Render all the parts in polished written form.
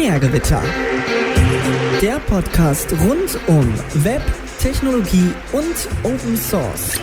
Binärgewitter. Der Podcast rund um Web, Technologie und Open Source.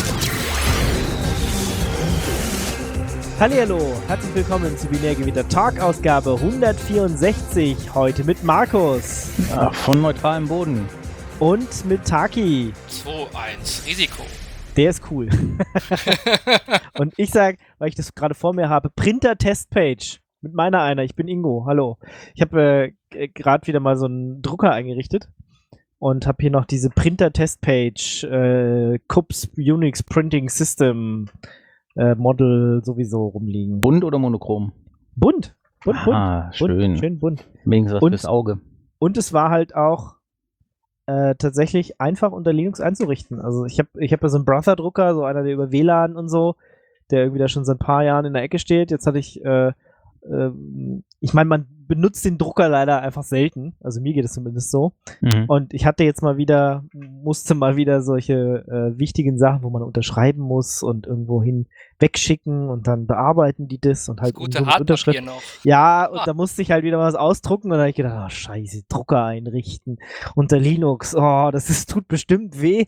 Hallihallo, herzlich willkommen zu Binärgewitter Talk-Ausgabe 164. Heute mit Markus. Ach, von neutralem Boden. Und mit Taki. 2-1 Risiko. Der ist cool. Und ich sage, weil ich das gerade vor mir habe, Printer-Testpage. Mit meiner einer. Ich bin Ingo. Hallo. Ich habe gerade wieder mal so einen Drucker eingerichtet und habe hier noch diese Printer-Testpage CUPS Unix Printing System Model sowieso rumliegen. Bunt oder monochrom? Bunt. Bunt. Schön. Schön bunt. Wenigstens was fürs Auge. Und es war halt auch tatsächlich einfach unter Linux einzurichten. Also ich hab ja so einen Brother-Drucker, so einer, der über WLAN und so, der irgendwie da schon seit ein paar Jahren in der Ecke steht. Jetzt hatte ich ich meine, man benutzt den Drucker leider einfach selten. Also mir geht es zumindest so. Mhm. Und ich musste mal wieder solche wichtigen Sachen, wo man unterschreiben muss und irgendwohin wegschicken und dann bearbeiten die das und halt das gute so mit Hartpapier noch. Ja, und da musste ich halt wieder was ausdrucken und dann habe ich gedacht, oh, scheiße, Drucker einrichten unter Linux. Oh, tut bestimmt weh.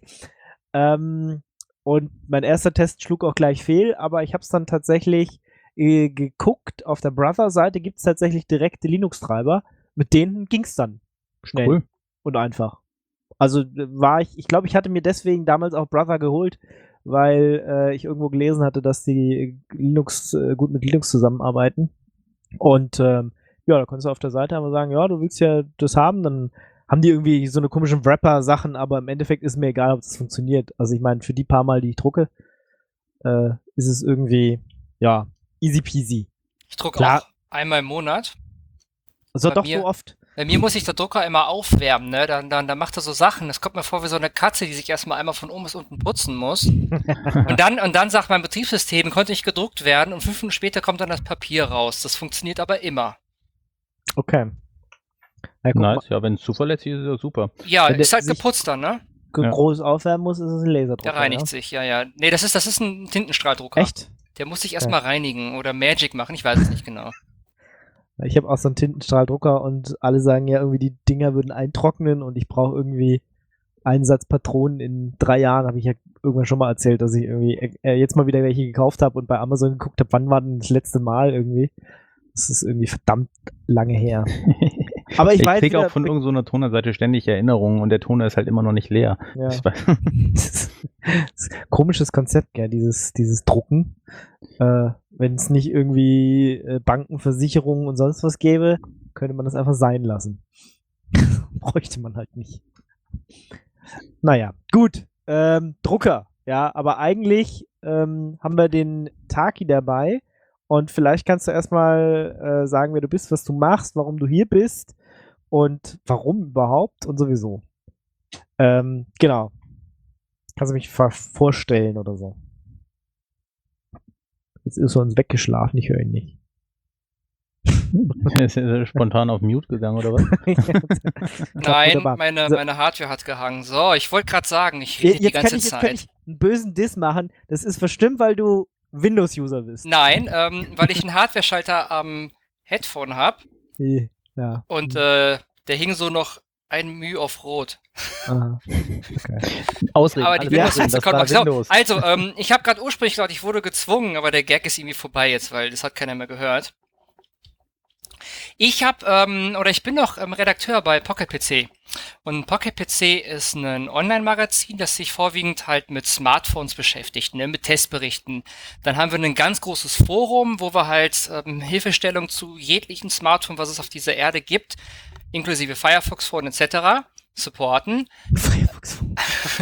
Und mein erster Test schlug auch gleich fehl, aber ich habe es dann tatsächlich geguckt, auf der Brother-Seite gibt es tatsächlich direkte Linux-Treiber, mit denen ging es dann schnell Cool. und einfach. Also ich glaube, ich hatte mir deswegen damals auch Brother geholt, weil ich irgendwo gelesen hatte, dass die gut mit Linux zusammenarbeiten. Und ja, da konntest du auf der Seite einfach sagen, ja, du willst ja das haben, dann haben die irgendwie so eine komischen Wrapper-Sachen, aber im Endeffekt ist mir egal, ob das funktioniert. Also ich meine, für die paar Mal, die ich drucke, ist es irgendwie, ja, easy peasy. Ich drucke auch einmal im Monat. Also doch so oft. Bei mir muss ich der Drucker immer aufwärmen, ne? Dann macht er so Sachen. Das kommt mir vor wie so eine Katze, die sich erstmal einmal von oben bis unten putzen muss. und dann sagt mein Betriebssystem, konnte nicht gedruckt werden und 5 Minuten später kommt dann das Papier raus. Das funktioniert aber immer. Okay. Ja, Nice, ja, wenn es zuverlässig ist, ist das super. Ja, Wenn ist der halt sich geputzt dann, ne? groß aufwärmen muss, ist es ein Laserdrucker. Der reinigt sich, ja. Nee, das ist ein Tintenstrahldrucker. Echt? Der muss sich erstmal reinigen oder Magic machen, ich weiß es nicht genau. Ich habe auch so einen Tintenstrahldrucker und alle sagen ja irgendwie, die Dinger würden eintrocknen und ich brauche irgendwie einen Satz Patronen in 3 Jahren, habe ich ja irgendwann schon mal erzählt, dass ich irgendwie jetzt mal wieder welche gekauft habe und bei Amazon geguckt habe, wann war denn das letzte Mal irgendwie. Das ist irgendwie verdammt lange her. Aber ich kriege auch von irgendeiner Toner-Seite ständig Erinnerungen und der Toner ist halt immer noch nicht leer. Ja. Das ist komisches Konzept, ja, dieses Drucken. Wenn es nicht irgendwie Banken, Versicherungen und sonst was gäbe, könnte man das einfach sein lassen. Bräuchte man halt nicht. Naja, gut. Drucker, ja, aber eigentlich haben wir den Taki dabei und vielleicht kannst du erstmal sagen, wer du bist, was du machst, warum du hier bist und warum überhaupt und sowieso. Genau. Kannst du mich vorstellen oder so? Jetzt ist er uns weggeschlafen, ich höre ihn nicht. Ist er spontan auf Mute gegangen oder was? Nein, meine Hardware hat gehangen. So, ich wollte gerade sagen, ich rede die ganze Zeit. Jetzt kann ich einen bösen Diss machen. Das ist bestimmt, weil du Windows-User bist. Nein, weil ich einen Hardware-Schalter am Headphone habe. Ja. Und der hing so noch ein Mühe auf Rot. Aha. Okay. Ausreden. Aber die Windows-Taste kommt noch. Windows. Also, ich habe gerade ursprünglich gesagt, ich wurde gezwungen, aber der Gag ist irgendwie vorbei jetzt, weil das hat keiner mehr gehört. Ich bin noch Redakteur bei Pocket PC. Und Pocket PC ist ein Online-Magazin, das sich vorwiegend halt mit Smartphones beschäftigt, ne, mit Testberichten. Dann haben wir ein ganz großes Forum, wo wir halt Hilfestellung zu jeglichen Smartphones, was es auf dieser Erde gibt, inklusive Firefox Phone etc. supporten. Firefox Phone.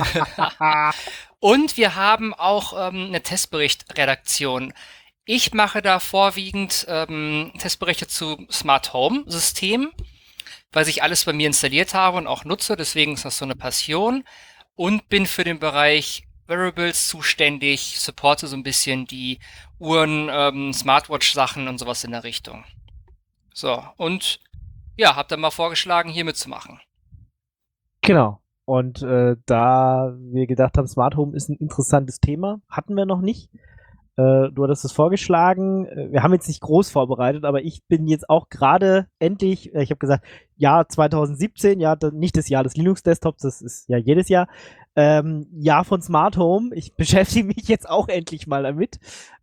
Und wir haben auch eine Testberichtredaktion. Ich mache da vorwiegend Testberichte zu Smart Home Systemen, weil ich alles bei mir installiert habe und auch nutze, deswegen ist das so eine Passion, und bin für den Bereich Wearables zuständig, supporte so ein bisschen die Uhren, Smartwatch-Sachen und sowas in der Richtung. So, und ja, hab dann mal vorgeschlagen, hier mitzumachen. Genau. Und da wir gedacht haben, Smart Home ist ein interessantes Thema, hatten wir noch nicht. Du hattest es vorgeschlagen. Wir haben jetzt nicht groß vorbereitet, aber ich bin jetzt auch gerade endlich, ich habe gesagt, Jahr 2017, ja, nicht das Jahr des Linux-Desktops, das ist ja jedes Jahr. Jahr von Smart Home. Ich beschäftige mich jetzt auch endlich mal damit.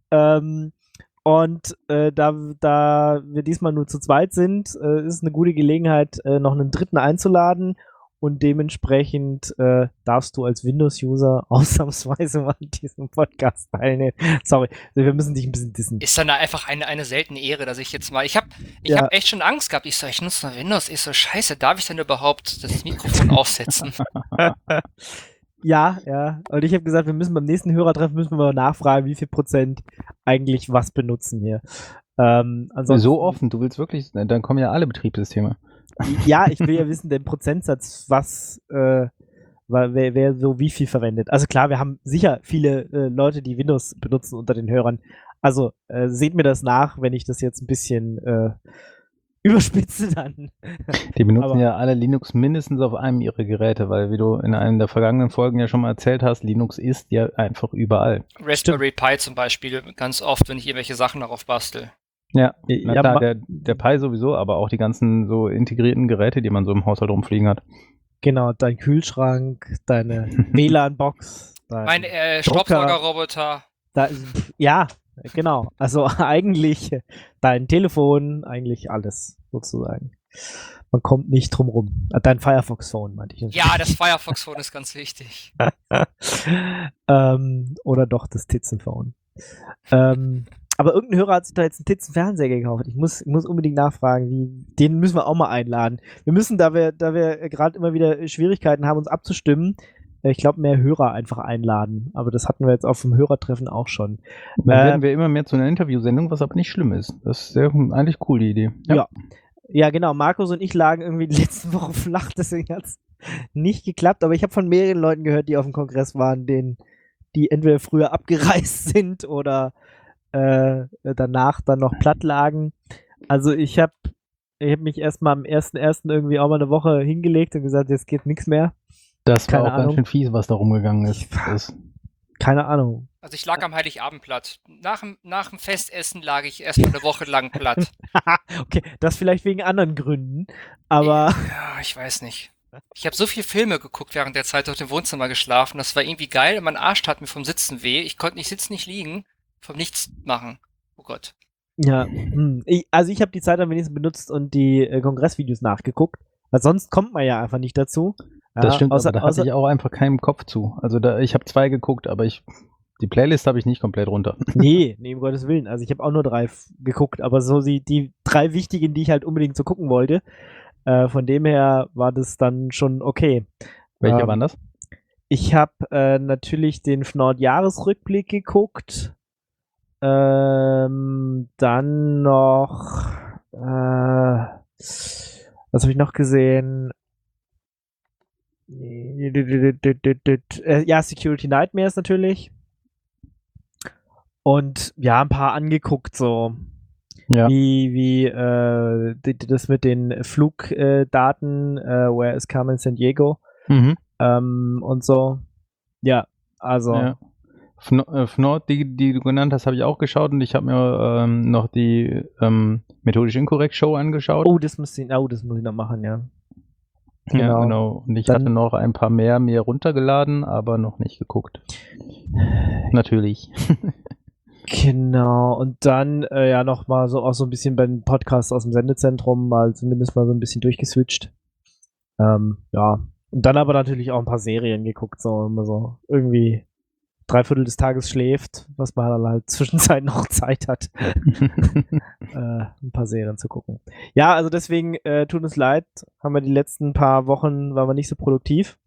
Und da wir diesmal nur zu zweit sind, ist es eine gute Gelegenheit, noch einen dritten einzuladen. Und dementsprechend darfst du als Windows-User ausnahmsweise mal an diesem Podcast teilnehmen. Sorry, wir müssen dich ein bisschen dissen. Ist dann einfach eine seltene Ehre, dass ich jetzt mal. Ich hab echt schon Angst gehabt. Ich nutze noch Windows. Ich so, scheiße, darf ich denn überhaupt das Mikrofon aufsetzen? Ja. Und ich habe gesagt, wir müssen beim nächsten Hörertreffen mal nachfragen, wie viel Prozent eigentlich was benutzen hier. So offen, du willst wirklich, dann kommen ja alle Betriebssysteme. Ja, ich will ja wissen, den Prozentsatz, wer so wie viel verwendet. Also klar, wir haben sicher viele Leute, die Windows benutzen unter den Hörern. Also seht mir das nach, wenn ich das jetzt ein bisschen überspitze dann. Die benutzen ja alle Linux mindestens auf einem ihrer Geräte, weil wie du in einer der vergangenen Folgen ja schon mal erzählt hast, Linux ist ja einfach überall. Raspberry Pi zum Beispiel, ganz oft, wenn ich irgendwelche Sachen darauf bastel. Ja, na klar, der Pi sowieso, aber auch die ganzen so integrierten Geräte, die man so im Haushalt rumfliegen hat. Genau, dein Kühlschrank, deine WLAN-Box. Mein Staubsaugerroboter. Ja, genau. Also eigentlich dein Telefon, eigentlich alles sozusagen. Man kommt nicht drum rum. Dein Firefox-Phone, meinte ich. Ja, das Firefox-Phone ist ganz wichtig. Oder doch das Titzenphone. Aber irgendein Hörer hat sich da jetzt einen Titzen-Fernseher gekauft. Ich muss unbedingt nachfragen, den müssen wir auch mal einladen. Wir müssen, da wir gerade immer wieder Schwierigkeiten haben, uns abzustimmen, ich glaube, mehr Hörer einfach einladen. Aber das hatten wir jetzt auf dem Hörertreffen auch schon. Dann werden wir immer mehr zu einer Interviewsendung, was aber nicht schlimm ist. Das ist eigentlich cool, die Idee. Ja, genau. Markus und ich lagen irgendwie die letzten Wochen flach, deswegen hat es nicht geklappt. Aber ich habe von mehreren Leuten gehört, die auf dem Kongress waren, die entweder früher abgereist sind oder danach dann noch platt lagen. Also ich hab mich erstmal am 1.1. irgendwie auch mal eine Woche hingelegt und gesagt, jetzt geht nichts mehr. Das war auch ganz schön fies, was da rumgegangen ist. Keine Ahnung. Also ich lag am Heiligabend platt. Nach dem Festessen lag ich erstmal eine Woche lang platt. Okay, das vielleicht wegen anderen Gründen, aber... Ja, ich weiß nicht. Ich habe so viele Filme geguckt während der Zeit durch dem Wohnzimmer geschlafen. Das war irgendwie geil. Mein Arsch tat mir vom Sitzen weh. Ich konnte nicht sitzen, nicht liegen. Vom Nichts machen. Oh Gott. Ja, ich habe die Zeit am wenigsten benutzt und die Kongressvideos nachgeguckt, weil sonst kommt man ja einfach nicht dazu. Das stimmt, aber da hatte ich auch einfach keinen Kopf zu. Also ich habe 2 geguckt, aber die Playlist habe ich nicht komplett runter. Nee, um Gottes Willen. Also ich habe auch nur 3 geguckt, aber so die 3 wichtigen, die ich halt unbedingt so gucken wollte. Von dem her war das dann schon okay. Welche waren das? Ich habe natürlich den FNORD-Jahresrückblick geguckt. Dann noch was habe ich noch gesehen? Ja, Security Nightmares natürlich. Und ja, ein paar angeguckt so. Ja. Wie das mit den Flugdaten, Where is Carmen San Diego und so. Ja, also. Ja. FNORD, die du genannt hast, habe ich auch geschaut und ich habe mir noch die Methodisch Inkorrekt Show angeschaut. Oh, das muss ich noch machen, ja. Ja, genau. Und ich hatte noch ein paar mehr runtergeladen, aber noch nicht geguckt. Natürlich. Genau, und dann noch mal so auch so ein bisschen bei den Podcasts aus dem Sendezentrum zumindest mal so ein bisschen durchgeswitcht. Ja. Und dann aber natürlich auch ein paar Serien geguckt, so immer so irgendwie 3/4 des Tages schläft, was man dann halt zwischenzeit noch Zeit hat, ein paar Serien zu gucken. Ja, also deswegen tut uns leid, haben wir die letzten paar Wochen, waren wir nicht so produktiv.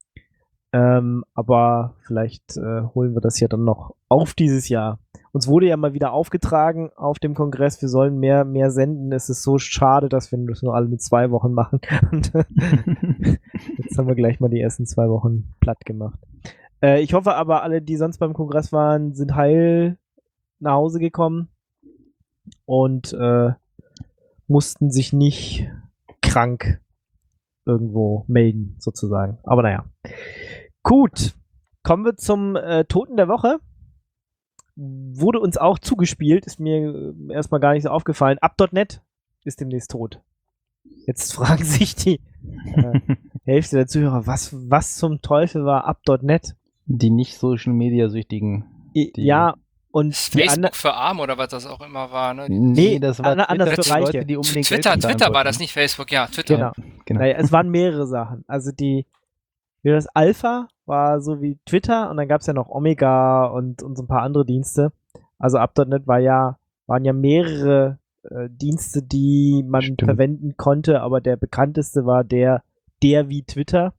Aber vielleicht holen wir das ja dann noch auf dieses Jahr. Uns wurde ja mal wieder aufgetragen auf dem Kongress, wir sollen mehr senden. Es ist so schade, dass wir das nur alle mit 2 Wochen machen. Und jetzt haben wir gleich mal die ersten 2 Wochen platt gemacht. Ich hoffe aber, alle, die sonst beim Kongress waren, sind heil nach Hause gekommen und mussten sich nicht krank irgendwo melden, sozusagen. Aber naja. Gut, kommen wir zum Toten der Woche. wurde uns auch zugespielt, ist mir erstmal gar nicht so aufgefallen. Up.net ist demnächst tot. Jetzt fragen sich die Hälfte der Zuhörer, was zum Teufel war Up.net? Die nicht Social-Media-Süchtigen. Ja, und die Facebook für Arm oder was das auch immer war, ne? Nee, das war anders Twitter für für Reiche. Leute, die unbedingt Twitter Geld bezahlen war wollten. das, nicht Facebook, ja, Twitter. Genau. Naja, es waren mehrere Sachen. Also das Alpha war so wie Twitter und dann gab es ja noch Omega und so ein paar andere Dienste. Also Up.net waren ja mehrere Dienste, die man verwenden konnte, aber der bekannteste war der wie Twitter.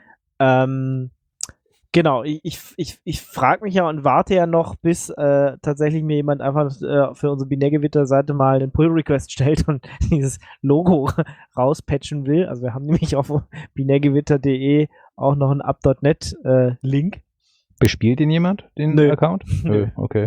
Genau, ich frage mich ja und warte ja noch, bis tatsächlich mir jemand einfach für unsere Binärgewitter-Seite mal einen Pull-Request stellt und dieses Logo rauspatchen will. Also wir haben nämlich auf binärgewitter.de auch noch einen Up.net-Link. Bespielt ihn jemand, den Account? Nö, okay.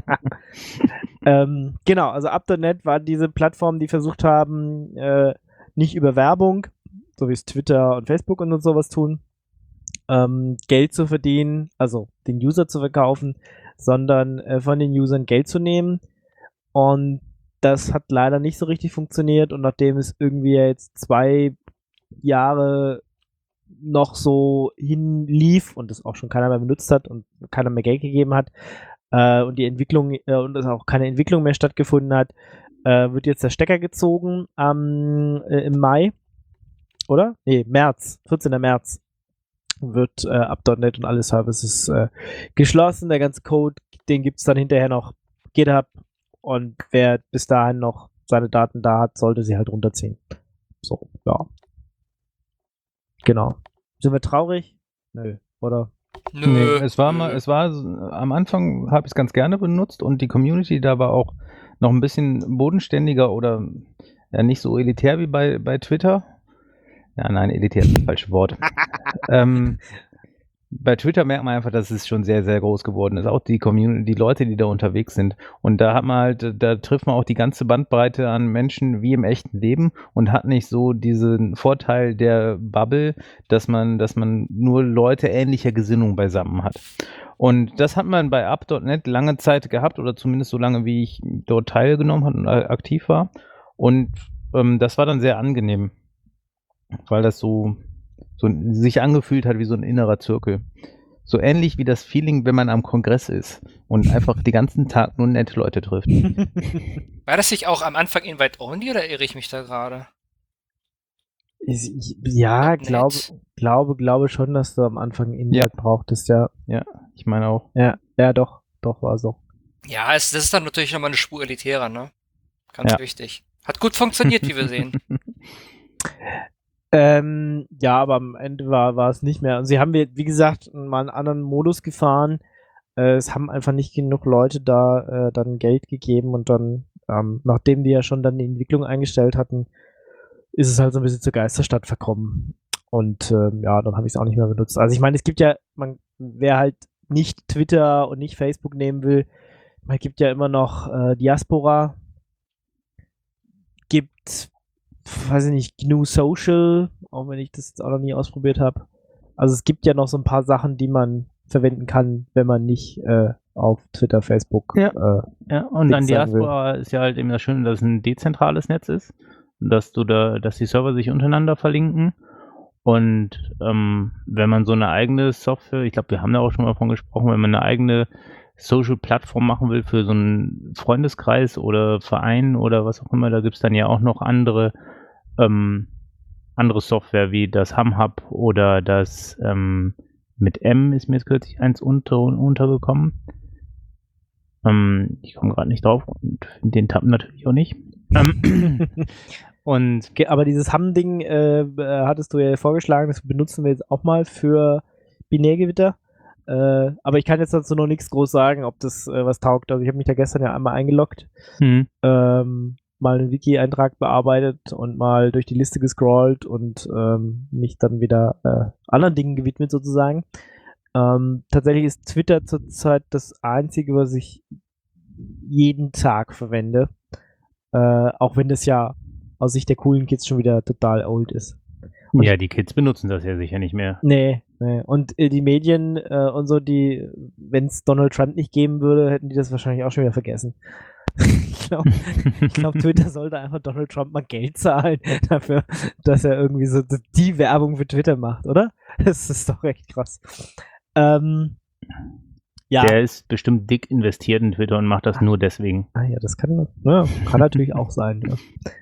Genau, also Up.net war diese Plattform, die versucht haben, nicht über Werbung, so wie es Twitter und Facebook und sowas tun, Geld zu verdienen, also den User zu verkaufen, sondern von den Usern Geld zu nehmen. Und das hat leider nicht so richtig funktioniert. Und nachdem es irgendwie jetzt 2 Jahre noch so hinlief und es auch schon keiner mehr benutzt hat und keiner mehr Geld gegeben hat und die Entwicklung und es auch keine Entwicklung mehr stattgefunden hat, wird jetzt der Stecker gezogen im Mai, oder? Nee, März, 14. März wird Up.net und alle Services geschlossen. Der ganze Code, den gibt es dann hinterher noch GitHub und wer bis dahin noch seine Daten da hat, sollte sie halt runterziehen. So, ja. Genau. Sind wir traurig? Nö, oder? Nö. Nee, es war am Anfang habe ich es ganz gerne benutzt und die Community da war auch noch ein bisschen bodenständiger oder ja, nicht so elitär wie bei Twitter. Ja, nein, elitär ist das falsche Wort. Bei Twitter merkt man einfach, dass es schon sehr, sehr groß geworden ist. Auch die Community, die Leute, die da unterwegs sind. Und da hat man halt, da trifft man auch die ganze Bandbreite an Menschen wie im echten Leben und hat nicht so diesen Vorteil der Bubble, dass man nur Leute ähnlicher Gesinnung beisammen hat. Und das hat man bei Up.net lange Zeit gehabt oder zumindest so lange, wie ich dort teilgenommen habe und aktiv war. Und das war dann sehr angenehm, weil das so sich angefühlt hat wie so ein innerer Zirkel. So ähnlich wie das Feeling, wenn man am Kongress ist und einfach den ganzen Tag nur nette Leute trifft. War das nicht auch am Anfang Invite-Only oder irre ich mich da gerade? Ja, glaube schon, dass du am Anfang Invite brauchtest, ja. Ja, ich meine auch. Ja, doch, war so. Ja, das ist dann natürlich nochmal eine Spur elitärer, ne? Ganz wichtig. Hat gut funktioniert, wie wir sehen. Ja, aber am Ende war es nicht mehr. Und sie haben, wie gesagt, mal einen anderen Modus gefahren. Es haben einfach nicht genug Leute da dann Geld gegeben und dann, nachdem die ja schon dann die Entwicklung eingestellt hatten, ist es halt so ein bisschen zur Geisterstadt verkommen. Und ja, dann habe ich es auch nicht mehr benutzt. Also ich meine, es gibt ja, wer halt nicht Twitter und nicht Facebook nehmen will, man gibt ja immer noch Diaspora, gibt, weiß ich nicht, GNU Social, auch wenn ich das jetzt auch noch nie ausprobiert habe. Also es gibt ja noch so ein paar Sachen, die man verwenden kann, wenn man nicht auf Twitter, Facebook ja, und an Diaspora will. Ist ja halt eben das Schöne, dass es ein dezentrales Netz ist, dass die Server sich untereinander verlinken. Und wenn man so eine eigene Software, ich glaube, wir haben da auch schon mal von gesprochen, wenn man eine eigene Social-Plattform machen will für so einen Freundeskreis oder Verein oder was auch immer, da gibt es dann ja auch noch andere Software wie das HumHub oder das mit M ist mir jetzt kürzlich eins untergekommen. Ich komme gerade nicht drauf und den Tab natürlich auch nicht. Aber dieses Hum-Ding hattest du ja vorgeschlagen, das benutzen wir jetzt auch mal für Binärgewitter. Aber ich kann jetzt dazu noch nichts groß sagen, ob das was taugt. Also ich habe mich da gestern ja einmal eingeloggt, mal einen Wiki-Eintrag bearbeitet und mal durch die Liste gescrollt und mich dann wieder anderen Dingen gewidmet sozusagen. Tatsächlich ist Twitter zurzeit das einzige, was ich jeden Tag verwende. Auch wenn das ja aus Sicht der coolen Kids schon wieder total old ist. Und Ja, die Kids benutzen das ja sicher nicht mehr. Nee. Und die Medien und so, die, wenn es Donald Trump nicht geben würde, hätten die das wahrscheinlich auch schon wieder vergessen. Ich glaube, Twitter sollte einfach Donald Trump mal Geld zahlen dafür, dass er irgendwie so die Werbung für Twitter macht, oder? Das ist doch echt krass. Ja. Der ist bestimmt dick investiert in Twitter und macht das nur deswegen. Ah ja, das kann natürlich auch sein. Ja.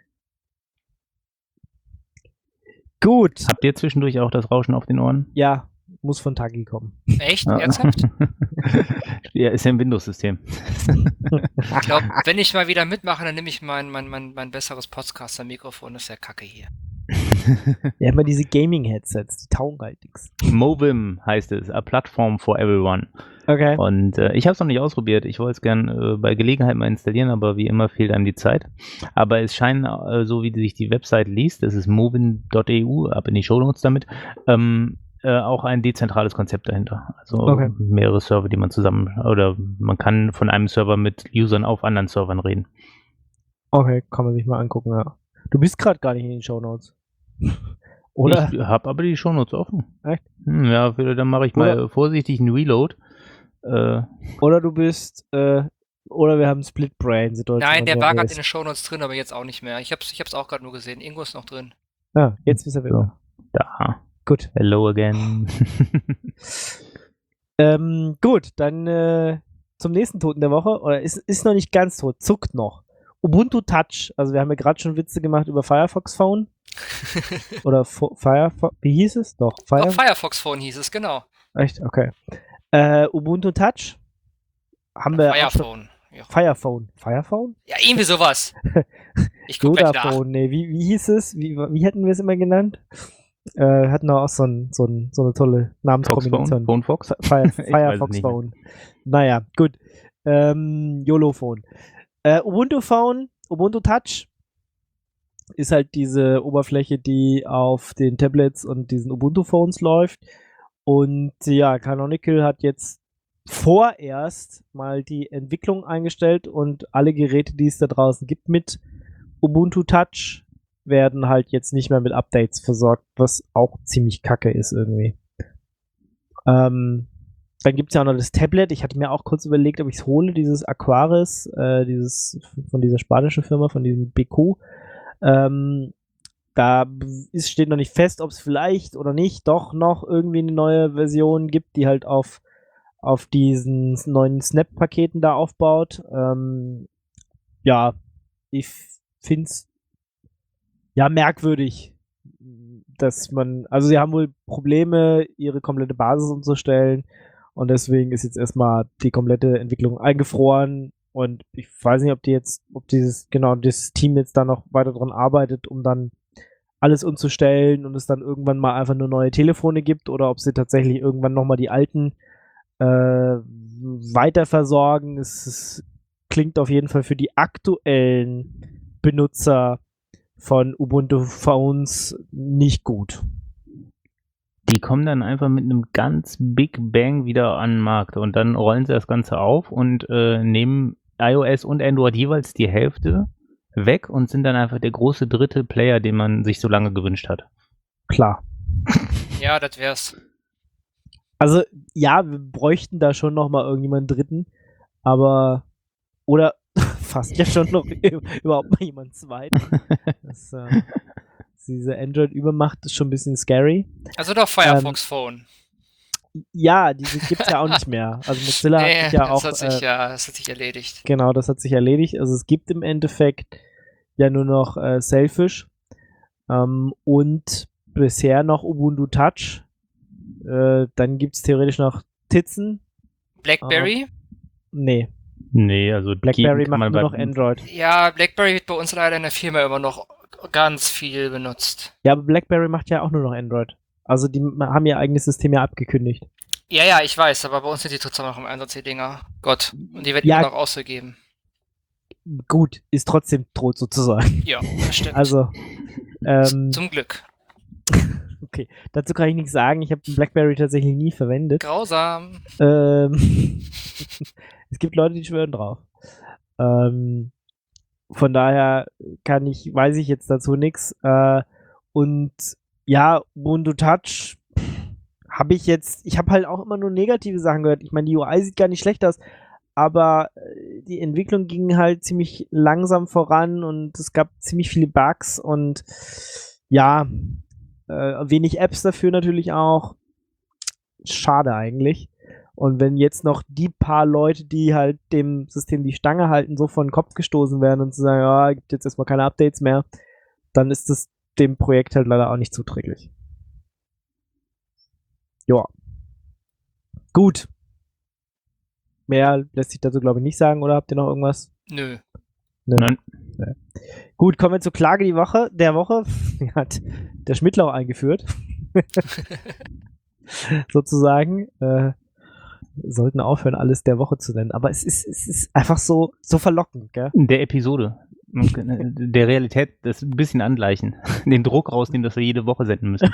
Gut. Habt ihr zwischendurch auch das Rauschen auf den Ohren? Ja, muss von Tagi kommen. Echt? Ernsthaft? Ja, ist ja ein Windows-System. Ich glaube, wenn ich mal wieder mitmache, dann nehme ich mein besseres Podcaster-Mikrofon. Das ist ja kacke hier. Ja, immer diese Gaming-Headsets, die taugen halt nichts. Movim heißt es, a platform for everyone. Okay. Und ich habe es noch nicht ausprobiert. Ich wollte es gern bei Gelegenheit mal installieren, aber wie immer fehlt einem die Zeit. Aber es scheint, so wie sich die Website liest, das ist movin.eu, ab in die Shownotes damit, auch ein dezentrales Konzept dahinter. Also mehrere Server, die man zusammen, oder man kann von einem Server mit Usern auf anderen Servern reden. Okay, kann man sich mal angucken, ja. Du bist gerade gar nicht in den Shownotes. Oder? Ich habe aber die Shownotes offen. Echt? Ja, dann mache ich mal vorsichtig einen Reload. Oder du bist, oder wir haben Split-Brain-Situation. Nein, der war gerade in den Shownotes drin, aber jetzt auch nicht mehr. Ich hab's auch gerade nur gesehen. Ingo ist noch drin. Ja, jetzt ist er wieder. Da. Gut. Hello again. Gut, dann zum nächsten Toten der Woche. Oder ist noch nicht ganz tot, zuckt noch. Ubuntu Touch. Also wir haben ja gerade schon Witze gemacht über Firefox Phone. Oder Firefox, wie hieß es? Doch, Firefox Phone hieß es, genau. Echt? Okay. Ubuntu Touch. Haben wir Firephone. Firephone. Firephone? Ja, irgendwie sowas. Ich guck gleich nach. Vodafone, nee, wie hieß es? Wie hätten wir es immer genannt? Hatten wir auch so eine tolle Namenskombination. Phonefox? Firefox Phone. Naja, gut. YOLO Phone. Ubuntu Phone, Ubuntu Touch ist halt diese Oberfläche, die auf den Tablets und diesen Ubuntu Phones läuft. Und ja, Canonical hat jetzt vorerst mal die Entwicklung eingestellt und alle Geräte, die es da draußen gibt mit Ubuntu Touch, werden halt jetzt nicht mehr mit Updates versorgt, was auch ziemlich kacke ist irgendwie. Dann gibt es ja auch noch das Tablet. Ich hatte mir auch kurz überlegt, ob ich es hole, dieses Aquaris, von dieser spanischen Firma, von diesem BQ. Da steht noch nicht fest, ob es vielleicht oder nicht doch noch irgendwie eine neue Version gibt, die halt auf diesen neuen Snap-Paketen da aufbaut. Ja, ich finde es ja merkwürdig, dass also sie haben wohl Probleme, ihre komplette Basis umzustellen und deswegen ist jetzt erstmal die komplette Entwicklung eingefroren und ich weiß nicht, ob dieses Team jetzt da noch weiter dran arbeitet, um dann alles umzustellen und es dann irgendwann mal einfach nur neue Telefone gibt oder ob sie tatsächlich irgendwann nochmal die alten weiter versorgen. Es klingt auf jeden Fall für die aktuellen Benutzer von Ubuntu Phones nicht gut. Die kommen dann einfach mit einem ganz Big Bang wieder an den Markt und dann rollen sie das Ganze auf und nehmen iOS und Android jeweils die Hälfte weg und sind dann einfach der große dritte Player, den man sich so lange gewünscht hat. Klar. Ja, das wär's. Also, ja, wir bräuchten da schon nochmal irgendjemanden Dritten, aber oder fast ja schon noch überhaupt mal jemand Zweiten. Diese Android-Übermacht ist schon ein bisschen scary. Also doch Firefox Phone. Ja, diese gibt's ja auch nicht mehr. Also Mozilla hat sich ja auch... Das hat sich erledigt. Genau, das hat sich erledigt. Also es gibt im Endeffekt ja nur noch Selfish und bisher noch Ubuntu Touch. Dann gibt es theoretisch noch Tizen. BlackBerry? Nee. Nee, also BlackBerry macht nur noch Android. Ja, BlackBerry wird bei uns leider in der Firma immer noch ganz viel benutzt. Ja, aber BlackBerry macht ja auch nur noch Android. Also die haben ihr eigenes System ja abgekündigt. Ja, ich weiß, aber bei uns sind die trotzdem noch im Einsatz, die Dinger. Gott. Und die werden immer noch ausgegeben. Gut, ist trotzdem tot sozusagen. Ja, das stimmt. Also, zum Glück. Okay, dazu kann ich nichts sagen. Ich habe BlackBerry tatsächlich nie verwendet. Grausam. Es gibt Leute, die schwören drauf. Von daher weiß ich jetzt dazu nichts. Und Ja, Ubuntu Touch ich habe halt auch immer nur negative Sachen gehört. Ich meine, die UI sieht gar nicht schlecht aus, aber die Entwicklung ging halt ziemlich langsam voran und es gab ziemlich viele Bugs und ja, wenig Apps dafür natürlich auch. Schade eigentlich. Und wenn jetzt noch die paar Leute, die halt dem System die Stange halten, so vor den Kopf gestoßen werden und zu sagen, ja, gibt jetzt erstmal keine Updates mehr, dann ist das dem Projekt halt leider auch nicht zuträglich. Ja. Gut. Mehr lässt sich dazu, glaube ich, nicht sagen, oder habt ihr noch irgendwas? Nö. Nein. Gut, kommen wir zur Klage der Woche. Die hat der Schmidtlau eingeführt. Sozusagen. Sollten aufhören, alles der Woche zu nennen. Aber es ist einfach so verlockend, gell? Der Episode. Der Realität das ein bisschen angleichen. Den Druck rausnehmen, dass wir jede Woche senden müssen.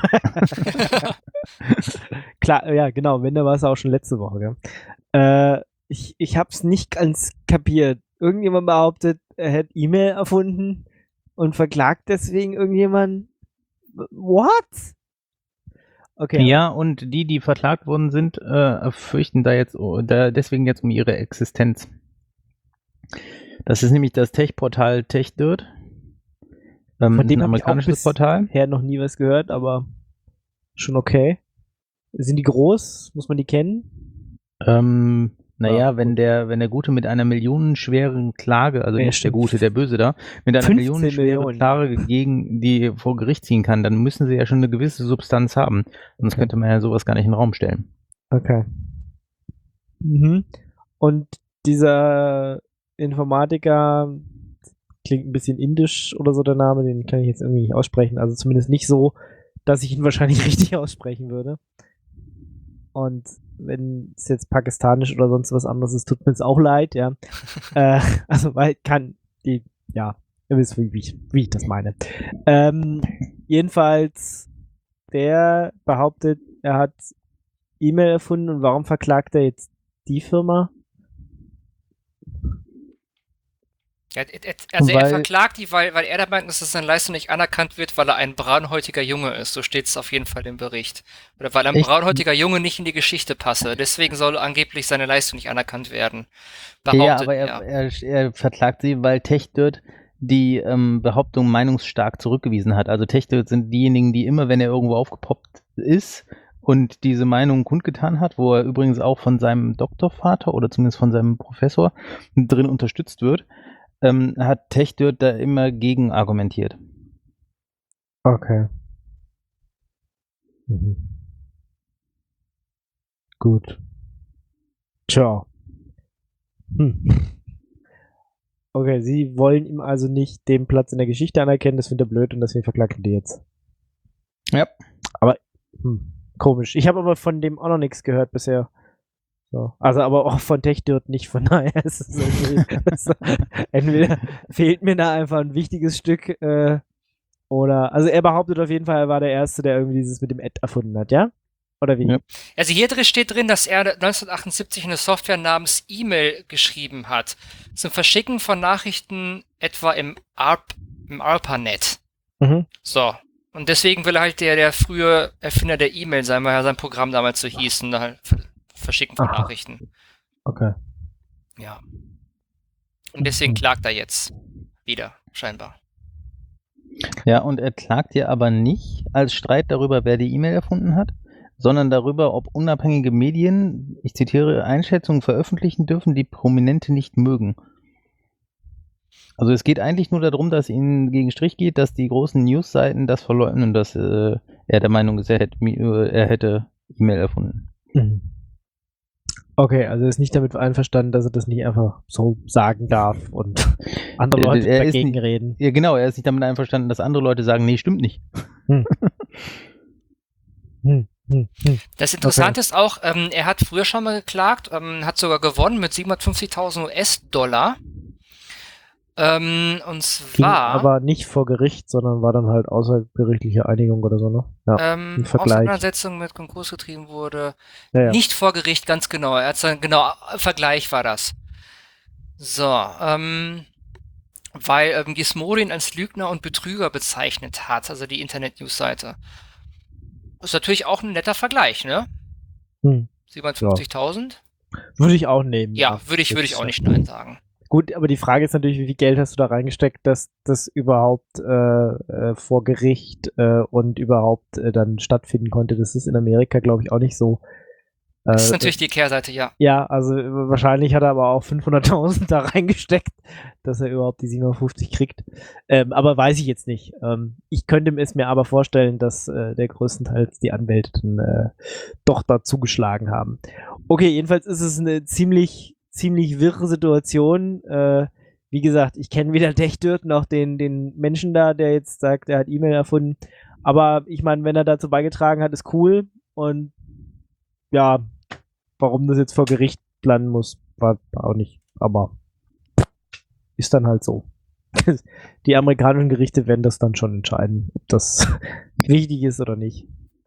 Klar, ja, genau. Wenn, da war es auch schon letzte Woche, gell? Ich hab's nicht ganz kapiert. Irgendjemand behauptet, er hätte E-Mail erfunden und verklagt deswegen irgendjemanden. What? Okay. Ja, und die verklagt worden sind, fürchten deswegen jetzt um ihre Existenz. Das ist nämlich das Tech-Portal TechDirt. Von dem ein habe ich auch amerikanisches Portal. bisher noch nie was gehört, aber schon okay. Sind die groß? Muss man die kennen? Naja, wenn der Gute mit einer millionenschweren Klage, also Ja, nicht der stimmt. Gute, der Böse da, mit einer 15 millionenschweren Millionen. Klage gegen die vor Gericht ziehen kann, dann müssen sie ja schon eine gewisse Substanz haben. Sonst könnte man ja sowas gar nicht in den Raum stellen. Okay. Mhm. Und dieser Informatiker klingt ein bisschen indisch oder so der Name, den kann ich jetzt irgendwie nicht aussprechen. Also zumindest nicht so, dass ich ihn wahrscheinlich richtig aussprechen würde. Und wenn es jetzt pakistanisch oder sonst was anderes ist, tut mir es auch leid, ja. Also, weil ihr wisst, wie ich das meine. Jedenfalls, der behauptet, er hat E-Mail erfunden und warum verklagt er jetzt die Firma? Er Weil- verklagt die, weil er der Meinung ist, dass seine Leistung nicht anerkannt wird, weil er ein braunhäutiger Junge ist. So steht es auf jeden Fall im Bericht. Oder weil ein Echt? braunhäutiger Junge nicht in die Geschichte passe. Deswegen soll angeblich seine Leistung nicht anerkannt werden. Ja, aber er verklagt sie, weil TechDirt die Behauptung meinungsstark zurückgewiesen hat. Also TechDirt sind diejenigen, die immer, wenn er irgendwo aufgepoppt ist und diese Meinung kundgetan hat, wo er übrigens auch von seinem Doktorvater oder zumindest von seinem Professor drin unterstützt wird, hat TechDirt da immer gegen argumentiert. Okay. Gut. Tja. Okay, sie wollen ihm also nicht den Platz in der Geschichte anerkennen, das findet er blöd und deswegen verklagen die jetzt. Ja. Aber, komisch. Ich habe aber von dem auch noch nichts gehört bisher. So. Also aber auch von TechDirt nicht, von daher ist es irgendwie, entweder fehlt mir da einfach ein wichtiges Stück, oder, also er behauptet auf jeden Fall, er war der Erste, der irgendwie dieses mit dem Ad erfunden hat, ja? Oder wie? Ja. Also hier drin steht drin, dass er 1978 eine Software namens E-Mail geschrieben hat. Zum Verschicken von Nachrichten etwa im ARPANET. Mhm. So. Und deswegen will er halt der frühe Erfinder der E-Mail sein, weil ja sein Programm damals so hieß. Und halt Verschicken von Aha. Nachrichten. Okay. Ja. Und deswegen klagt er jetzt wieder, scheinbar. Ja, und er klagt ja aber nicht als Streit darüber, wer die E-Mail erfunden hat, sondern darüber, ob unabhängige Medien, ich zitiere, Einschätzungen veröffentlichen dürfen, die Prominente nicht mögen. Also es geht eigentlich nur darum, dass ihnen gegen Strich geht, dass die großen Newsseiten das verleugnen, dass er der Meinung ist, er hätte E-Mail erfunden. Mhm. Okay, also er ist nicht damit einverstanden, dass er das nicht einfach so sagen darf und andere Leute Er ist dagegen nicht- reden. Ja, genau, er ist nicht damit einverstanden, dass andere Leute sagen, nee, stimmt nicht. Das Interessante ist auch, er hat früher schon mal geklagt, hat sogar gewonnen mit 750.000 US-Dollar. Und Ging zwar aber nicht vor Gericht, sondern war dann halt außergerichtliche Einigung oder so, ne? Ja, im Vergleich. Auseinandersetzung mit Konkurs getrieben wurde. Ja. Nicht vor Gericht, ganz genau. Er hat dann, genau, Vergleich war das. So, weil Gizmodo ihn als Lügner und Betrüger bezeichnet hat, also die Internet-News-Seite. Ist natürlich auch ein netter Vergleich, ne? Hm. 750.000? Würde ich auch nehmen. Ja, würde ich auch nicht Nein sagen. Gut, aber die Frage ist natürlich, wie viel Geld hast du da reingesteckt, dass das überhaupt vor Gericht und überhaupt dann stattfinden konnte. Das ist in Amerika, glaube ich, auch nicht so. Das ist natürlich die Kehrseite, ja. Ja, also wahrscheinlich hat er aber auch 500.000 da reingesteckt, dass er überhaupt die 750 kriegt. Aber weiß ich jetzt nicht. Ich könnte es mir aber vorstellen, dass der größtenteils die Anwälte dann doch da zugeschlagen haben. Okay, jedenfalls ist es eine ziemlich wirre Situation. Wie gesagt, ich kenne weder Techdirt noch den Menschen da, der jetzt sagt, er hat E-Mail erfunden. Aber ich meine, wenn er dazu beigetragen hat, ist cool. Und ja, warum das jetzt vor Gericht landen muss, war auch nicht. Aber ist dann halt so. Die amerikanischen Gerichte werden das dann schon entscheiden, ob das richtig ist oder nicht.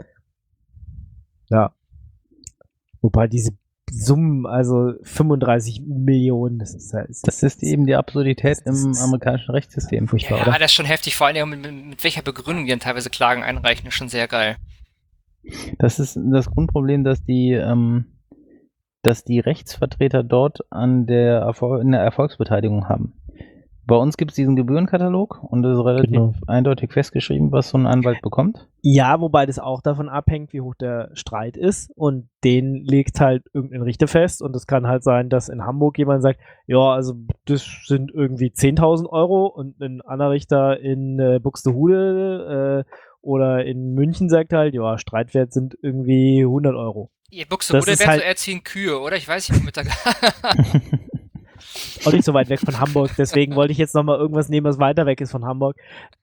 Ja. Wobei diese Summen, also 35 Millionen, das ist eben die Absurdität im amerikanischen Rechtssystem. Furchtbar, Ja, oder? das ist schon heftig, vor allem mit welcher Begründung die dann teilweise Klagen einreichen, ist schon sehr geil. Das ist das Grundproblem, dass die Rechtsvertreter dort in der Erfolgsbeteiligung haben. Bei uns gibt es diesen Gebührenkatalog und es ist relativ eindeutig festgeschrieben, was so ein Anwalt bekommt. Ja, wobei das auch davon abhängt, wie hoch der Streit ist, und den legt halt irgendein Richter fest, und es kann halt sein, dass in Hamburg jemand sagt, ja, also das sind irgendwie 10.000 Euro, und ein anderer Richter in Buxtehude oder in München sagt halt, ja, Streitwert sind irgendwie 100 Euro. Ihr Buxtehude ist wäre halt- so erziehen Kühe, oder? Ich weiß nicht, womit da Auch nicht so weit weg von Hamburg, deswegen wollte ich jetzt nochmal irgendwas nehmen, was weiter weg ist von Hamburg.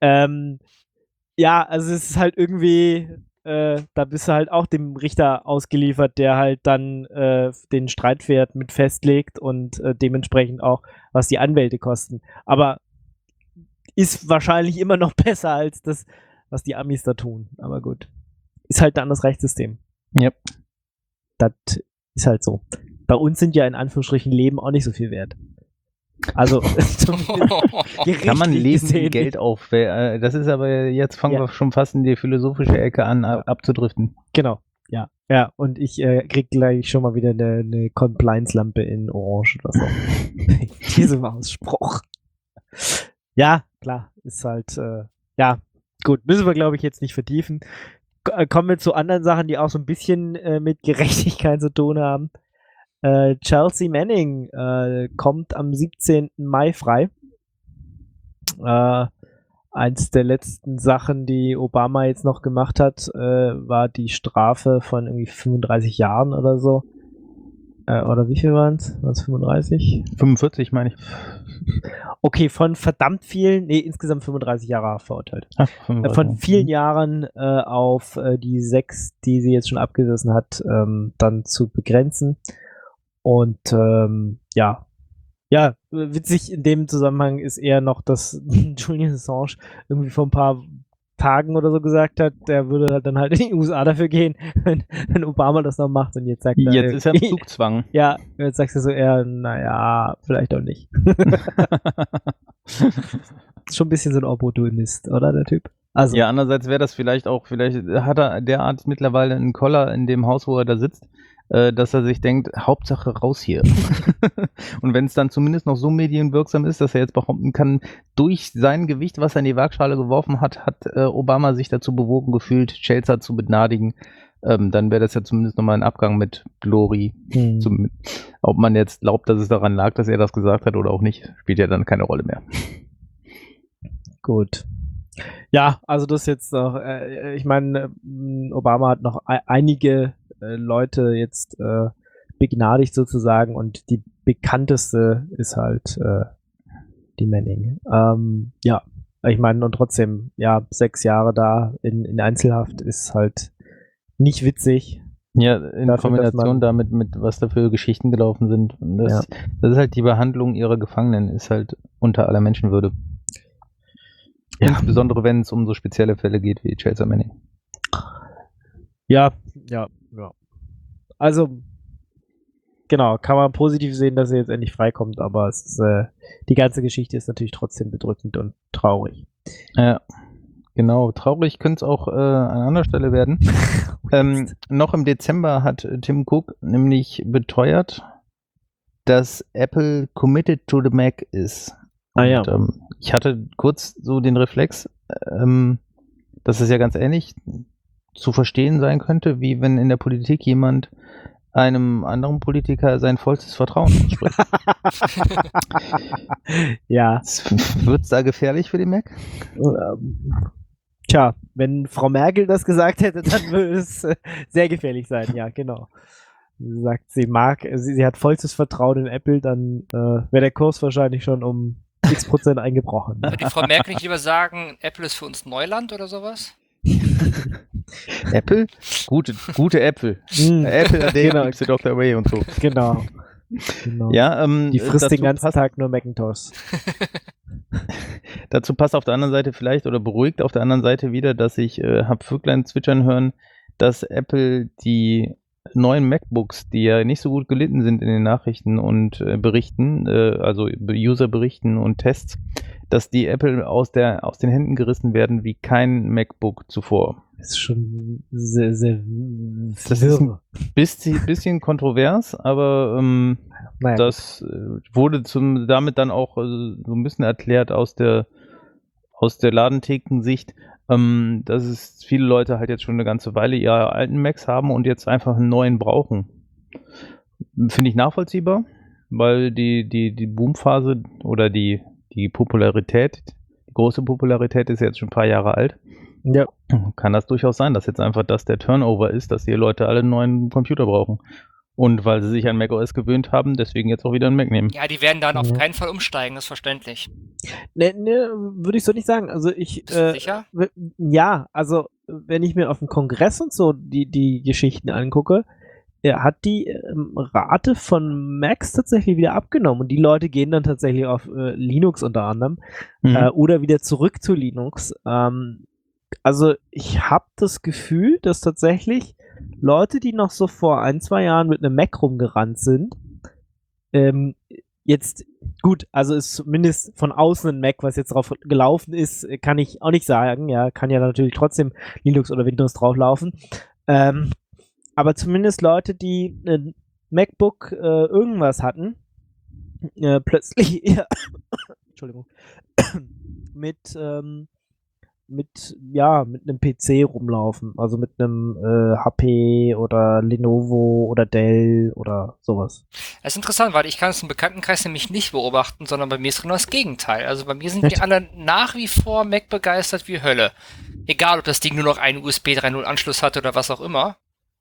Ja, also es ist halt irgendwie, da bist du halt auch dem Richter ausgeliefert, der halt dann den Streitwert mit festlegt und dementsprechend auch, was die Anwälte kosten. Aber ist wahrscheinlich immer noch besser als das, was die Amis da tun. Aber gut. Ist halt ein anderes Rechtssystem. Yep. Das ist halt so. Bei uns sind ja in Anführungsstrichen Leben auch nicht so viel wert. Also kann man Leben wie Geld aufwerten. Das ist aber, jetzt fangen wir schon fast in die philosophische Ecke an, abzudriften. Genau, ja. Ja, und ich krieg gleich schon mal wieder eine Compliance-Lampe in Orange oder so. Diesem Ausspruch. Ja, klar, ist halt, ja, gut, müssen wir, glaube ich, jetzt nicht vertiefen. Kommen wir zu anderen Sachen, die auch so ein bisschen mit Gerechtigkeit zu tun haben. Chelsea Manning kommt am 17. Mai frei. Eins der letzten Sachen, die Obama jetzt noch gemacht hat, war die Strafe von irgendwie 35 Jahren oder so. Oder wie viel waren es? Waren es 35? 45, meine ich. Okay, von verdammt vielen, insgesamt 35 Jahre verurteilt. Ach, von vielen Jahren auf die 6, die sie jetzt schon abgesessen hat, dann zu begrenzen. Und ja, witzig in dem Zusammenhang ist eher noch, dass Julian Assange irgendwie vor ein paar Tagen oder so gesagt hat, der würde dann halt in die USA dafür gehen, wenn Obama das noch macht, und jetzt sagt er... Jetzt ist er im Zugzwang. Ja, jetzt sagst du so eher, naja, vielleicht auch nicht. Ist schon ein bisschen so ein Opportunist, oder, der Typ? Also, ja, andererseits wäre das vielleicht hat er derart mittlerweile einen Koller in dem Haus, wo er da sitzt, dass er sich denkt, Hauptsache raus hier. Und wenn es dann zumindest noch so medienwirksam ist, dass er jetzt behaupten kann, durch sein Gewicht, was er in die Waagschale geworfen hat, hat Obama sich dazu bewogen gefühlt, Chelsea zu begnadigen, dann wäre das ja zumindest nochmal ein Abgang mit Glory. Ob man jetzt glaubt, dass es daran lag, dass er das gesagt hat oder auch nicht, spielt ja dann keine Rolle mehr. Gut. Ja, also das jetzt noch, ich meine, Obama hat noch einige Leute jetzt begnadigt sozusagen, und die bekannteste ist halt die Manning. Ja, ich meine, und trotzdem, ja, 6 Jahre da in Einzelhaft ist halt nicht witzig. Ja, in dafür, Kombination damit, mit was da für Geschichten gelaufen sind. Das ist halt die Behandlung ihrer Gefangenen, ist halt unter aller Menschenwürde. Ja. Insbesondere wenn es um so spezielle Fälle geht wie Chelsea Manning. Ja. Also, genau, kann man positiv sehen, dass er jetzt endlich freikommt, aber es ist, die ganze Geschichte ist natürlich trotzdem bedrückend und traurig. Ja, Genau, traurig könnte es auch an anderer Stelle werden. Noch im Dezember hat Tim Cook nämlich beteuert, dass Apple committed to the Mac ist. Ja. Und, ich hatte kurz so den Reflex, dass es ja ganz ähnlich zu verstehen sein könnte, wie wenn in der Politik jemand einem anderen Politiker sein vollstes Vertrauen ausspricht. Ja. Wird es da gefährlich für den Mac? Tja, wenn Frau Merkel das gesagt hätte, dann würde es sehr gefährlich sein. Ja, genau. Sie sagt, sie hat vollstes Vertrauen in Apple, dann wäre der Kurs wahrscheinlich schon um x% eingebrochen. Würde die Frau Merkel nicht lieber sagen, Apple ist für uns Neuland oder sowas? Apple? Gute Apple. Apple, genau. keeps the doctor away und so. Genau. Ja, die frisst den ganzen Tag nur Macintosh. Dazu passt auf der anderen Seite vielleicht oder beruhigt auf der anderen Seite wieder, dass ich habe Vöglein zwitschern hören, dass Apple die neuen MacBooks, die ja nicht so gut gelitten sind in den Nachrichten und Berichten, also User-Berichten und Tests, dass die Apple aus den Händen gerissen werden wie kein MacBook zuvor. Das ist schon sehr, sehr das ist ein bisschen kontrovers, aber naja, das wurde damit dann auch so ein bisschen erklärt aus der Ladenthekensicht, dass es viele Leute halt jetzt schon eine ganze Weile ihre alten Macs haben und jetzt einfach einen neuen brauchen. Finde ich nachvollziehbar, weil die Boomphase oder die Popularität, die große Popularität ist jetzt schon ein paar Jahre alt. Ja. Kann das durchaus sein, dass jetzt einfach das der Turnover ist, dass die Leute alle einen neuen Computer brauchen. Und weil sie sich an macOS gewöhnt haben, deswegen jetzt auch wieder einen Mac nehmen. Ja, die werden dann auf keinen Fall umsteigen, das ist verständlich. Ne, würde ich so nicht sagen. Also Bist du sicher? Ja, also wenn ich mir auf dem Kongress und so die Geschichten angucke, hat die Rate von Macs tatsächlich wieder abgenommen und die Leute gehen dann tatsächlich auf Linux unter anderem oder wieder zurück zu Linux. Also ich habe das Gefühl, dass tatsächlich Leute, die noch so vor 1-2 Jahren mit einem Mac rumgerannt sind, jetzt, gut, also ist zumindest von außen ein Mac, was jetzt drauf gelaufen ist, kann ich auch nicht sagen, ja, kann ja natürlich trotzdem Linux oder Windows drauf laufen, aber zumindest Leute, die ein MacBook irgendwas hatten, plötzlich, Entschuldigung, mit einem PC rumlaufen, also mit einem HP oder Lenovo oder Dell oder sowas. Das ist interessant, weil ich kann es im Bekanntenkreis nämlich nicht beobachten, sondern bei mir ist genau das Gegenteil. Also bei mir sind die alle nach wie vor Mac begeistert wie Hölle. Egal, ob das Ding nur noch einen USB 3.0 Anschluss hat oder was auch immer.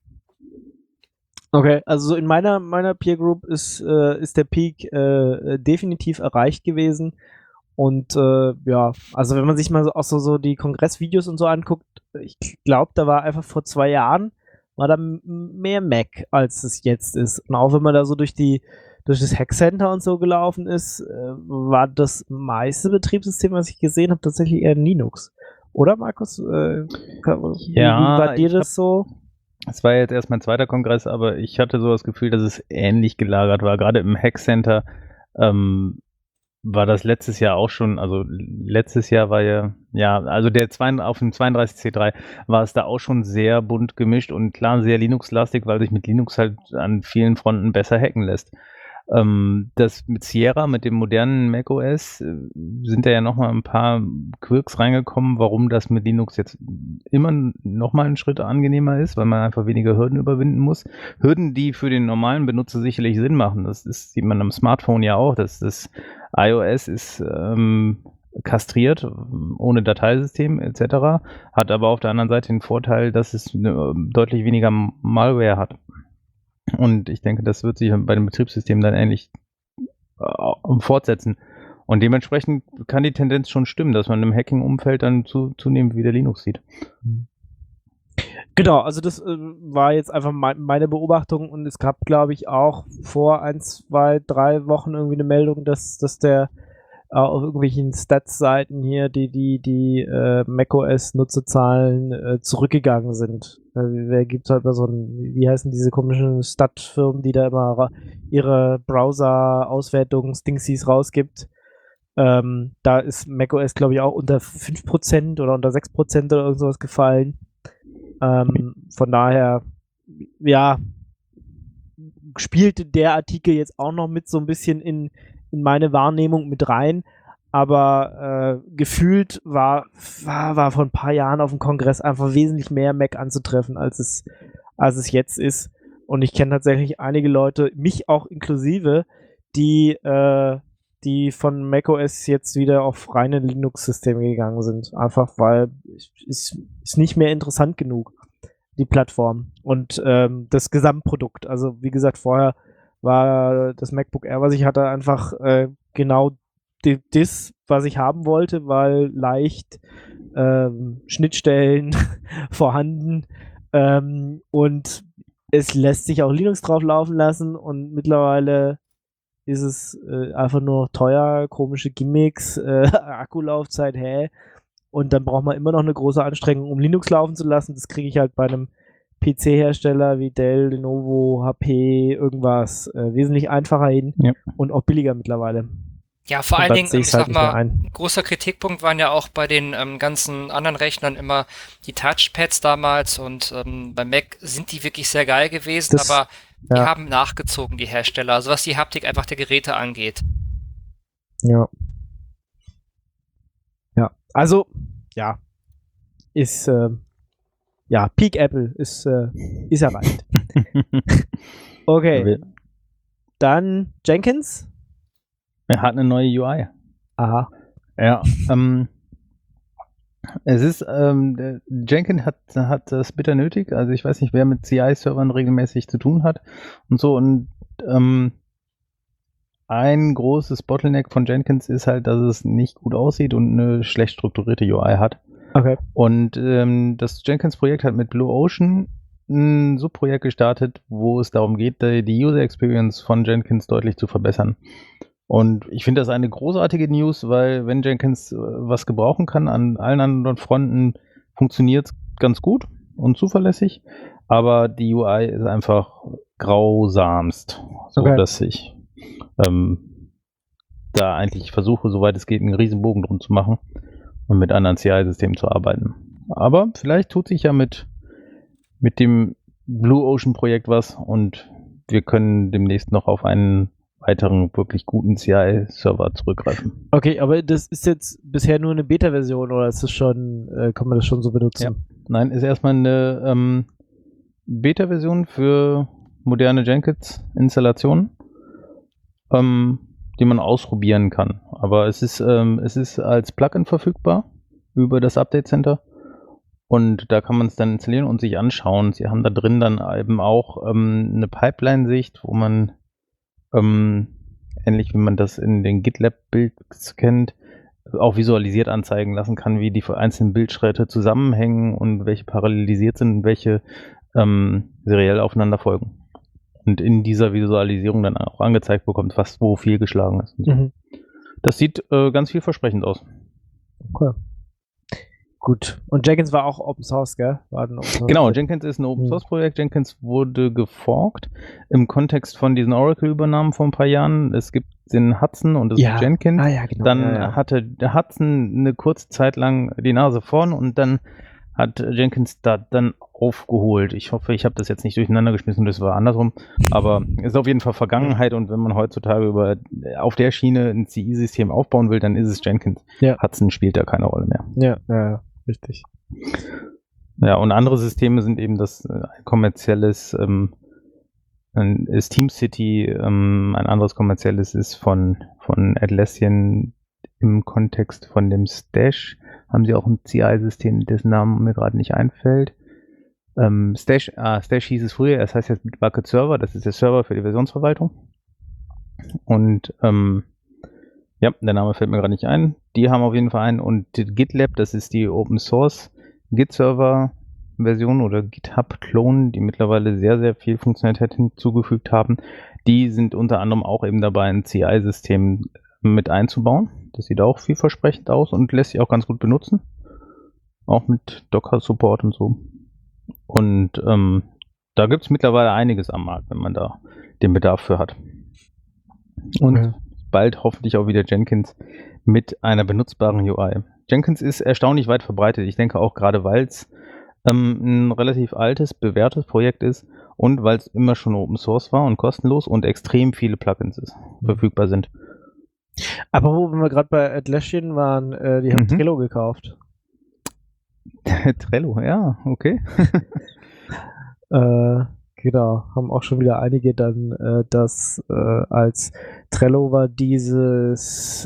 Okay, also in meiner Peer Group ist der Peak definitiv erreicht gewesen. Und also wenn man sich mal auch so die Kongressvideos und so anguckt, ich glaube, da war einfach vor 2 Jahren war da mehr Mac, als es jetzt ist. Und auch wenn man da so durch das Hackcenter und so gelaufen ist, war das meiste Betriebssystem, was ich gesehen habe, tatsächlich eher Linux. Oder, Markus? Wie war dir das so? Es war jetzt erst mein zweiter Kongress, aber ich hatte so das Gefühl, dass es ähnlich gelagert war. Gerade im Hackcenter war das letztes Jahr auch schon, also letztes Jahr war also auf dem 32C3 war es da auch schon sehr bunt gemischt und klar sehr Linux-lastig, weil sich mit Linux halt an vielen Fronten besser hacken lässt. Das mit Sierra, mit dem modernen macOS, sind da ja nochmal ein paar Quirks reingekommen, warum das mit Linux jetzt immer nochmal einen Schritt angenehmer ist, weil man einfach weniger Hürden überwinden muss. Hürden, die für den normalen Benutzer sicherlich Sinn machen. Das sieht man am Smartphone ja auch, dass das iOS ist kastriert, ohne Dateisystem etc., hat aber auf der anderen Seite den Vorteil, dass es deutlich weniger Malware hat. Und ich denke, das wird sich bei dem Betriebssystem dann ähnlich fortsetzen. Und dementsprechend kann die Tendenz schon stimmen, dass man im Hacking-Umfeld dann zunehmend wieder Linux sieht. Genau, also das war jetzt einfach meine Beobachtung und es gab, glaube ich, auch vor 1, 2, 3 Wochen irgendwie eine Meldung, dass der auf irgendwelchen Stats-Seiten hier die macOS-Nutzerzahlen zurückgegangen sind. Da gibt es halt mal wie heißen diese komischen Stat-Firmen, die da immer ihre Browser-Auswertungs-Dingsies rausgibt. Da ist macOS, glaube ich, auch unter 5% oder unter 6% oder irgend sowas gefallen. Von daher, ja, spielte der Artikel jetzt auch noch mit so ein bisschen in meine Wahrnehmung mit rein. Aber gefühlt war vor ein paar Jahren auf dem Kongress einfach wesentlich mehr Mac anzutreffen, als es jetzt ist. Und ich kenne tatsächlich einige Leute, mich auch inklusive, die von macOS jetzt wieder auf reine Linux-Systeme gegangen sind. Einfach weil es ist nicht mehr interessant genug, die Plattform und das Gesamtprodukt. Also wie gesagt, vorher war das MacBook Air, was ich hatte, einfach genau das, was ich haben wollte, weil leicht Schnittstellen vorhanden und es lässt sich auch Linux drauf laufen lassen und mittlerweile ist es einfach nur teuer, komische Gimmicks, Akkulaufzeit, und dann braucht man immer noch eine große Anstrengung, um Linux laufen zu lassen. Das kriege ich halt bei einem PC-Hersteller wie Dell, Lenovo, HP, irgendwas wesentlich einfacher hin und auch billiger mittlerweile. Ja, vor allen Dingen, ich sag mal, ein großer Kritikpunkt waren ja auch bei den ganzen anderen Rechnern immer die Touchpads damals und bei Mac sind die wirklich sehr geil gewesen, aber die haben nachgezogen, die Hersteller, also was die Haptik einfach der Geräte angeht. Ja. Ja, also, ja, ist, Peak Apple ist erreicht. Okay, dann Jenkins. Er hat eine neue UI. Aha. Ja, es ist, Jenkins hat das bitter nötig. Also ich weiß nicht, wer mit CI-Servern regelmäßig zu tun hat und so. Und ein großes Bottleneck von Jenkins ist halt, dass es nicht gut aussieht und eine schlecht strukturierte UI hat. Okay. Und das Jenkins-Projekt hat mit Blue Ocean ein Subprojekt gestartet, wo es darum geht, die User Experience von Jenkins deutlich zu verbessern. Und ich finde das eine großartige News, weil wenn Jenkins was gebrauchen kann, an allen anderen Fronten funktioniert es ganz gut und zuverlässig, aber die UI ist einfach grausamst, so dass ich da eigentlich versuche, soweit es geht, einen riesen Bogen drum zu machen und mit anderen CI-Systemen zu arbeiten. Aber vielleicht tut sich ja mit dem Blue Ocean Projekt was und wir können demnächst noch auf einen weiteren wirklich guten CI-Server zurückgreifen. Okay, aber das ist jetzt bisher nur eine Beta-Version oder ist das schon, kann man das schon so benutzen? Ja. Nein, ist erstmal eine Beta-Version für moderne Jenkins-Installationen, die man ausprobieren kann. Aber es ist als Plugin verfügbar über das Update Center und da kann man es dann installieren und sich anschauen. Sie haben da drin dann eben auch eine Pipeline-Sicht, wo man ähnlich wie man das in den GitLab-Builds kennt, auch visualisiert anzeigen lassen kann, wie die einzelnen Bildschritte zusammenhängen und welche parallelisiert sind und welche seriell aufeinander folgen. Und in dieser Visualisierung dann auch angezeigt bekommt, was wo fehlgeschlagen ist. Mhm. Das sieht ganz vielversprechend aus. Okay. Gut. Und Jenkins war auch Open Source, gell? Genau, Jenkins ist ein Open Source Projekt. Jenkins wurde geforkt im Kontext von diesen Oracle-Übernahmen vor ein paar Jahren. Es gibt den Hudson und das ist Jenkins. Ah, ja, genau. Dann hatte der Hudson eine kurze Zeit lang die Nase vorn und dann hat Jenkins da dann aufgeholt. Ich hoffe, ich habe das jetzt nicht durcheinander geschmissen, das war andersrum. Aber es ist auf jeden Fall Vergangenheit und wenn man heutzutage auf der Schiene ein CI-System aufbauen will, dann ist es Jenkins. Ja. Hudson spielt da keine Rolle mehr. Ja, richtig. Ja, und andere Systeme sind eben das kommerzielles ist TeamCity, ein anderes kommerzielles ist von Atlassian im Kontext von dem Stash. Haben sie auch ein CI-System, dessen Namen mir gerade nicht einfällt. Stash hieß es früher, es heißt jetzt Bucket Server, das ist der Server für die Versionsverwaltung. Und der Name fällt mir gerade nicht ein. Die haben auf jeden Fall einen. Und GitLab, das ist die Open Source Git-Server-Version oder GitHub-Klon, die mittlerweile sehr, sehr viel Funktionalität hinzugefügt haben. Die sind unter anderem auch eben dabei, ein CI-System mit einzubauen. Das sieht auch vielversprechend aus und lässt sich auch ganz gut benutzen. Auch mit Docker-Support und so. Und da gibt es mittlerweile einiges am Markt, wenn man da den Bedarf für hat. Und bald hoffentlich auch wieder Jenkins mit einer benutzbaren UI. Jenkins ist erstaunlich weit verbreitet. Ich denke auch gerade, weil es ein relativ altes, bewährtes Projekt ist und weil es immer schon Open Source war und kostenlos und extrem viele Plugins verfügbar sind. Aber wenn wir gerade bei Atlassian waren, die haben Trello gekauft. Trello, ja, okay. Genau, haben auch schon wieder einige dann das als Trello war dieses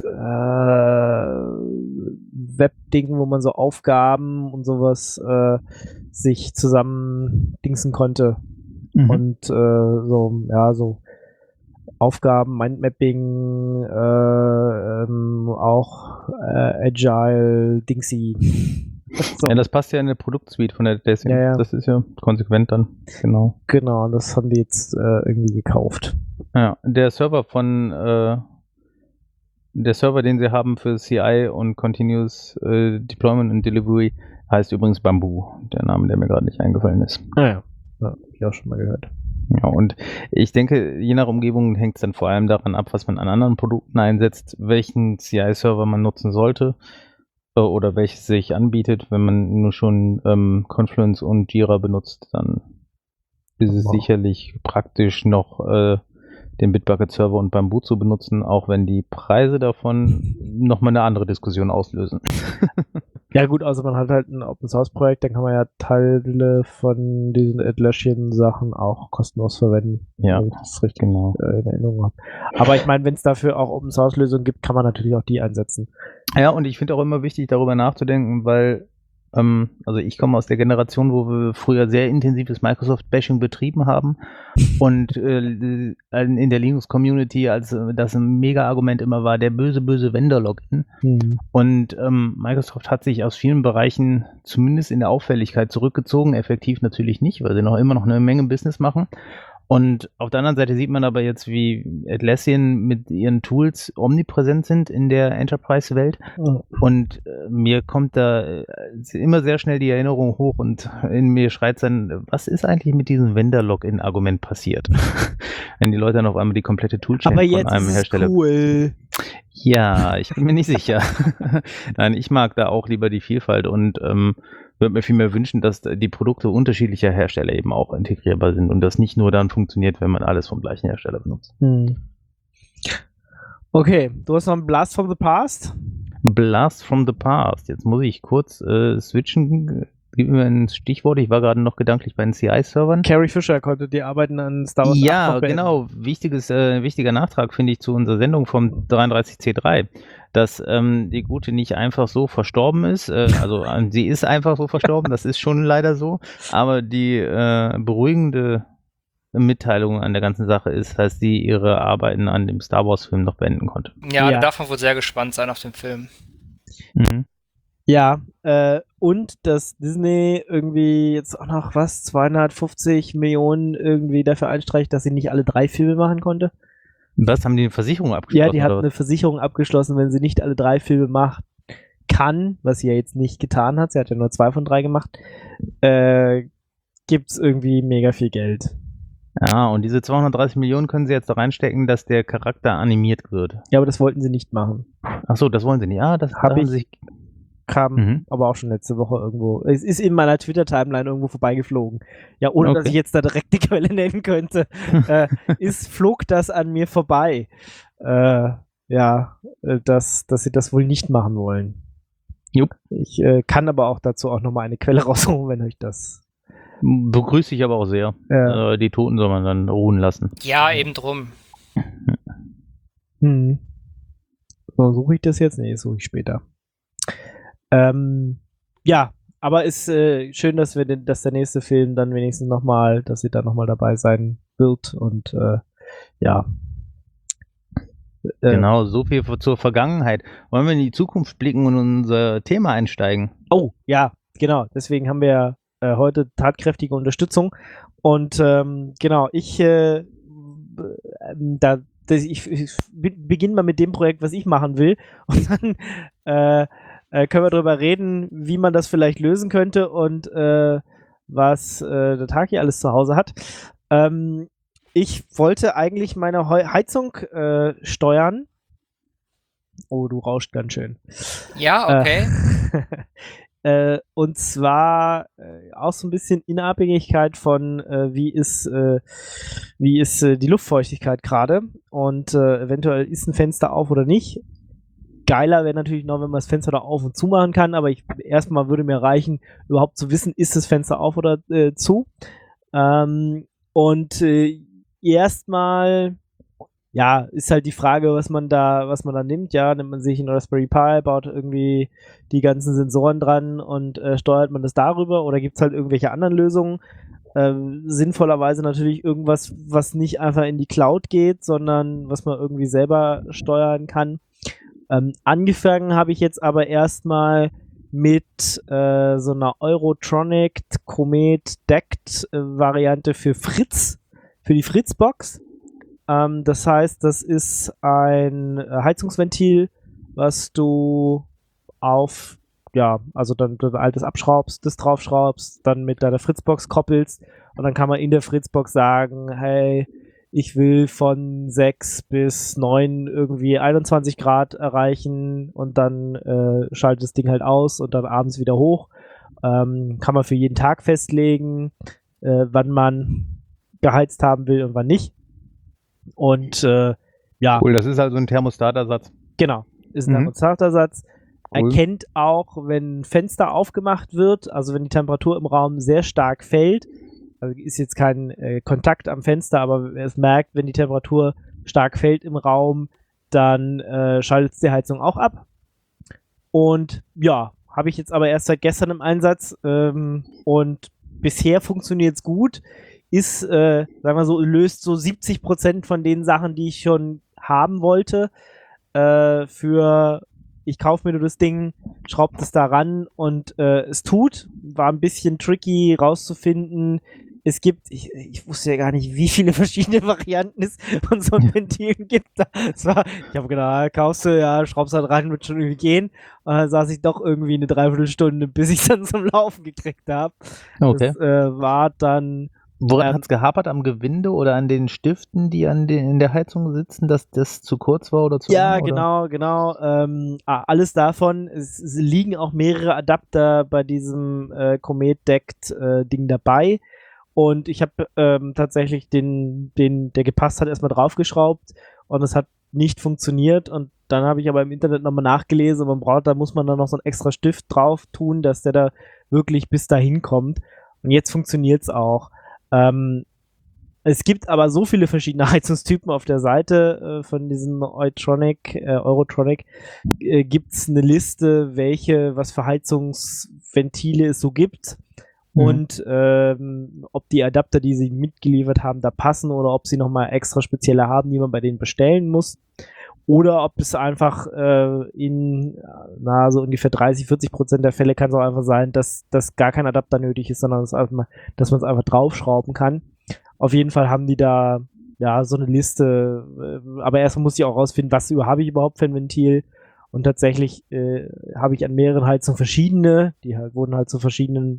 Web-Ding, wo man so Aufgaben und sowas sich zusammen dingsen konnte. Und so Aufgaben, Mindmapping, auch Agile, Dingsy. So. Ja, das passt ja in der Produktsuite von der Atlassian. Ja. Das ist ja konsequent dann, genau. Genau, das haben die jetzt irgendwie gekauft. Ja, der Server, den sie haben für CI und Continuous Deployment und Delivery, heißt übrigens Bamboo, der Name, der mir gerade nicht eingefallen ist. Ja, hab ich auch schon mal gehört. Ja, und ich denke, je nach Umgebung hängt es dann vor allem daran ab, was man an anderen Produkten einsetzt, welchen CI-Server man nutzen sollte oder welches sich anbietet. Wenn man nur schon Confluence und Jira benutzt, dann ist es sicherlich praktisch noch den Bitbucket-Server und Bamboo zu benutzen, auch wenn die Preise davon nochmal eine andere Diskussion auslösen. Ja gut, also man hat halt ein Open-Source-Projekt, dann kann man ja Teile von diesen Atlassian-Sachen auch kostenlos verwenden. Ja, wenn ich das richtig genau. in Erinnerung habe. Aber ich meine, wenn es dafür auch Open-Source-Lösungen gibt, kann man natürlich auch die einsetzen. Ja, und ich finde auch immer wichtig, darüber nachzudenken, weil also ich komme aus der Generation, wo wir früher sehr intensives Microsoft-Bashing betrieben haben und in der Linux-Community, als das ein Mega-Argument immer war, der böse Vendor-Login. Und Microsoft hat sich aus vielen Bereichen zumindest in der Auffälligkeit zurückgezogen, effektiv natürlich nicht, weil sie immer noch eine Menge Business machen. Und auf der anderen Seite sieht man aber jetzt, wie Atlassian mit ihren Tools omnipräsent sind in der Enterprise-Welt. Und mir kommt da immer sehr schnell die Erinnerung hoch und in mir schreit dann, was ist eigentlich mit diesem Vendor-Login-Argument passiert? Wenn die Leute dann auf einmal die komplette Toolchain aber von einem Hersteller... Cool. Ja, ich bin mir nicht sicher. Nein, ich mag da auch lieber die Vielfalt und würde mir viel mehr wünschen, dass die Produkte unterschiedlicher Hersteller eben auch integrierbar sind und das nicht nur dann funktioniert, wenn man alles vom gleichen Hersteller benutzt. Okay, du hast noch einen Blast from the Past? Blast from the Past. Jetzt muss ich kurz switchen. Gib mir ein Stichwort. Ich war gerade noch gedanklich bei den CI-Servern. Carrie Fisher konnte die Arbeiten an Star Wars 8 Ja, noch beenden. genau. Wichtiger Nachtrag finde ich zu unserer Sendung vom 33C3, dass die Gute nicht einfach so verstorben ist. Also sie ist einfach so verstorben, das ist schon leider so. Aber die beruhigende Mitteilung an der ganzen Sache ist, dass sie ihre Arbeiten an dem Star Wars-Film noch beenden konnte. Ja, da darf man wohl sehr gespannt sein auf den Film. Mhm. Ja, und dass Disney irgendwie jetzt auch noch 250 Millionen irgendwie dafür einstreicht, dass sie nicht alle 3 Filme machen konnte. Was, haben die eine Versicherung abgeschlossen? Ja, die hat oder was? eine Versicherung abgeschlossen, wenn sie nicht alle 3 Filme macht kann, was sie ja jetzt nicht getan hat, sie hat ja nur 2 von 3 gemacht, gibt's irgendwie mega viel Geld. Ja, und diese 230 Millionen können sie jetzt da reinstecken, dass der Charakter animiert wird. Ja, aber das wollten sie nicht machen. Ach so, das wollen sie nicht. Ah, das Hab haben ich- sich... Kam aber auch schon letzte Woche irgendwo. Es ist in meiner Twitter-Timeline irgendwo vorbeigeflogen. Ja, ohne dass Okay. ich jetzt da direkt die Quelle nennen könnte, flog das an mir vorbei. Dass sie das wohl nicht machen wollen. Jupp. Ich kann aber auch dazu auch nochmal eine Quelle rausholen, wenn euch das. Begrüße ich aber auch sehr. Die Toten soll man dann ruhen lassen. Ja, eben drum. So, suche ich das jetzt? Nee, das suche ich später. Ja, aber ist schön, dass dass der nächste Film dann wenigstens nochmal, dass sie da nochmal dabei sein wird und ja. Genau, so viel zur Vergangenheit. Wollen wir in die Zukunft blicken und unser Thema einsteigen? Oh, ja, genau. Deswegen haben wir heute tatkräftige Unterstützung. Und genau, ich beginne mal mit dem Projekt, was ich machen will. Und dann können wir darüber reden, wie man das vielleicht lösen könnte und was der Taki alles zu Hause hat. Ich wollte eigentlich meine Heizung steuern Oh, du rauscht ganz schön. Ja, okay. Und zwar auch so ein bisschen in Abhängigkeit von wie ist die Luftfeuchtigkeit gerade und eventuell ist ein Fenster auf oder nicht. Geiler wäre natürlich noch, wenn man das Fenster da auf und zu machen kann, aber erstmal würde mir reichen, überhaupt zu wissen, ist das Fenster auf oder zu. Erstmal ja, ist halt die Frage, was man da nimmt. Ja, nimmt man sich einen Raspberry Pi, baut irgendwie die ganzen Sensoren dran und steuert man das darüber oder gibt es halt irgendwelche anderen Lösungen? Sinnvollerweise natürlich irgendwas, was nicht einfach in die Cloud geht, sondern was man irgendwie selber steuern kann. Angefangen habe ich jetzt aber erstmal mit so einer Eurotronic Comet Decked Variante für Fritz, für die Fritzbox. Das heißt, das ist ein Heizungsventil, was du also dann altes abschraubst, das draufschraubst, dann mit deiner Fritzbox koppelst und dann kann man in der Fritzbox sagen, hey, ich will von 6 bis 9 irgendwie 21 Grad erreichen und dann schaltet das Ding halt aus und dann abends wieder hoch. Kann man für jeden Tag festlegen, wann man geheizt haben will und wann nicht. Und ja. Cool, das ist also ein Thermostatersatz. Genau, ist ein Thermostatersatz. Cool. Erkennt auch, wenn ein Fenster aufgemacht wird, also wenn die Temperatur im Raum sehr stark fällt, also ist jetzt kein Kontakt am Fenster, aber es merkt, wenn die Temperatur stark fällt im Raum, dann schaltet es die Heizung auch ab. Und ja, habe ich jetzt aber erst seit gestern im Einsatz und bisher funktioniert es gut. Ist, sagen wir so, löst so 70% von den Sachen, die ich schon haben wollte, ich kaufe mir nur das Ding, schraube das da ran und es tut. War ein bisschen tricky rauszufinden. Es gibt, ich wusste ja gar nicht, wie viele verschiedene Varianten es von so einem Ventil gibt. Ich habe gedacht, kaufst du, ja, schraubst halt rein, wird schon irgendwie gehen. Und dann saß ich doch irgendwie eine Dreiviertelstunde, bis ich es dann zum Laufen gekriegt habe. Okay. Das war dann... Woran hat es gehapert? Am Gewinde oder an den Stiften, die in der Heizung sitzen, dass das zu kurz war oder zu lang? Ja, genau. Alles davon. Es liegen auch mehrere Adapter bei diesem Comet-Decked-Ding dabei. Und ich habe tatsächlich der gepasst hat, erstmal draufgeschraubt und es hat nicht funktioniert. Und dann habe ich aber im Internet nochmal nachgelesen, da muss man dann noch so einen extra Stift drauf tun, dass der da wirklich bis dahin kommt. Und jetzt funktioniert es auch. Es gibt aber so viele verschiedene Heizungstypen auf der Seite von diesen Eurotronic, gibt es eine Liste, was für Heizungsventile es so gibt und ob die Adapter, die sie mitgeliefert haben, da passen oder ob sie nochmal extra spezielle haben, die man bei denen bestellen muss. Oder ob es einfach so ungefähr 30-40% der Fälle kann es auch einfach sein, dass gar kein Adapter nötig ist, sondern dass man es einfach draufschrauben kann. Auf jeden Fall haben die da so eine Liste, aber erstmal muss ich auch rausfinden, was habe ich überhaupt für ein Ventil. Und tatsächlich habe ich an mehreren Heizungen verschiedene, wurden halt zu verschiedenen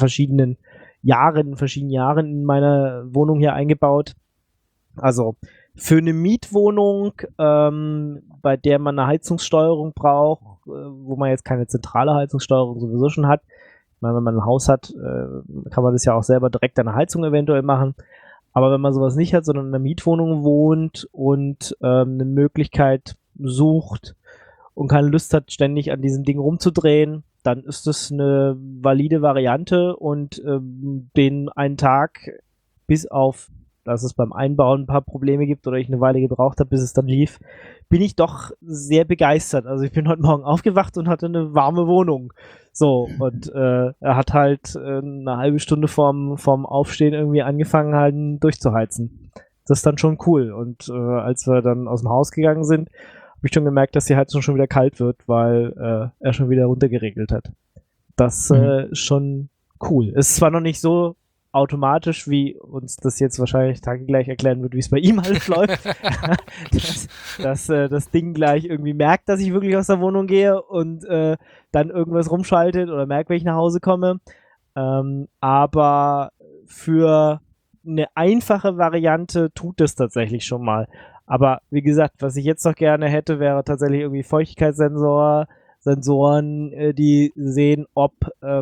Jahren in meiner Wohnung hier eingebaut. Also für eine Mietwohnung, bei der man eine Heizungssteuerung braucht, wo man jetzt keine zentrale Heizungssteuerung sowieso schon hat. Ich meine, wenn man ein Haus hat, kann man das ja auch selber direkt an der Heizung eventuell machen. Aber wenn man sowas nicht hat, sondern in einer Mietwohnung wohnt und eine Möglichkeit sucht und keine Lust hat, ständig an diesem Ding rumzudrehen, dann ist das eine valide Variante und den einen Tag bis auf, dass es beim Einbauen ein paar Probleme gibt oder ich eine Weile gebraucht habe, bis es dann lief, bin ich doch sehr begeistert. Also ich bin heute Morgen aufgewacht und hatte eine warme Wohnung. So, und er hat halt eine halbe Stunde vorm Aufstehen irgendwie angefangen halt durchzuheizen. Das ist dann schon cool. Und als wir dann aus dem Haus gegangen sind, habe ich schon gemerkt, dass die Heizung schon wieder kalt wird, weil er schon wieder runtergeregelt hat. Das ist schon cool. Ist zwar noch nicht so automatisch, wie uns das jetzt wahrscheinlich Taki gleich erklären wird, wie es bei ihm alles läuft, dass das Ding gleich irgendwie merkt, dass ich wirklich aus der Wohnung gehe und dann irgendwas rumschaltet oder merkt, wenn ich nach Hause komme. Aber für eine einfache Variante tut es tatsächlich schon mal. Aber wie gesagt, was ich jetzt noch gerne hätte, wäre tatsächlich irgendwie Feuchtigkeitssensoren, die sehen, ob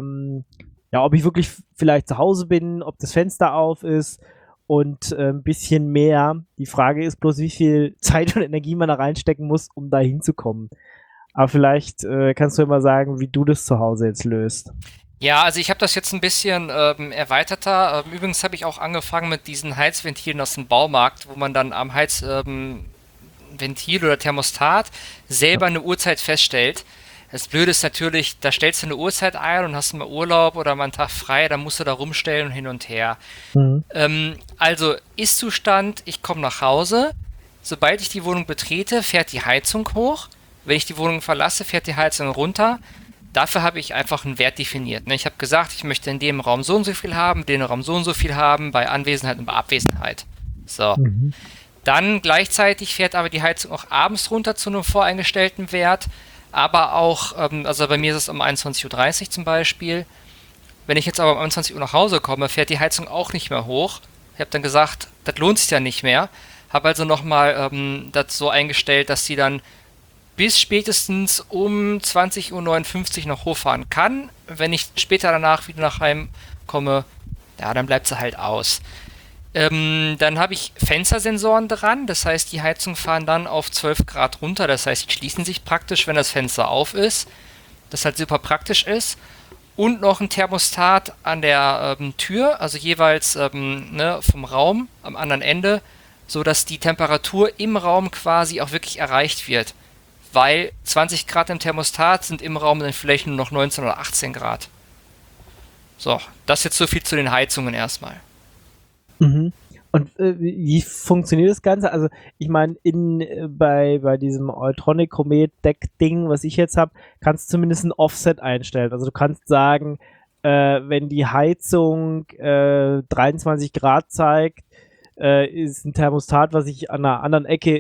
ich wirklich vielleicht zu Hause bin, ob das Fenster auf ist und ein bisschen mehr. Die Frage ist bloß, wie viel Zeit und Energie man da reinstecken muss, um da hinzukommen. Aber vielleicht kannst du ja mal sagen, wie du das zu Hause jetzt löst. Ja, also ich habe das jetzt ein bisschen erweiterter. Übrigens habe ich auch angefangen mit diesen Heizventilen aus dem Baumarkt, wo man dann am Heizventil oder Thermostat selber eine Uhrzeit feststellt. Das Blöde ist natürlich, da stellst du eine Uhrzeit ein und hast mal Urlaub oder mal einen Tag frei, dann musst du da rumstellen und hin und her. Also Ist-Zustand, ich komme nach Hause. Sobald ich die Wohnung betrete, fährt die Heizung hoch. Wenn ich die Wohnung verlasse, fährt die Heizung runter. Dafür habe ich einfach einen Wert definiert. Ich habe gesagt, ich möchte in dem Raum so und so viel haben, in dem Raum so und so viel haben, bei Anwesenheit und bei Abwesenheit. So. Dann gleichzeitig fährt aber die Heizung auch abends runter zu einem voreingestellten Wert, aber auch, also bei mir ist es um 21:30 Uhr zum Beispiel. Wenn ich jetzt aber um 21 Uhr nach Hause komme, fährt die Heizung auch nicht mehr hoch. Ich habe dann gesagt, das lohnt sich ja nicht mehr. Habe also nochmal das so eingestellt, dass sie dann bis spätestens um 20:59 Uhr noch hochfahren kann. Wenn ich später danach wieder nach Heim komme, ja, dann bleibt sie halt aus. Dann habe ich Fenstersensoren dran, das heißt, die Heizungen fahren dann auf 12 Grad runter, das heißt, die schließen sich praktisch, wenn das Fenster auf ist, das halt super praktisch ist. Und noch ein Thermostat an der Tür, also jeweils vom Raum am anderen Ende, sodass die Temperatur im Raum quasi auch wirklich erreicht wird. Weil 20 Grad im Thermostat sind im Raum dann vielleicht nur noch 19 oder 18 Grad. So, das jetzt so viel zu den Heizungen erstmal. Und wie funktioniert das Ganze? Also ich meine, bei diesem Eutronic Comet Deck Ding, was ich jetzt habe, kannst du zumindest ein Offset einstellen. Also du kannst sagen, wenn die Heizung 23 Grad zeigt, ist ein Thermostat, was ich an einer anderen Ecke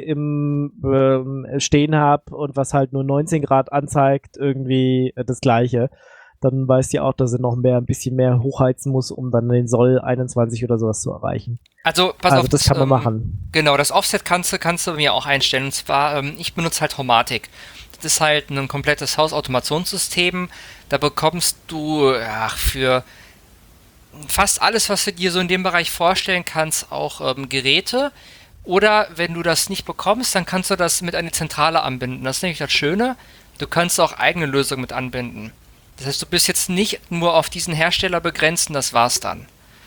im stehen habe und was halt nur 19 Grad anzeigt, irgendwie das Gleiche. Dann weiß die auch, dass sie noch ein bisschen mehr hochheizen muss, um dann den Soll 21 oder sowas zu erreichen. Also, pass auf, das kann man machen. Genau, das Offset kannst du bei mir auch einstellen. Und zwar, ich benutze halt Homatic. Das ist halt ein komplettes Hausautomationssystem. Da bekommst du für fast alles, was du dir so in dem Bereich vorstellen kannst, auch Geräte. Oder wenn du das nicht bekommst, dann kannst du das mit einer Zentrale anbinden. Das ist nämlich das Schöne. Du kannst auch eigene Lösungen mit anbinden. Das heißt, du bist jetzt nicht nur auf diesen Hersteller begrenzt und das war's dann.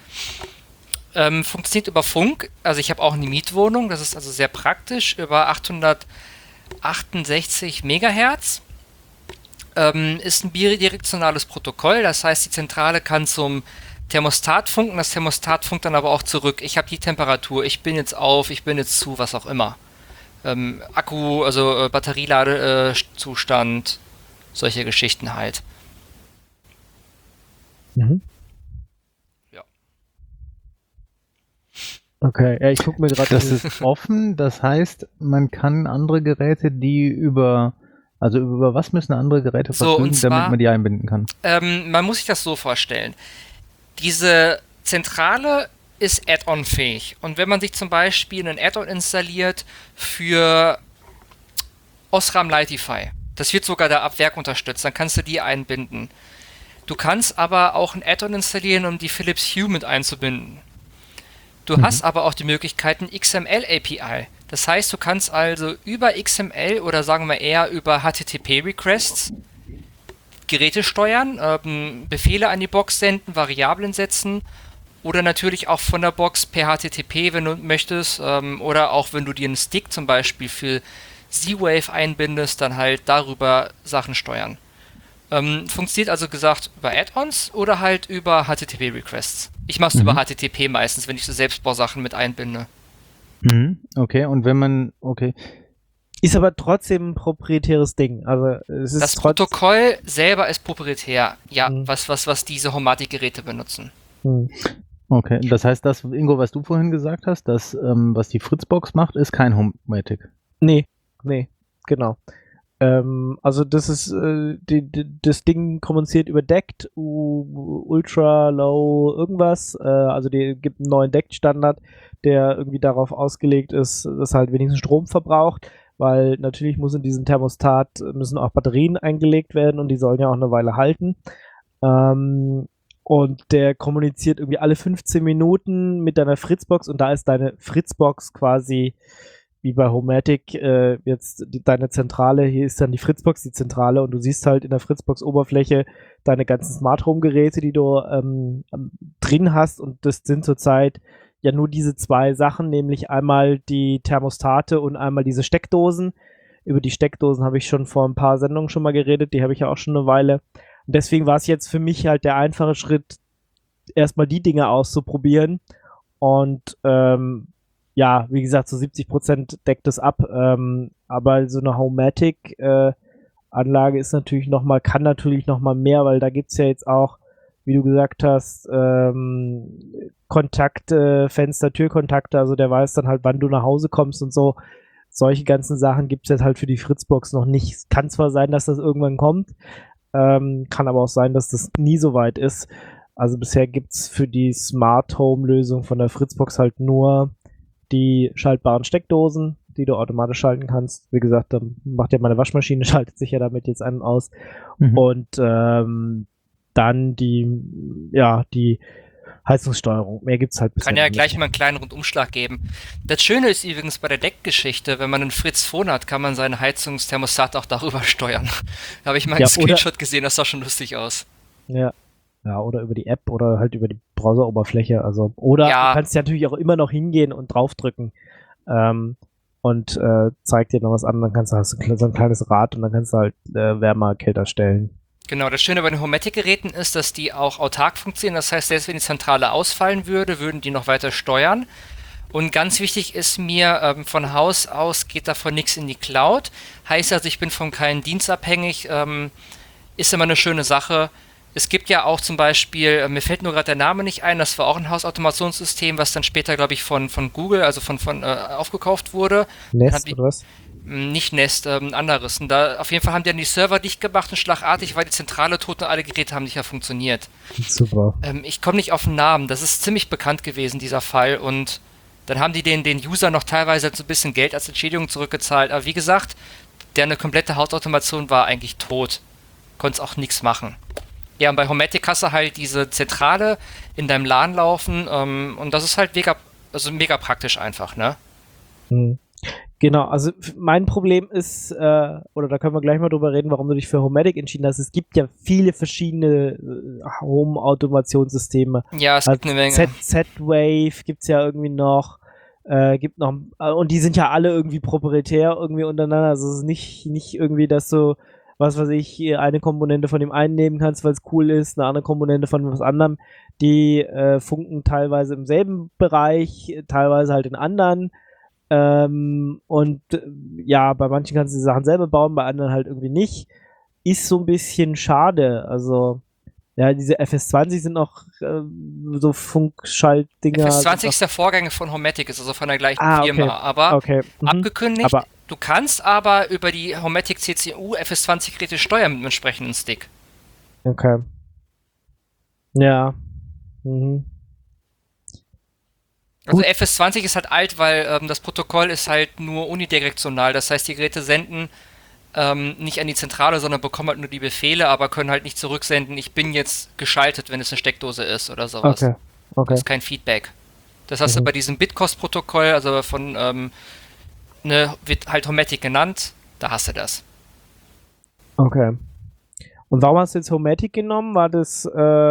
Funktioniert über Funk. Also ich habe auch eine Mietwohnung. Das ist also sehr praktisch. Über 868 Megahertz. Ist ein bidirektionales Protokoll. Das heißt, die Zentrale kann zum Thermostat funken. Das Thermostat funkt dann aber auch zurück. Ich habe die Temperatur. Ich bin jetzt auf. Ich bin jetzt zu. Was auch immer. Akku, also Batterieladezustand. Solche Geschichten halt. Ja. Okay, ja, ich gucke mir gerade. Das ist offen, das heißt, man kann andere Geräte, über was müssen andere Geräte verfügen, damit man die einbinden kann? Man muss sich das so vorstellen. Diese Zentrale ist Add-on-fähig. Und wenn man sich zum Beispiel ein Add-on installiert für Osram Lightify, das wird sogar da ab Werk unterstützt, dann kannst du die einbinden. Du kannst aber auch ein Add-on installieren, um die Philips Hue mit einzubinden. Du hast aber auch die Möglichkeit, ein XML-API. Das heißt, du kannst also über XML oder sagen wir eher über HTTP-Requests Geräte steuern, Befehle an die Box senden, Variablen setzen oder natürlich auch von der Box per HTTP, wenn du möchtest, oder auch wenn du dir einen Stick zum Beispiel für Z-Wave einbindest, dann halt darüber Sachen steuern. Funktioniert also gesagt über Add-ons oder halt über HTTP-Requests. Ich mache es über HTTP meistens, wenn ich so Selbstbausachen mit einbinde. Okay, und wenn man, Ist aber trotzdem ein proprietäres Ding. Also es ist das Protokoll selber ist proprietär, ja, was diese Homatic-Geräte benutzen. Okay, das heißt, das, Ingo, was du vorhin gesagt hast, das, was die Fritzbox macht, ist kein Homatic. Nee, genau. Also das ist das Ding kommuniziert über DECT, Ultra, Low, irgendwas. Also die gibt einen neuen DECT-Standard, der irgendwie darauf ausgelegt ist, dass halt wenigstens Strom verbraucht, weil natürlich müssen auch Batterien eingelegt werden und die sollen ja auch eine Weile halten. Und der kommuniziert irgendwie alle 15 Minuten mit deiner Fritzbox und da ist deine Fritzbox quasi wie bei Homematic jetzt deine Zentrale, hier ist dann die Fritzbox, die Zentrale und du siehst halt in der Fritzbox-Oberfläche deine ganzen Smart Home-Geräte, die du drin hast und das sind zurzeit ja nur diese zwei Sachen, nämlich einmal die Thermostate und einmal diese Steckdosen. Über die Steckdosen habe ich schon vor ein paar Sendungen schon mal geredet, die habe ich ja auch schon eine Weile. Und deswegen war es jetzt für mich halt der einfache Schritt, erstmal die Dinge auszuprobieren und ja, wie gesagt, so 70% deckt es ab, aber so eine Homematic-Anlage ist natürlich kann natürlich noch mal mehr, weil da gibt es ja jetzt auch, wie du gesagt hast, Kontakte, Fenster, Türkontakte, also der weiß dann halt, wann du nach Hause kommst und so. Solche ganzen Sachen gibt es jetzt halt für die Fritzbox noch nicht. Es kann zwar sein, dass das irgendwann kommt, kann aber auch sein, dass das nie so weit ist. Also bisher gibt es für die Smart Home-Lösung von der Fritzbox halt nur die schaltbaren Steckdosen, die du automatisch schalten kannst. Wie gesagt, dann macht ja meine Waschmaschine, schaltet sich ja damit jetzt an und aus. Und dann die Heizungssteuerung. Mehr gibt's halt bisher Kann ja nicht. gleich mal einen kleinen Rundumschlag geben. Das Schöne ist übrigens bei der Deckgeschichte, wenn man einen Fritz Phone hat, kann man seine Heizungsthermostat auch darüber steuern. Da habe ich mal einen Screenshot gesehen, das sah schon lustig aus. Ja. Ja, oder über die App oder halt über die Browseroberfläche. Also, oder du kannst ja natürlich auch immer noch hingehen und draufdrücken und zeigt dir noch was an, dann hast du so ein kleines Rad und dann kannst du halt Wärmer, kälter stellen. Genau, das Schöne bei den Homematic-Geräten ist, dass die auch autark funktionieren. Das heißt, selbst wenn die Zentrale ausfallen würde, würden die noch weiter steuern. Und ganz wichtig ist mir, von Haus aus geht davon nichts in die Cloud. Heißt also, ich bin von keinem Dienst abhängig. Ist immer eine schöne Sache. Es gibt ja auch zum Beispiel, mir fällt nur gerade der Name nicht ein, das war auch ein Hausautomationssystem, was dann später, glaube ich, von Google, also von aufgekauft wurde. Nest oder was? Nicht Nest, ein anderes. Und da, auf jeden Fall haben die dann die Server dicht gemacht und schlagartig war die Zentrale tot und alle Geräte haben nicht mehr funktioniert. Super. Ich komme nicht auf den Namen, das ist ziemlich bekannt gewesen, dieser Fall. Und dann haben die den User noch teilweise so ein bisschen Geld als Entschädigung zurückgezahlt. Aber wie gesagt, eine komplette Hausautomation war eigentlich tot. Konntest auch nichts machen. Ja, und bei Homematic hast du halt diese Zentrale in deinem LAN laufen und das ist halt mega praktisch einfach, ne? Genau, also mein Problem ist, oder da können wir gleich mal drüber reden, warum du dich für Homematic entschieden hast. Es gibt ja viele verschiedene Home-Automationssysteme. Ja, es gibt eine Menge. Z-Wave gibt's ja irgendwie noch, und die sind ja alle irgendwie proprietär irgendwie untereinander. Also es ist nicht irgendwie, dass du was weiß ich, eine Komponente von dem einen nehmen kannst, weil es cool ist, eine andere Komponente von was anderem. Die funken teilweise im selben Bereich, teilweise halt in anderen. Ja, bei manchen kannst du die Sachen selber bauen, bei anderen halt irgendwie nicht. Ist so ein bisschen schade. Also, ja, diese FS20 sind noch so Funkschaltdinger. FS20 ist der Vorgänger von Homematic, ist also von der gleichen Firma, aber abgekündigt. Aber du kannst aber über die Homematic CCU FS20-Geräte steuern mit einem entsprechenden Stick. Okay. Ja. Also FS20 ist halt alt, weil das Protokoll ist halt nur unidirektional. Das heißt, die Geräte senden nicht an die Zentrale, sondern bekommen halt nur die Befehle, aber können halt nicht zurücksenden, ich bin jetzt geschaltet, wenn es eine Steckdose ist oder sowas. Okay. Das ist kein Feedback. Das hast du bei diesem Bitcost-Protokoll, also von wird halt Homematic genannt, da hast du das. Okay. Und warum hast du jetzt Homematic genommen? War das,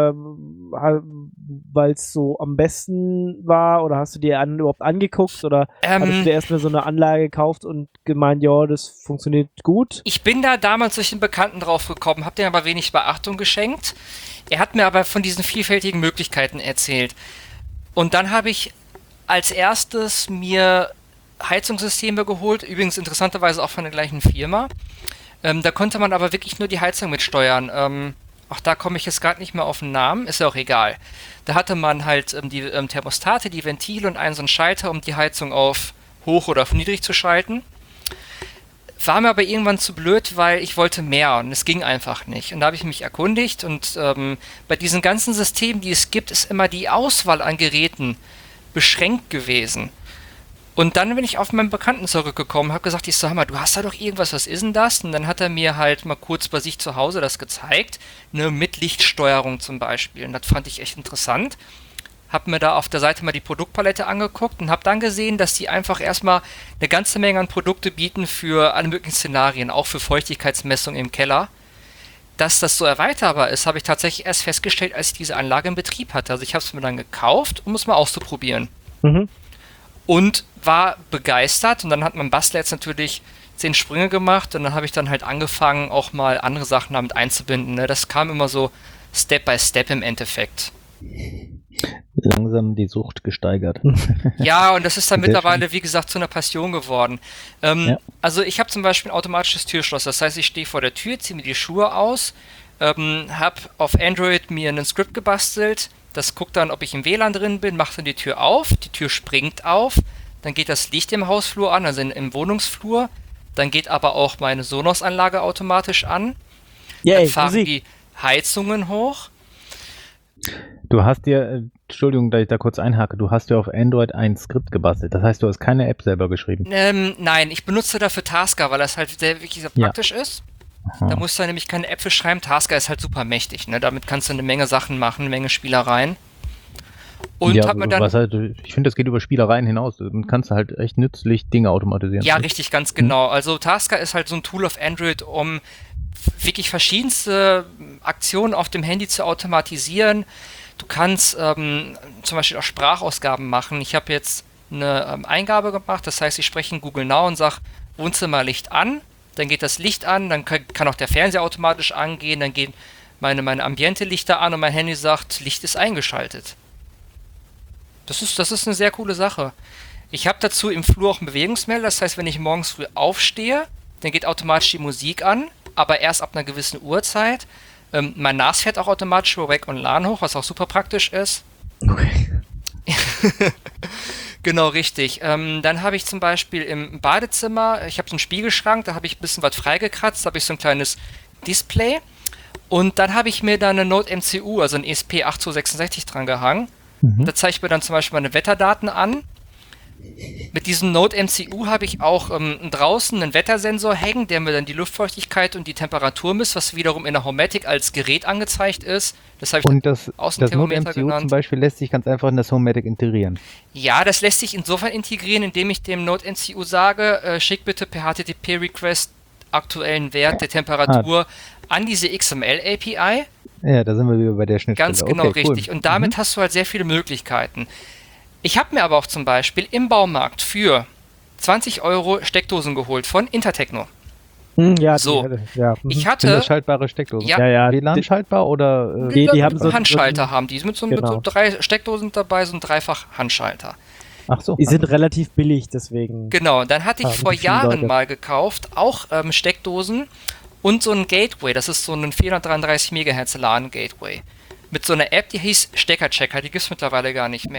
weil es so am besten war oder hast du dir überhaupt angeguckt oder hattest du dir erstmal so eine Anlage gekauft und gemeint, ja, das funktioniert gut? Ich bin da damals durch den Bekannten drauf gekommen, hab dem aber wenig Beachtung geschenkt. Er hat mir aber von diesen vielfältigen Möglichkeiten erzählt. Und dann habe ich als erstes mir Heizungssysteme geholt, übrigens interessanterweise auch von der gleichen Firma. Da konnte man aber wirklich nur die Heizung mitsteuern. Auch da komme ich jetzt gerade nicht mehr auf den Namen, ist ja auch egal. Da hatte man halt die Thermostate, die Ventile und einen so einen Schalter, um die Heizung auf hoch oder auf niedrig zu schalten. war mir aber irgendwann zu blöd, weil ich wollte mehr und es ging einfach nicht. Und da habe ich mich erkundigt und bei diesen ganzen Systemen, die es gibt, ist immer die Auswahl an Geräten beschränkt gewesen. Und dann bin ich auf meinen Bekannten zurückgekommen, habe gesagt, ich sag mal, du hast da doch irgendwas, was ist denn das? Und dann hat er mir halt mal kurz bei sich zu Hause das gezeigt, ne, mit Lichtsteuerung zum Beispiel. Und das fand ich echt interessant. Hab mir da auf der Seite mal die Produktpalette angeguckt und habe dann gesehen, dass die einfach erstmal eine ganze Menge an Produkte bieten für alle möglichen Szenarien, auch für Feuchtigkeitsmessung im Keller. Dass das so erweiterbar ist, habe ich tatsächlich erst festgestellt, als ich diese Anlage in Betrieb hatte. Also ich habe es mir dann gekauft, um es mal auszuprobieren. Mhm. Und war begeistert und dann hat mein Bastler jetzt natürlich 10 Sprünge gemacht und dann habe ich dann halt angefangen, auch mal andere Sachen damit einzubinden. Ne? Das kam immer so Step by Step im Endeffekt. Langsam die Sucht gesteigert. Ja, und das ist dann Sehr mittlerweile, wie gesagt, zu einer Passion geworden. Ja. Also ich habe zum Beispiel ein automatisches Türschloss. Das heißt, ich stehe vor der Tür, ziehe mir die Schuhe aus, habe auf Android mir ein Skript gebastelt. Das guckt dann, ob ich im WLAN drin bin, macht dann die Tür auf, die Tür springt auf, dann geht das Licht im Hausflur an, also im Wohnungsflur, dann geht aber auch meine Sonos-Anlage automatisch an, dann fahren Musik. die Heizungen hoch. Du hast dir, Entschuldigung, dass ich da kurz einhake, du hast dir auf Android ein Skript gebastelt. Das heißt, du hast keine App selber geschrieben. Nein, ich benutze dafür Tasker, weil das halt wirklich sehr Ja. praktisch ist. Aha. Da musst du nämlich keine App für schreiben. Tasker ist halt super mächtig, ne? Damit kannst du eine Menge Sachen machen, eine Menge Spielereien. Und ja, hat mir dann... was halt, ich finde, das geht über Spielereien hinaus. Dann kannst du halt echt nützlich Dinge automatisieren. Ja, richtig, ganz genau. Also Tasker ist halt so ein Tool auf Android, um wirklich verschiedenste Aktionen auf dem Handy zu automatisieren. Du kannst zum Beispiel auch Sprachausgaben machen. Ich habe jetzt eine Eingabe gemacht, das heißt, ich spreche in Google Now und sage Wohnzimmerlicht an, dann geht das Licht an, dann kann auch der Fernseher automatisch angehen, dann gehen meine Ambiente-Lichter an und mein Handy sagt, Licht ist eingeschaltet. Das ist eine sehr coole Sache. Ich habe dazu im Flur auch einen Bewegungsmelder, das heißt, wenn ich morgens früh aufstehe, dann geht automatisch die Musik an, aber erst ab einer gewissen Uhrzeit. Mein NAS fährt auch automatisch über Wake und LAN hoch, was auch super praktisch ist. Okay. Genau, richtig. Dann habe ich zum Beispiel im Badezimmer, ich habe so einen Spiegelschrank, da habe ich ein bisschen was freigekratzt, da habe ich so ein kleines Display. Und dann habe ich mir da eine Node MCU, also ein ESP8266 dran gehangen. Da zeige ich mir dann zum Beispiel meine Wetterdaten an. Mit diesem Node MCU habe ich auch draußen einen Wettersensor hängen, der mir dann die Luftfeuchtigkeit und die Temperatur misst, was wiederum in der Homematic als Gerät angezeigt ist. Das habe ich Und dann das Node Außenthermometer MCU genannt. zum Beispiel lässt sich ganz einfach in das Homematic integrieren. Ja, das lässt sich insofern integrieren, indem ich dem Node MCU sage, schick bitte per HTTP-Request aktuellen Wert der Temperatur an diese XML-API. Ja, da sind wir wieder bei der Schnittstelle. Ganz genau, okay, cool. richtig. Und damit hast du halt sehr viele Möglichkeiten. Ich habe mir aber auch zum Beispiel im Baumarkt für 20 € Steckdosen geholt von Intertechno. Ja, So. Ja. Ich Sind hatte das schaltbare Steckdosen? Ja. Ja, WLAN-schaltbar oder? die haben so Handschalter haben die. Mit so Genau. 3 Steckdosen dabei, so ein Dreifach-Handschalter. Ach so. Die sind relativ billig, deswegen. Genau, dann hatte ich Haben vor viele Jahren Leute. mal gekauft, auch Steckdosen und so ein Gateway. Das ist so ein 433 MHz LAN-Gateway. Mit so einer App, die hieß Steckerchecker. Die gibt es mittlerweile gar nicht mehr.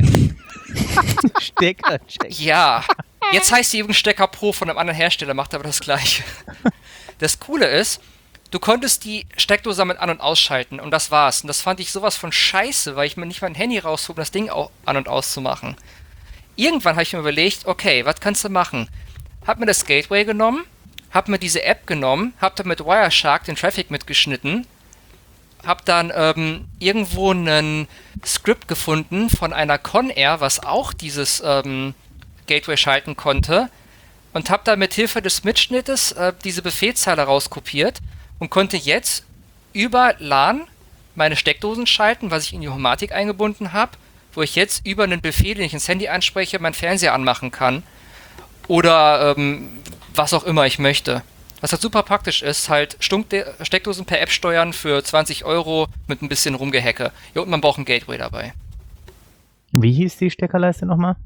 Steckercheck. Ja, jetzt heißt die übrigens Stecker Pro von einem anderen Hersteller, macht aber das Gleiche. Das Coole ist, du konntest die Steckdose damit an- und ausschalten und das war's. Und das fand ich sowas von scheiße, weil ich mir nicht mein Handy rauszog, um das Ding auch an- und auszumachen. Irgendwann habe ich mir überlegt, okay, was kannst du machen? Hab mir das Gateway genommen, hab mir diese App genommen, hab dann mit Wireshark den Traffic mitgeschnitten, hab dann irgendwo ein Skript gefunden von einer Conair, was auch dieses Gateway schalten konnte und hab dann mit Hilfe des Mitschnittes diese Befehlszeile rauskopiert und konnte jetzt über LAN meine Steckdosen schalten, was ich in die Homematic eingebunden habe, wo ich jetzt über einen Befehl, den ich ins Handy anspreche, meinen Fernseher anmachen kann oder was auch immer ich möchte. Was halt super praktisch ist, halt Steckdosen per App steuern für 20 € mit ein bisschen Rumgehacke. Ja, und man braucht ein Gateway dabei. Wie hieß die Steckerleiste nochmal?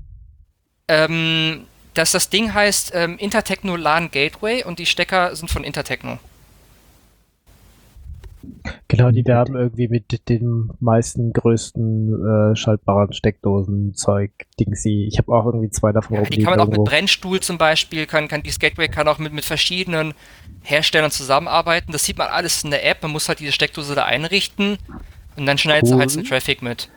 Das Ding heißt Intertechno LAN Gateway und die Stecker sind von Intertechno. Genau, die werben irgendwie mit den meisten größten schaltbaren Steckdosen-Zeug, Dingsy. Ich habe auch irgendwie 2 davon Ja, die rumliegen kann man auch irgendwo. mit Brennstuhl zum Beispiel, dieses Gateway kann auch mit verschiedenen Herstellern zusammenarbeiten. Das sieht man alles in der App. Man muss halt diese Steckdose da einrichten und dann schneidet sie halt den Traffic mit.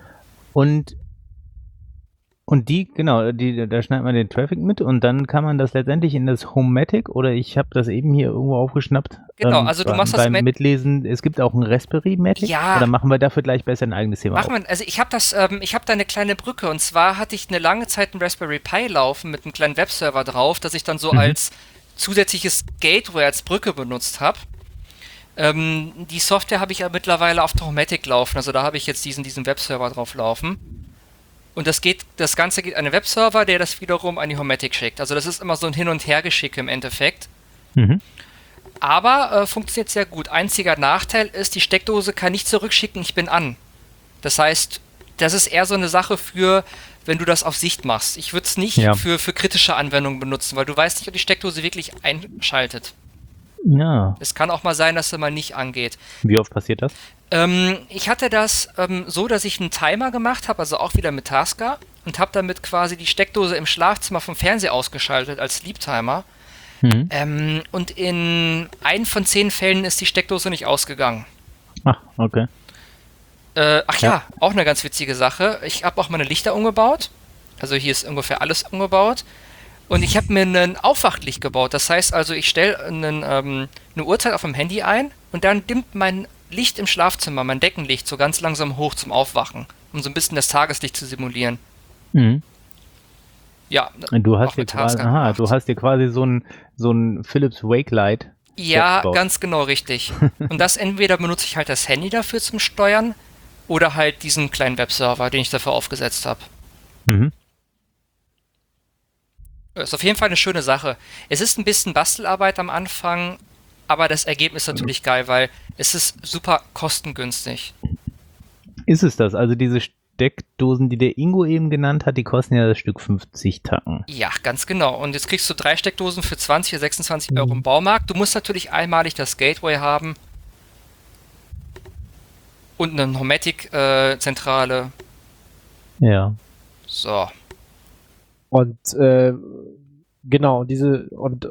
Und da schneidet man den Traffic mit und dann kann man das letztendlich in das Homematic oder ich habe das eben hier irgendwo aufgeschnappt. Genau, also du machst das beim Mitlesen. Es gibt auch ein Raspberry-Matic. Ja. Oder machen wir dafür gleich besser ein eigenes Thema? Also ich habe da eine kleine Brücke und zwar hatte ich eine lange Zeit einen Raspberry Pi laufen mit einem kleinen Webserver drauf, das ich dann so als zusätzliches Gateway als Brücke benutzt habe. Die Software habe ich ja mittlerweile auf Homematic laufen, also da habe ich jetzt diesen Webserver drauf laufen. Und das Ganze geht an den Webserver, der das wiederum an die Homematic schickt. Also das ist immer so ein Hin- und Hergeschicke im Endeffekt. Aber funktioniert sehr gut. Einziger Nachteil ist, die Steckdose kann nicht zurückschicken, ich bin an. Das heißt, das ist eher so eine Sache für, wenn du das auf Sicht machst. Ich würde es nicht für kritische Anwendungen benutzen, weil du weißt nicht, ob die Steckdose wirklich einschaltet. Ja. Es kann auch mal sein, dass sie mal nicht angeht. Wie oft passiert das? Ich hatte das so, dass ich einen Timer gemacht habe, also auch wieder mit Tasker, und habe damit quasi die Steckdose im Schlafzimmer vom Fernseher ausgeschaltet als Sleep-Timer. Und in 1 von 10 Fällen ist die Steckdose nicht ausgegangen. Ach, okay. Auch eine ganz witzige Sache. Ich habe auch meine Lichter umgebaut. Also hier ist ungefähr alles umgebaut. Und ich habe mir ein Aufwachlicht gebaut. Das heißt also, ich stelle eine Uhrzeit auf dem Handy ein und dann dimmt mein Licht im Schlafzimmer, mein Deckenlicht, so ganz langsam hoch zum Aufwachen, um so ein bisschen das Tageslicht zu simulieren. Ja, du hast dir quasi so ein Philips Wake Light. Ja, ganz genau, richtig. Und das entweder benutze ich halt das Handy dafür zum Steuern oder halt diesen kleinen Webserver, den ich dafür aufgesetzt habe. Ist auf jeden Fall eine schöne Sache. Es ist ein bisschen Bastelarbeit am Anfang, aber das Ergebnis ist natürlich geil, weil es ist super kostengünstig. Ist es das? Also diese Steckdosen, die der Ingo eben genannt hat, die kosten ja das Stück 50 Tacken. Ja, ganz genau. Und jetzt kriegst du 3 Steckdosen für 20 oder 26 Euro im Baumarkt. Du musst natürlich einmalig das Gateway haben und eine Homematic-Zentrale. Ja. So. Und genau, diese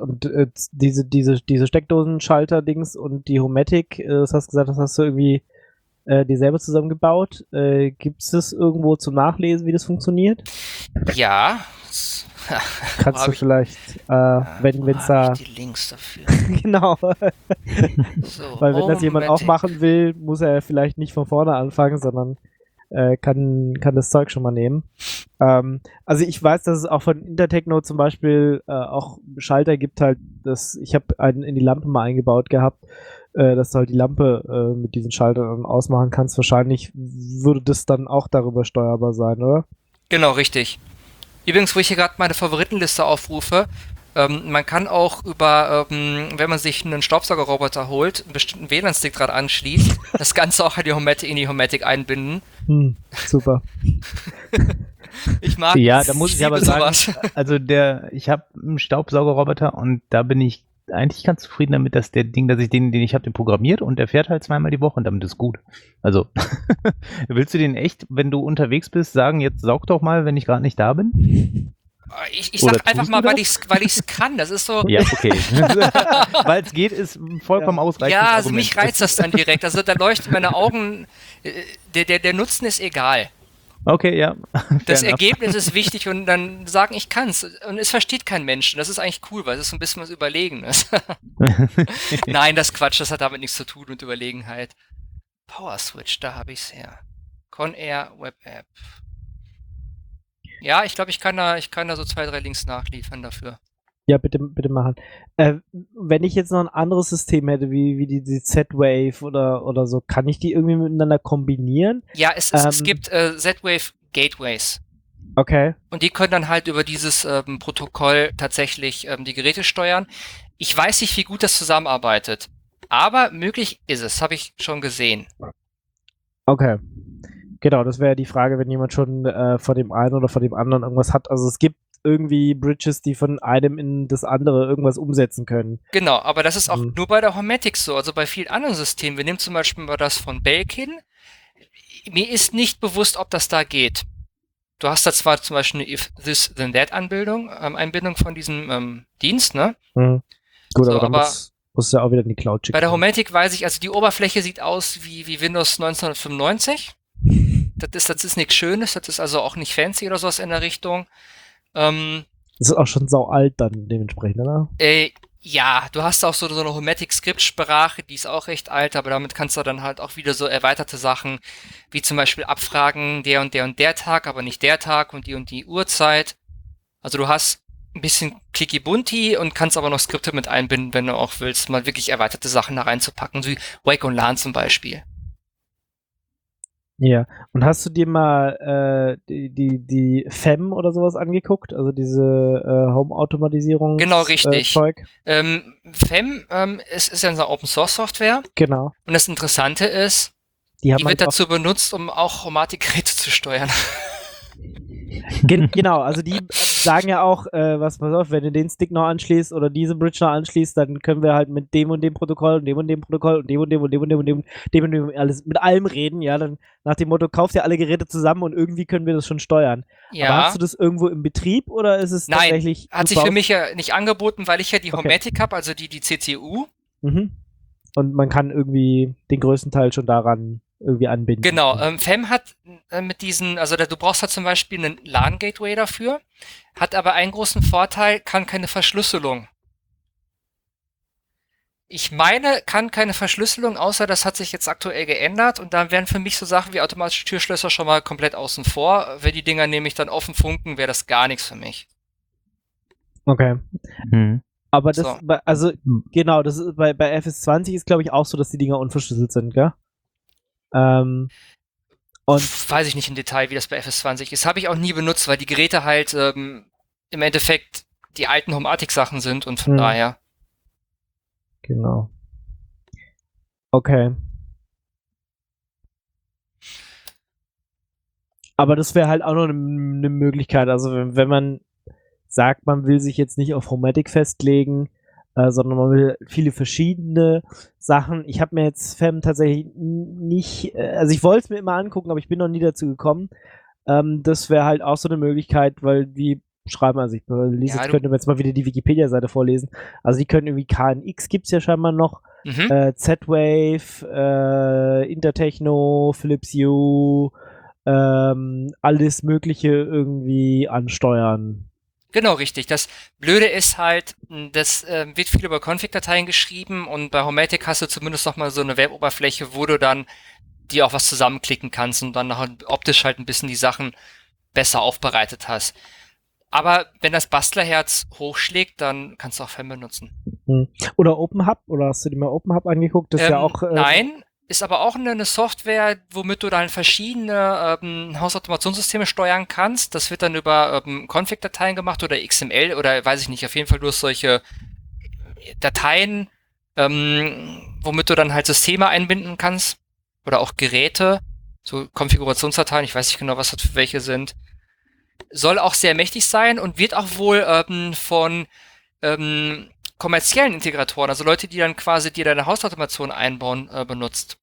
Steckdosenschalter-Dings und die Homematic, das hast gesagt, das hast du irgendwie die selber zusammengebaut. Gibt es das irgendwo zum Nachlesen, wie das funktioniert? Ja. Kannst du vielleicht, wenn es da... die Links dafür. Genau. So, weil wenn das jemand auch machen will, muss er vielleicht nicht von vorne anfangen, sondern kann das Zeug schon mal nehmen. Also ich weiß, dass es auch von Intertechno zum Beispiel auch Schalter gibt halt, ich habe einen in die Lampe mal eingebaut gehabt, dass du halt die Lampe mit diesen Schaltern ausmachen kannst. Wahrscheinlich würde das dann auch darüber steuerbar sein, oder? Genau, richtig. Übrigens, wo ich hier gerade meine Favoritenliste aufrufe, man kann auch wenn man sich einen Staubsaugerroboter holt, einen bestimmten WLAN-Stick dran anschließt, das Ganze auch in die Homematic einbinden. Super. Ich mag ja, da muss ich aber sagen, also ich habe einen Staubsaugerroboter und da bin ich eigentlich ganz zufrieden damit, dass den ich habe, den programmiert und der fährt halt 2-mal die Woche und damit ist gut. Also, willst du den echt, wenn du unterwegs bist, sagen, jetzt saug doch mal, wenn ich gerade nicht da bin? Ich sag einfach mal, weil ich's kann. Das ist so. Ja, okay. Weil es geht, ist vollkommen ausreichend. Ja, also mich reizt das dann direkt. Also da leuchten meine Augen. Der Nutzen ist egal. Okay, ja. Das Ergebnis ist wichtig und dann sagen, ich kann's. Und es versteht kein Mensch. Das ist eigentlich cool, weil es so ein bisschen was Überlegenes. Nein, das Quatsch, das hat damit nichts zu tun mit Überlegenheit. Power Switch, da habe ich's her. Conair Web App. Ja, ich glaube, ich kann da so 2, 3 Links nachliefern dafür. Ja, bitte machen. Wenn ich jetzt noch ein anderes System hätte, wie die Z-Wave oder so, kann ich die irgendwie miteinander kombinieren? Ja, es gibt Z-Wave Gateways. Okay. Und die können dann halt über dieses Protokoll tatsächlich die Geräte steuern. Ich weiß nicht, wie gut das zusammenarbeitet, aber möglich ist es, habe ich schon gesehen. Okay. Genau, das wäre die Frage, wenn jemand schon von dem einen oder von dem anderen irgendwas hat. Also es gibt irgendwie Bridges, die von einem in das andere irgendwas umsetzen können. Genau, aber das ist auch Mhm. nur bei der Homematic so. Also bei vielen anderen Systemen, wir nehmen zum Beispiel mal das von Belkin. Mir ist nicht bewusst, ob das da geht. Du hast da zwar zum Beispiel eine If This Then That Einbindung von diesem Dienst, ne? Mhm. Gut, So, aber dann aber muss ja auch wieder in die Cloud schicken. bei der Homematic weiß ich, also die Oberfläche sieht aus wie Windows 1995. Das ist nichts Schönes, das ist also auch nicht fancy oder sowas in der Richtung. Das ist auch schon sau alt dann dementsprechend, oder? Ja, du hast auch so eine Homematic-Skriptsprache, die ist auch recht alt, aber damit kannst du dann halt auch wieder so erweiterte Sachen, wie zum Beispiel abfragen, der und der Tag, aber nicht der Tag und die Uhrzeit. Also du hast ein bisschen clicky-bunti und kannst aber noch Skripte mit einbinden, wenn du auch willst, mal wirklich erweiterte Sachen da reinzupacken, so wie Wake on LAN zum Beispiel. Ja. Und hast du dir mal die FEM oder sowas angeguckt? Also diese Home-Automatisierung Genau, richtig. Zeug? FEM ist ja eine Open-Source-Software Genau. und das Interessante ist, Die die wird dazu benutzt, um auch Homematic-Geräte zu steuern. Genau, also die sagen ja auch, pass auf, wenn du den Stick noch anschließt oder diese Bridge noch anschließt, dann können wir halt mit dem und dem Protokoll und dem und dem Protokoll und dem und dem und dem und dem und dem und dem alles mit allem reden, ja, dann nach dem Motto, kaufst ja alle Geräte zusammen und irgendwie können wir das schon steuern. Ja. Aber hast du das irgendwo im Betrieb oder ist es tatsächlich... Nein, hat sich für mich ja nicht angeboten, weil ich ja die Homematic habe, also die CCU. Mhm. Und man kann irgendwie den größten Teil schon daran irgendwie anbinden. Genau, FEM hat mit diesen, also du brauchst halt zum Beispiel einen LAN-Gateway dafür, hat aber einen großen Vorteil, kann keine Verschlüsselung. Ich meine, kann keine Verschlüsselung, außer das hat sich jetzt aktuell geändert und dann wären für mich so Sachen wie automatische Türschlösser schon mal komplett außen vor. Wenn die Dinger nämlich dann offen funken, wäre das gar nichts für mich. Okay. Mhm. Aber das, So. also genau, das ist bei FS20 ist glaube ich auch so, dass die Dinger unverschlüsselt sind, gell? Und weiß ich nicht im Detail, wie das bei FS20 ist. Habe ich auch nie benutzt, weil die Geräte halt im Endeffekt die alten Homematic-Sachen sind und von daher. Genau. Okay. Aber das wäre halt auch noch eine Möglichkeit. Also wenn man sagt, man will sich jetzt nicht auf Homematic festlegen, sondern man will viele verschiedene Sachen. Ich habe mir jetzt FEM tatsächlich nicht, also ich wollte es mir immer angucken, aber ich bin noch nie dazu gekommen. Das wäre halt auch so eine Möglichkeit, weil die schreiben, also ich könnte mir jetzt mal wieder die Wikipedia-Seite vorlesen. Also die können irgendwie KNX gibt's ja scheinbar noch, Z-Wave, Intertechno, Philips Hue, alles Mögliche irgendwie ansteuern. Genau, richtig. Das Blöde ist halt, das wird viel über Config-Dateien geschrieben und bei Homematic hast du zumindest noch mal so eine Web-Oberfläche, wo du dann dir auch was zusammenklicken kannst und dann noch optisch halt ein bisschen die Sachen besser aufbereitet hast. Aber wenn das Bastlerherz hochschlägt, dann kannst du auch FEM benutzen. Oder OpenHub? Oder hast du dir mal OpenHub angeguckt? Das ist ja auch... nein, ist aber auch eine Software, womit du dann verschiedene Hausautomationssysteme steuern kannst. Das wird dann über Config-Dateien gemacht oder XML oder weiß ich nicht, auf jeden Fall durch solche Dateien, womit du dann halt Systeme einbinden kannst oder auch Geräte, so Konfigurationsdateien, ich weiß nicht genau, was das für welche sind. Soll auch sehr mächtig sein und wird auch wohl von kommerziellen Integratoren, also Leute, die dann quasi dir deine Hausautomation einbauen, benutzt.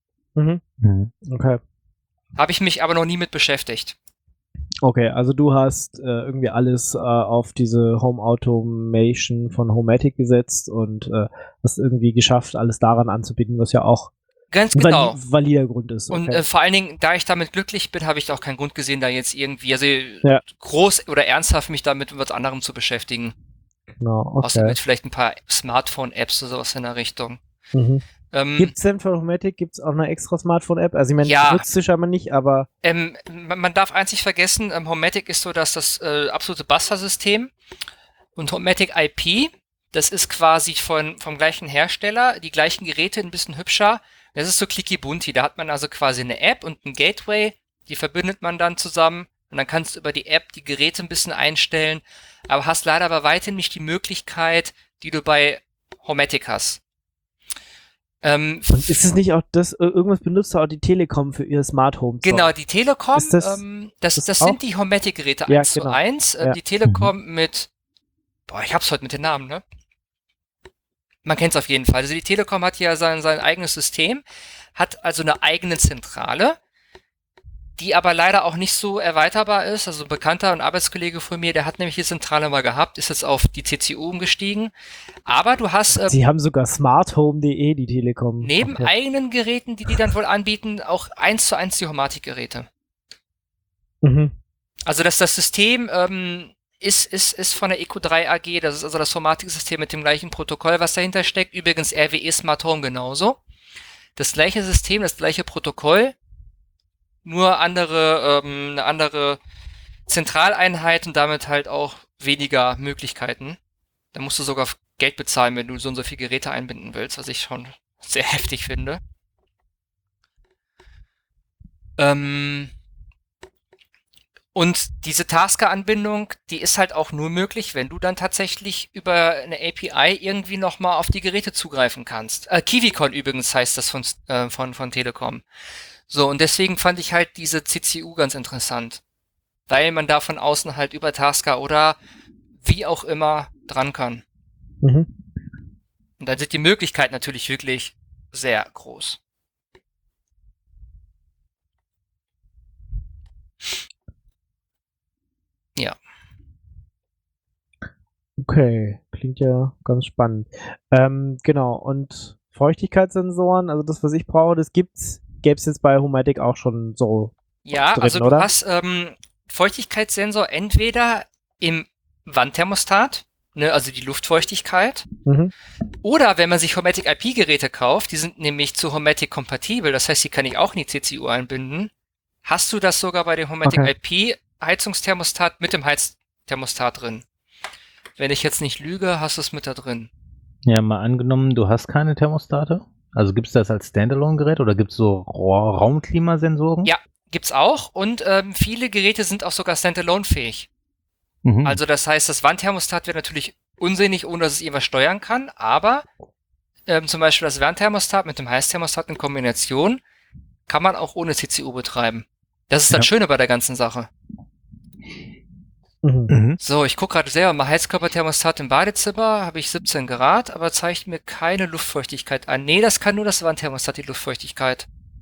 Okay. Habe ich mich aber noch nie mit beschäftigt. Okay, also du hast irgendwie alles auf diese Home Automation von Homematic gesetzt und hast irgendwie geschafft, alles daran anzubinden, was ja auch ganz genau valider Grund ist. Okay. Und vor allen Dingen, da ich damit glücklich bin, habe ich auch keinen Grund gesehen, da jetzt irgendwie groß oder ernsthaft mich damit mit was anderem zu beschäftigen. Genau, okay. Außer mit vielleicht ein paar Smartphone-Apps oder sowas in der Richtung. Gibt's denn für Homematic gibt's auch eine extra Smartphone-App? Also ich meine, ich nutze sie scheinbar nicht, aber... Man darf eins nicht vergessen, Homematic ist so das absolute Buster-System und Homematic IP, das ist quasi vom gleichen Hersteller, die gleichen Geräte, ein bisschen hübscher. Das ist so clicky-bunti, da hat man also quasi eine App und ein Gateway, die verbindet man dann zusammen und dann kannst du über die App die Geräte ein bisschen einstellen, aber hast leider bei weitem nicht die Möglichkeit, die du bei Homematic hast. Und ist es nicht auch das, irgendwas benutzt auch die Telekom für ihr Smart Home? Genau, die Telekom, Ist das sind die Homematic-Geräte Ja, 1:1. Ja. Die Telekom mit, ich hab's heute mit den Namen, ne? Man kennt's auf jeden Fall. Also die Telekom hat ja sein eigenes System, hat also eine eigene Zentrale, die aber leider auch nicht so erweiterbar ist. Also ein Bekannter und Arbeitskollege von mir, der hat nämlich die Zentrale mal gehabt, ist jetzt auf die CCU umgestiegen. Aber du hast Sie haben sogar smarthome.de, die Telekom. neben Okay. eigenen Geräten, die dann wohl anbieten, auch 1:1 die Homematic-Geräte. Mhm. Also das System ist von der Eco3 AG, das ist also das Homematic-System mit dem gleichen Protokoll, was dahinter steckt. Übrigens RWE Smart Home genauso. Das gleiche System, das gleiche Protokoll, nur eine andere Zentraleinheit und damit halt auch weniger Möglichkeiten. Da musst du sogar Geld bezahlen, wenn du so und so viele Geräte einbinden willst, was ich schon sehr heftig finde. Und diese Tasker-Anbindung, die ist halt auch nur möglich, wenn du dann tatsächlich über eine API irgendwie nochmal auf die Geräte zugreifen kannst. KiwiCon übrigens heißt das von Telekom. So, und deswegen fand ich halt diese CCU ganz interessant. Weil man da von außen halt über Tasker oder wie auch immer dran kann. Mhm. Und dann sind die Möglichkeiten natürlich wirklich sehr groß. Ja. Okay, klingt ja ganz spannend. Genau, und Feuchtigkeitssensoren, also das, was ich brauche, gäbe es jetzt bei Homematic auch schon so. Ja, drin, also du oder? hast Feuchtigkeitssensor entweder im Wandthermostat, ne, also die Luftfeuchtigkeit, Mhm. oder wenn man sich Homematic IP-Geräte kauft, die sind nämlich zu Homematic kompatibel, das heißt, die kann ich auch in die CCU einbinden, hast du das sogar bei dem Homematic Okay. IP Heizungsthermostat mit dem Heizthermostat drin. Wenn ich jetzt nicht lüge, hast du es mit da drin. Ja, mal angenommen, du hast keine Thermostate. Also gibt es das als Standalone-Gerät oder gibt es so Raumklimasensoren? Ja, gibt's auch und viele Geräte sind auch sogar Standalone-fähig. Mhm. Also das heißt, das Wandthermostat wird natürlich unsinnig, ohne dass es irgendwas steuern kann, aber zum Beispiel das Wandthermostat mit dem Heißthermostat in Kombination kann man auch ohne CCU betreiben. Das ist das Ja. Schöne bei der ganzen Sache. Mhm. Mhm. So, ich gucke gerade selber mal Heizkörperthermostat im Badezimmer, habe ich 17 Grad, aber zeigt mir keine Luftfeuchtigkeit an. Nee, das kann nur das Wandthermostat, die Luftfeuchtigkeit.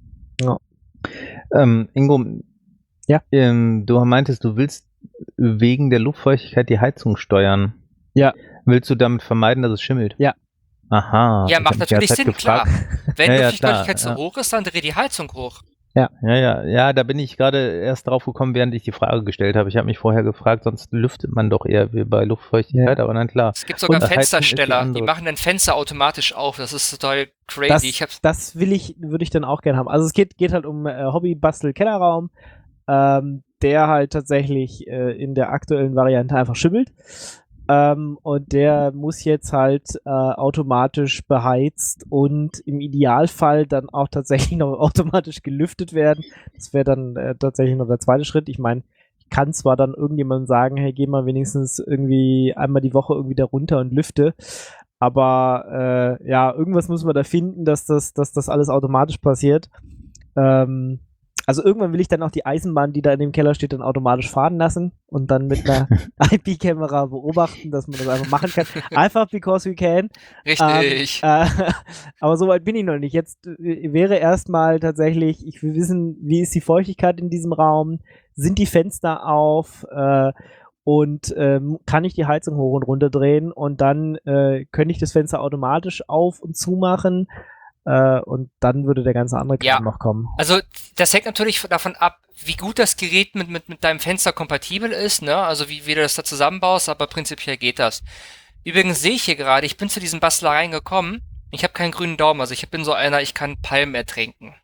Ingo, Ja. Du meintest, du willst wegen der Luftfeuchtigkeit die Heizung steuern. Ja. Willst du damit vermeiden, dass es schimmelt? Ja. Aha. Ja, ich macht hab mich die natürlich ganze Zeit Sinn, klar. Wenn Ja, ja, Luftfeuchtigkeit klar, zu ja. hoch ist, dann dreht die Heizung hoch. Ja, da bin ich gerade erst drauf gekommen, während ich die Frage gestellt habe. Ich habe mich vorher gefragt, sonst lüftet man doch eher wie bei Luftfeuchtigkeit, aber dann klar. Es gibt sogar Und Heizung ist die Fenstersteller, die andere. machen ein Fenster automatisch auf. Das ist total crazy. Das würde ich dann auch gerne haben. Also es geht halt um Hobby-Bastel-Kellerraum, der halt tatsächlich in der aktuellen Variante einfach schimmelt. Und der muss jetzt halt automatisch beheizt und im Idealfall dann auch tatsächlich noch automatisch gelüftet werden. Das wäre dann tatsächlich noch der zweite Schritt. Ich meine, ich kann zwar dann irgendjemandem sagen, hey, geh mal wenigstens irgendwie einmal die Woche irgendwie da runter und lüfte, aber ja, irgendwas muss man da finden, dass das alles automatisch passiert. Also irgendwann will ich dann auch die Eisenbahn, die da in dem Keller steht, dann automatisch fahren lassen und dann mit einer IP-Kamera beobachten, dass man das einfach machen kann. Einfach because we can. Richtig. Aber so weit bin ich noch nicht. Jetzt wäre erstmal tatsächlich, ich will wissen, wie ist die Feuchtigkeit in diesem Raum? Sind die Fenster auf? Und kann ich die Heizung hoch und runter drehen? Und dann könnte ich das Fenster automatisch auf und zumachen. Und dann würde der ganze andere Kram noch kommen. Also das hängt natürlich davon ab, wie gut das Gerät mit deinem Fenster kompatibel ist, ne? Also wie du das da zusammenbaust, aber prinzipiell geht das. Übrigens sehe ich hier gerade, ich bin zu diesen Bastelereien gekommen, ich habe keinen grünen Daumen, also ich bin so einer, ich kann Palmen ertränken.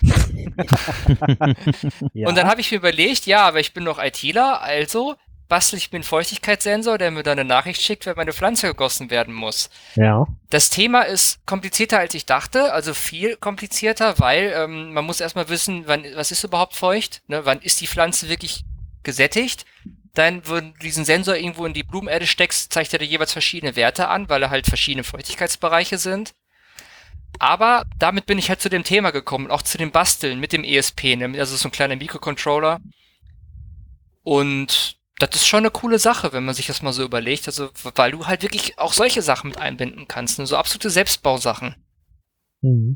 Ja. Und dann habe ich mir überlegt, ja, aber ich bin doch ITler, also bastel ich mir einen Feuchtigkeitssensor, der mir dann eine Nachricht schickt, wenn meine Pflanze gegossen werden muss. Ja. Das Thema ist komplizierter, als ich dachte, also viel komplizierter, weil man muss erstmal wissen, was ist überhaupt feucht, ne? Wann ist die Pflanze wirklich gesättigt. Dann, wenn du diesen Sensor irgendwo in die Blumenerde steckst, zeigt er dir jeweils verschiedene Werte an, weil er halt verschiedene Feuchtigkeitsbereiche sind. Aber damit bin ich halt zu dem Thema gekommen, auch zu dem Basteln mit dem ESP, ne? Also so ein kleiner Mikrocontroller. Und das ist schon eine coole Sache, wenn man sich das mal so überlegt. Also, weil du halt wirklich auch solche Sachen mit einbinden kannst, ne? So absolute Selbstbausachen. Mhm.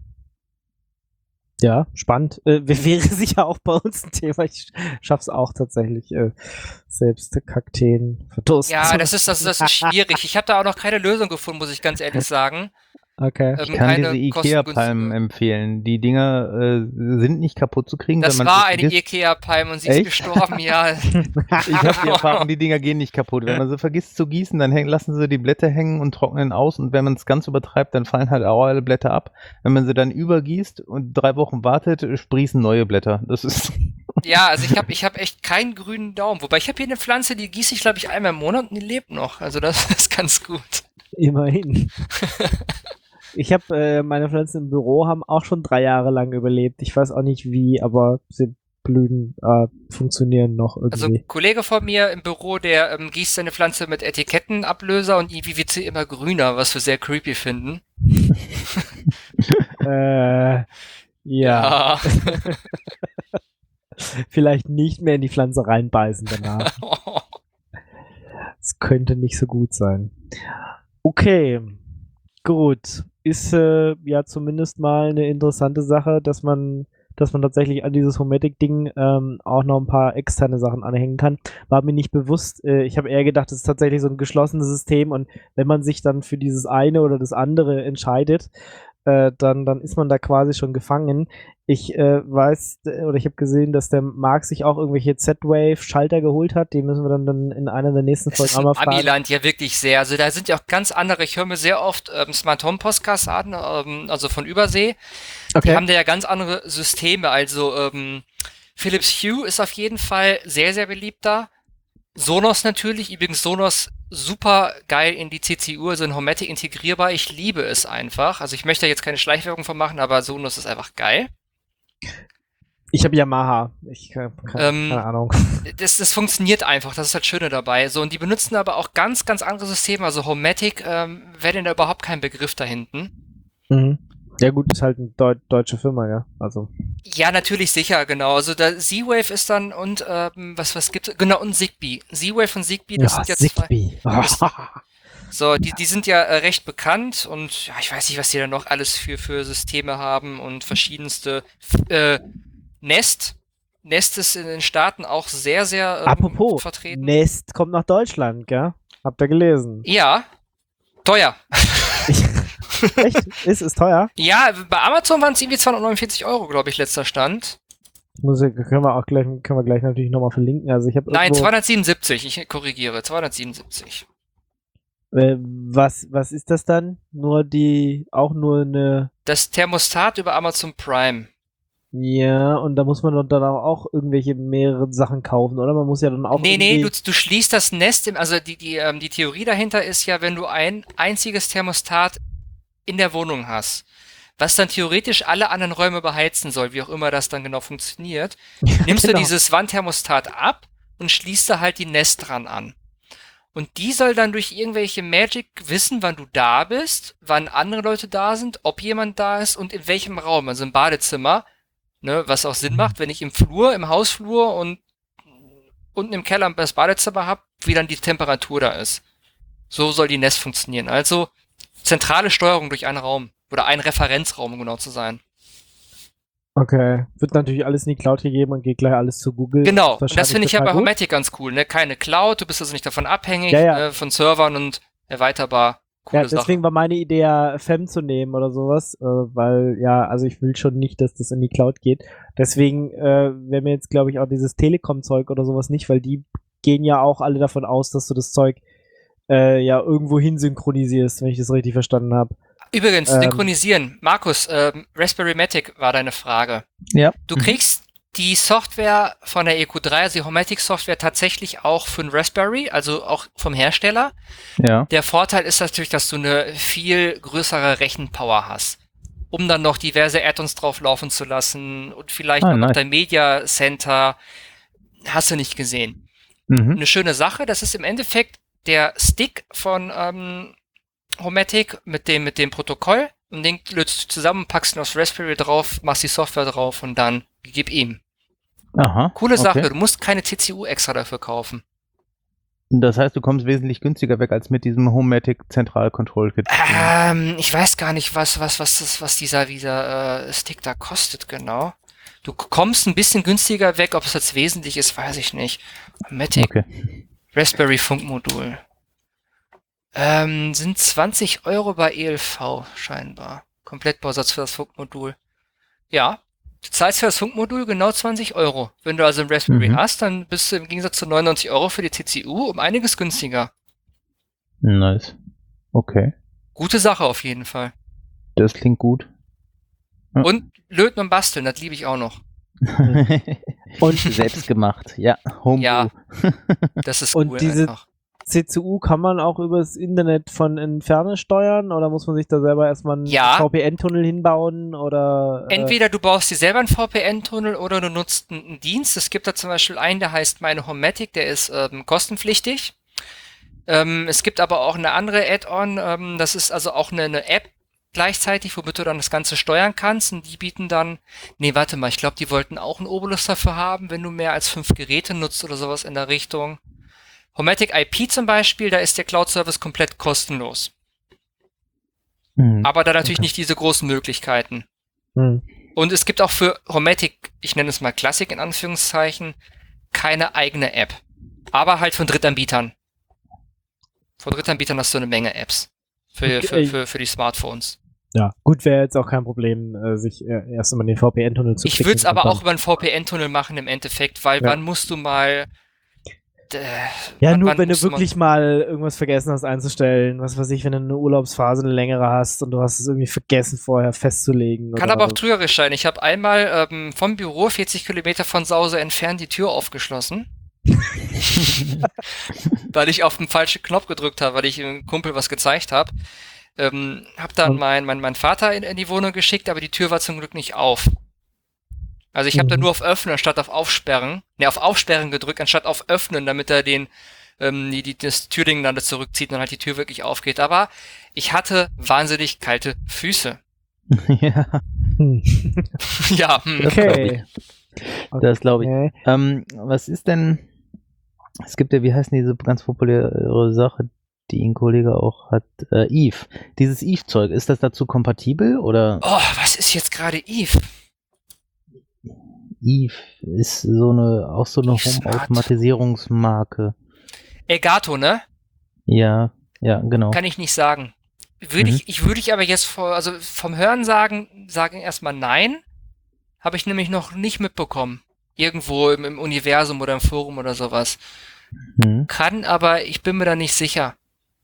Ja, spannend. Wäre sicher auch bei uns ein Thema. Ich schaff's auch tatsächlich, selbst Kakteen verdursten. Ja, das ist schwierig. Ich habe da auch noch keine Lösung gefunden, muss ich ganz ehrlich sagen. Okay. Ich kann diese Ikea-Palmen empfehlen. Die Dinger sind nicht kaputt zu kriegen. Das war eine Ikea-Palme und sie ist gestorben, ja. Ich habe die Erfahrung, die Dinger gehen nicht kaputt. Wenn man sie vergisst zu gießen, dann lassen sie die Blätter hängen und trocknen aus. Und wenn man es ganz übertreibt, dann fallen halt auch alle Blätter ab. Wenn man sie dann übergießt und 3 Wochen wartet, sprießen neue Blätter. Das ist... Ja, also ich hab echt keinen grünen Daumen. Wobei ich habe hier eine Pflanze, die gieße ich, glaube ich, einmal im Monat und die lebt noch. Also das ist ganz gut. Immerhin. Ich habe meine Pflanzen im Büro haben auch schon 3 Jahre lang überlebt. Ich weiß auch nicht wie, aber sie blühen, funktionieren noch irgendwie. Also ein Kollege von mir im Büro, der gießt seine Pflanze mit Etikettenablöser und irgendwie wird sie immer grüner, was wir sehr creepy finden. Ja. Vielleicht nicht mehr in die Pflanze reinbeißen danach. Das könnte nicht so gut sein. Okay, gut. Ist ja zumindest mal eine interessante Sache, dass man tatsächlich an dieses Homematic-Ding auch noch ein paar externe Sachen anhängen kann. War mir nicht bewusst. Ich habe eher gedacht, das ist tatsächlich so ein geschlossenes System und wenn man sich dann für dieses eine oder das andere entscheidet, dann ist man da quasi schon gefangen. Ich weiß, oder ich habe gesehen, dass der Marc sich auch irgendwelche Z-Wave-Schalter geholt hat. Die müssen wir dann in einer der nächsten Folgen auch mal fragen. Amiland ja wirklich sehr. Also da sind ja auch ganz andere. Ich höre mir sehr oft Smart Home Podcasts an, also von Übersee. Okay. Die haben da ja ganz andere Systeme. Also Philips Hue ist auf jeden Fall sehr, sehr beliebt da. Sonos natürlich. Übrigens Sonos super geil in die CCU, also in Homematic integrierbar. Ich liebe es einfach. Also ich möchte jetzt keine Schleichwirkung von machen, aber Sonos ist einfach geil. Ich habe Yamaha. Keine Ahnung. Das funktioniert einfach. Das ist halt Schöne dabei. So, und die benutzen aber auch ganz, ganz andere Systeme. Also Homematic wäre denn da überhaupt kein Begriff da hinten. Mhm. Ja gut, ist halt eine deutsche Firma, ja. Also. Ja, natürlich, sicher, genau. Also da Z-Wave ist dann und was gibt's? Genau, und Zigbee. Z-Wave und Zigbee, das sind jetzt Zigbee. So, die sind ja recht bekannt und ja, ich weiß nicht, was die da noch alles für Systeme haben und verschiedenste Nest ist in den Staaten auch sehr, sehr Apropos, vertreten. Nest kommt nach Deutschland, gell? Habt ihr gelesen? Ja, teuer. Echt? Ist teuer? Ja, bei Amazon waren es irgendwie 249 €, glaube ich, letzter Stand. Können wir gleich natürlich nochmal verlinken. Also Nein, 277, ich korrigiere, 277. Was ist das dann? Auch nur eine... Das Thermostat über Amazon Prime. Ja, und da muss man dann auch irgendwelche mehrere Sachen kaufen, oder? Man muss ja dann auch Nee, du schließt das Nest, also die Theorie dahinter ist ja, wenn du ein einziges Thermostat in der Wohnung hast, was dann theoretisch alle anderen Räume beheizen soll, wie auch immer das dann genau funktioniert, nimmst du dieses Wandthermostat ab und schließt da halt die Nest dran an. Und die soll dann durch irgendwelche Magic wissen, wann du da bist, wann andere Leute da sind, ob jemand da ist und in welchem Raum, also im Badezimmer, ne, was auch Sinn macht, wenn ich im Hausflur und unten im Keller das Badezimmer habe, wie dann die Temperatur da ist. So soll die Nest funktionieren. Also zentrale Steuerung durch einen Raum oder einen Referenzraum, um genau zu sein. Okay. Wird natürlich alles in die Cloud gegeben und geht gleich alles zu Google. Genau, und das finde ich ja bei Homematic ganz cool, ne? Keine Cloud, du bist also nicht davon abhängig, Ne, von Servern und erweiterbar. Ja, deswegen war meine Idee ja FEM zu nehmen oder sowas, weil also ich will schon nicht, dass das in die Cloud geht. Deswegen wäre mir jetzt, glaube ich, auch dieses Telekom-Zeug oder sowas nicht, weil die gehen ja auch alle davon aus, dass du das Zeug irgendwo hin synchronisierst, wenn ich das richtig verstanden habe. Übrigens, synchronisieren. Markus, Raspberry-Matic war deine Frage. Ja. Du kriegst die Software von der EQ3, also die Homematic-Software, tatsächlich auch für einen Raspberry, also auch vom Hersteller. Ja. Der Vorteil ist natürlich, dass du eine viel größere Rechenpower hast, um dann noch diverse Add-ons drauf laufen zu lassen und vielleicht noch dein Media Center. Hast du nicht gesehen. Mhm. Eine schöne Sache, das ist im Endeffekt der Stick von Homematic mit dem Protokoll, und den löst du zusammen, packst ihn aufs Raspberry drauf, machst die Software drauf und dann gib ihm. Aha. Coole Sache, okay. du musst keine TCU extra dafür kaufen. Das heißt, du kommst wesentlich günstiger weg als mit diesem Homematic Zentral Control Kit. Ich weiß gar nicht, was dieser Stick da kostet, genau. Du kommst ein bisschen günstiger weg, ob es jetzt wesentlich ist, weiß ich nicht. Matic, Okay. Raspberry Funkmodul. Sind 20 € bei ELV scheinbar. Komplettbausatz für das Funkmodul. Ja, du zahlst für das Funkmodul genau 20 €. Wenn du also ein Raspberry hast, dann bist du im Gegensatz zu 99 € für die TCU um einiges günstiger. Nice. Okay. Gute Sache auf jeden Fall. Das klingt gut. Ja. Und löten und basteln, das liebe ich auch noch. Und selbst gemacht. Ja, Homebrew. Ja. Das ist Und cool diese einfach. CCU kann man auch übers Internet von Entferne steuern oder muss man sich da selber erstmal einen Ja. VPN-Tunnel hinbauen oder Entweder du baust dir selber einen VPN-Tunnel oder du nutzt einen Dienst. Es gibt da zum Beispiel einen, der heißt Meine Homematic, der ist kostenpflichtig. Es gibt aber auch eine andere Add-on, das ist also auch eine App gleichzeitig, womit du dann das Ganze steuern kannst und die bieten dann, nee, warte mal, ich glaube, die wollten auch einen Obolus dafür haben, wenn du mehr als 5 Geräte nutzt oder sowas in der Richtung. Homematic IP zum Beispiel, da ist der Cloud-Service komplett kostenlos. Aber da natürlich nicht diese großen Möglichkeiten. Und es gibt auch für Homematic, ich nenne es mal Classic in Anführungszeichen, keine eigene App. Aber halt von Drittanbietern. Von Drittanbietern hast du eine Menge Apps. Für die Smartphones. Ja, gut, wäre jetzt auch kein Problem, sich erst einmal den VPN-Tunnel zu Ich klicken würde es und aber dann- auch über einen VPN-Tunnel machen im Endeffekt, weil wann musst du mal... Ja, wann nur wenn du musst wirklich mal irgendwas vergessen hast einzustellen, was weiß ich, wenn du eine Urlaubsphase eine längere hast und du hast es irgendwie vergessen vorher festzulegen. Kann oder aber auch so. trügerisch sein. Ich habe einmal vom Büro 40 Kilometer von zu Hause entfernt die Tür aufgeschlossen. Weil ich auf den falschen Knopf gedrückt habe, weil ich einem Kumpel was gezeigt habe. Hab dann mein Vater in die Wohnung geschickt, aber die Tür war zum Glück nicht auf. Also ich habe da nur auf Öffnen anstatt auf Aufsperren. Ne, auf Aufsperren gedrückt anstatt auf Öffnen, damit er das Türding dann zurückzieht und dann halt die Tür wirklich aufgeht. Aber ich hatte wahnsinnig kalte Füße. Ja, Ja, Okay. das glaube ich. Okay. Was ist denn, es gibt ja, wie heißt denn diese ganz populäre Sache, die ein Kollege auch hat, Eve. Dieses Eve-Zeug, ist das dazu kompatibel oder? Oh, was ist jetzt gerade Eve? Eve ist so eine Eve Smart. Home-Automatisierungsmarke. Elgato, ne? Ja, genau. Kann ich nicht sagen. Ich würde aber jetzt vom Hören sagen erstmal nein. Habe ich nämlich noch nicht mitbekommen. Irgendwo im Universum oder im Forum oder sowas. Kann, aber ich bin mir da nicht sicher.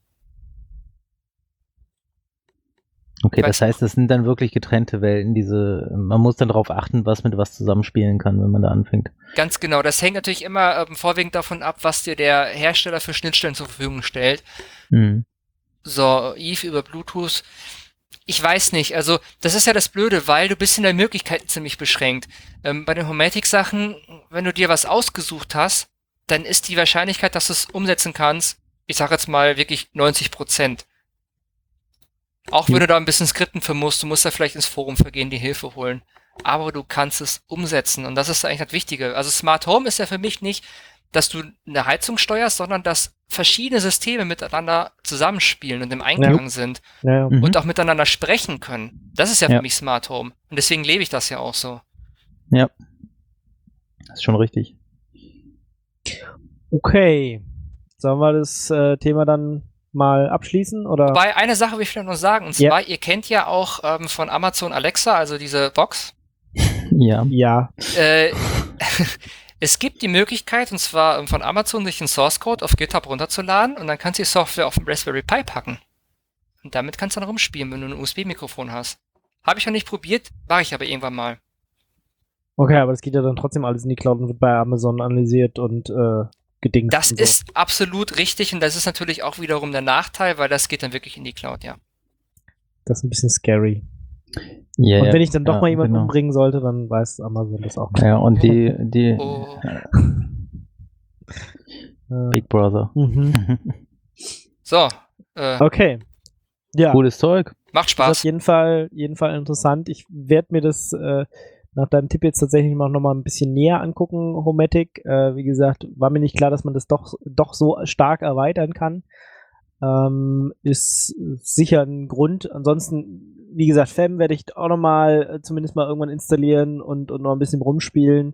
Okay, das heißt, das sind dann wirklich getrennte Welten. Man muss dann darauf achten, was mit was zusammenspielen kann, wenn man da anfängt. Ganz genau. Das hängt natürlich immer vorwiegend davon ab, was dir der Hersteller für Schnittstellen zur Verfügung stellt. So, Eve über Bluetooth. Ich weiß nicht, also das ist ja das Blöde, weil du bist in der Möglichkeiten ziemlich beschränkt. Bei den Homematic-Sachen, wenn du dir was ausgesucht hast, dann ist die Wahrscheinlichkeit, dass du es umsetzen kannst, ich sag jetzt mal wirklich 90%. Auch wenn du da ein bisschen skripten für musst, du musst da vielleicht ins Forum vergehen, die Hilfe holen. Aber du kannst es umsetzen und das ist eigentlich das Wichtige. Also Smart Home ist ja für mich nicht, dass du eine Heizung steuerst, sondern dass verschiedene Systeme miteinander zusammenspielen und im Einklang sind und auch miteinander sprechen können. Das ist ja für mich Smart Home und deswegen lebe ich das ja auch so. Ja, das ist schon richtig. Okay, sollen wir das Thema dann mal abschließen? Oder? Wobei, eine Sache will ich vielleicht noch sagen, und zwar, ihr kennt ja auch von Amazon Alexa, also diese Box. Ja. Es gibt die Möglichkeit, und zwar von Amazon, sich den Source Code auf GitHub runterzuladen und dann kannst du die Software auf dem Raspberry Pi packen. Und damit kannst du dann rumspielen, wenn du ein USB-Mikrofon hast. Habe ich noch nicht probiert, mache ich aber irgendwann mal. Okay, aber das geht ja dann trotzdem alles in die Cloud und wird bei Amazon analysiert und gedingst. Das und so. ist absolut richtig und das ist natürlich auch wiederum der Nachteil, weil das geht dann wirklich in die Cloud, ja. Das ist ein bisschen scary. Ja, und wenn ich dann doch mal jemanden genau. umbringen sollte, dann weiß Amazon das auch. Ja, und die Big Brother. Mhm. So, Okay. Ja. Cooles Zeug. Macht Ist Spaß. auf jeden Fall interessant. Ich werde mir das nach deinem Tipp jetzt tatsächlich noch mal ein bisschen näher angucken, Homematic. Wie gesagt, war mir nicht klar, dass man das doch so stark erweitern kann. Ist sicher ein Grund. Ansonsten, wie gesagt, Fem werde ich auch noch mal zumindest mal irgendwann installieren und noch ein bisschen rumspielen.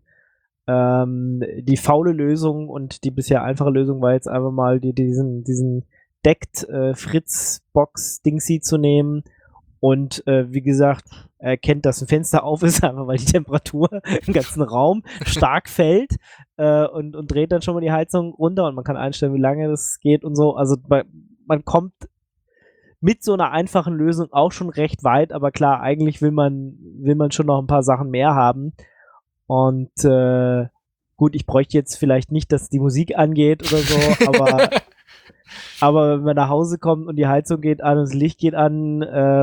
Die faule Lösung und die bisher einfache Lösung war jetzt einfach mal diesen Deckt Fritz-Box-Dingsy zu nehmen. Und wie gesagt, er erkennt, dass ein Fenster auf ist, einfach weil die Temperatur im ganzen Raum stark fällt und dreht dann schon mal die Heizung runter und man kann einstellen, wie lange das geht und so. Also man kommt mit so einer einfachen Lösung auch schon recht weit, aber klar, eigentlich will man schon noch ein paar Sachen mehr haben. Und gut, ich bräuchte jetzt vielleicht nicht, dass die Musik angeht oder so, aber wenn man nach Hause kommt und die Heizung geht an und das Licht geht an,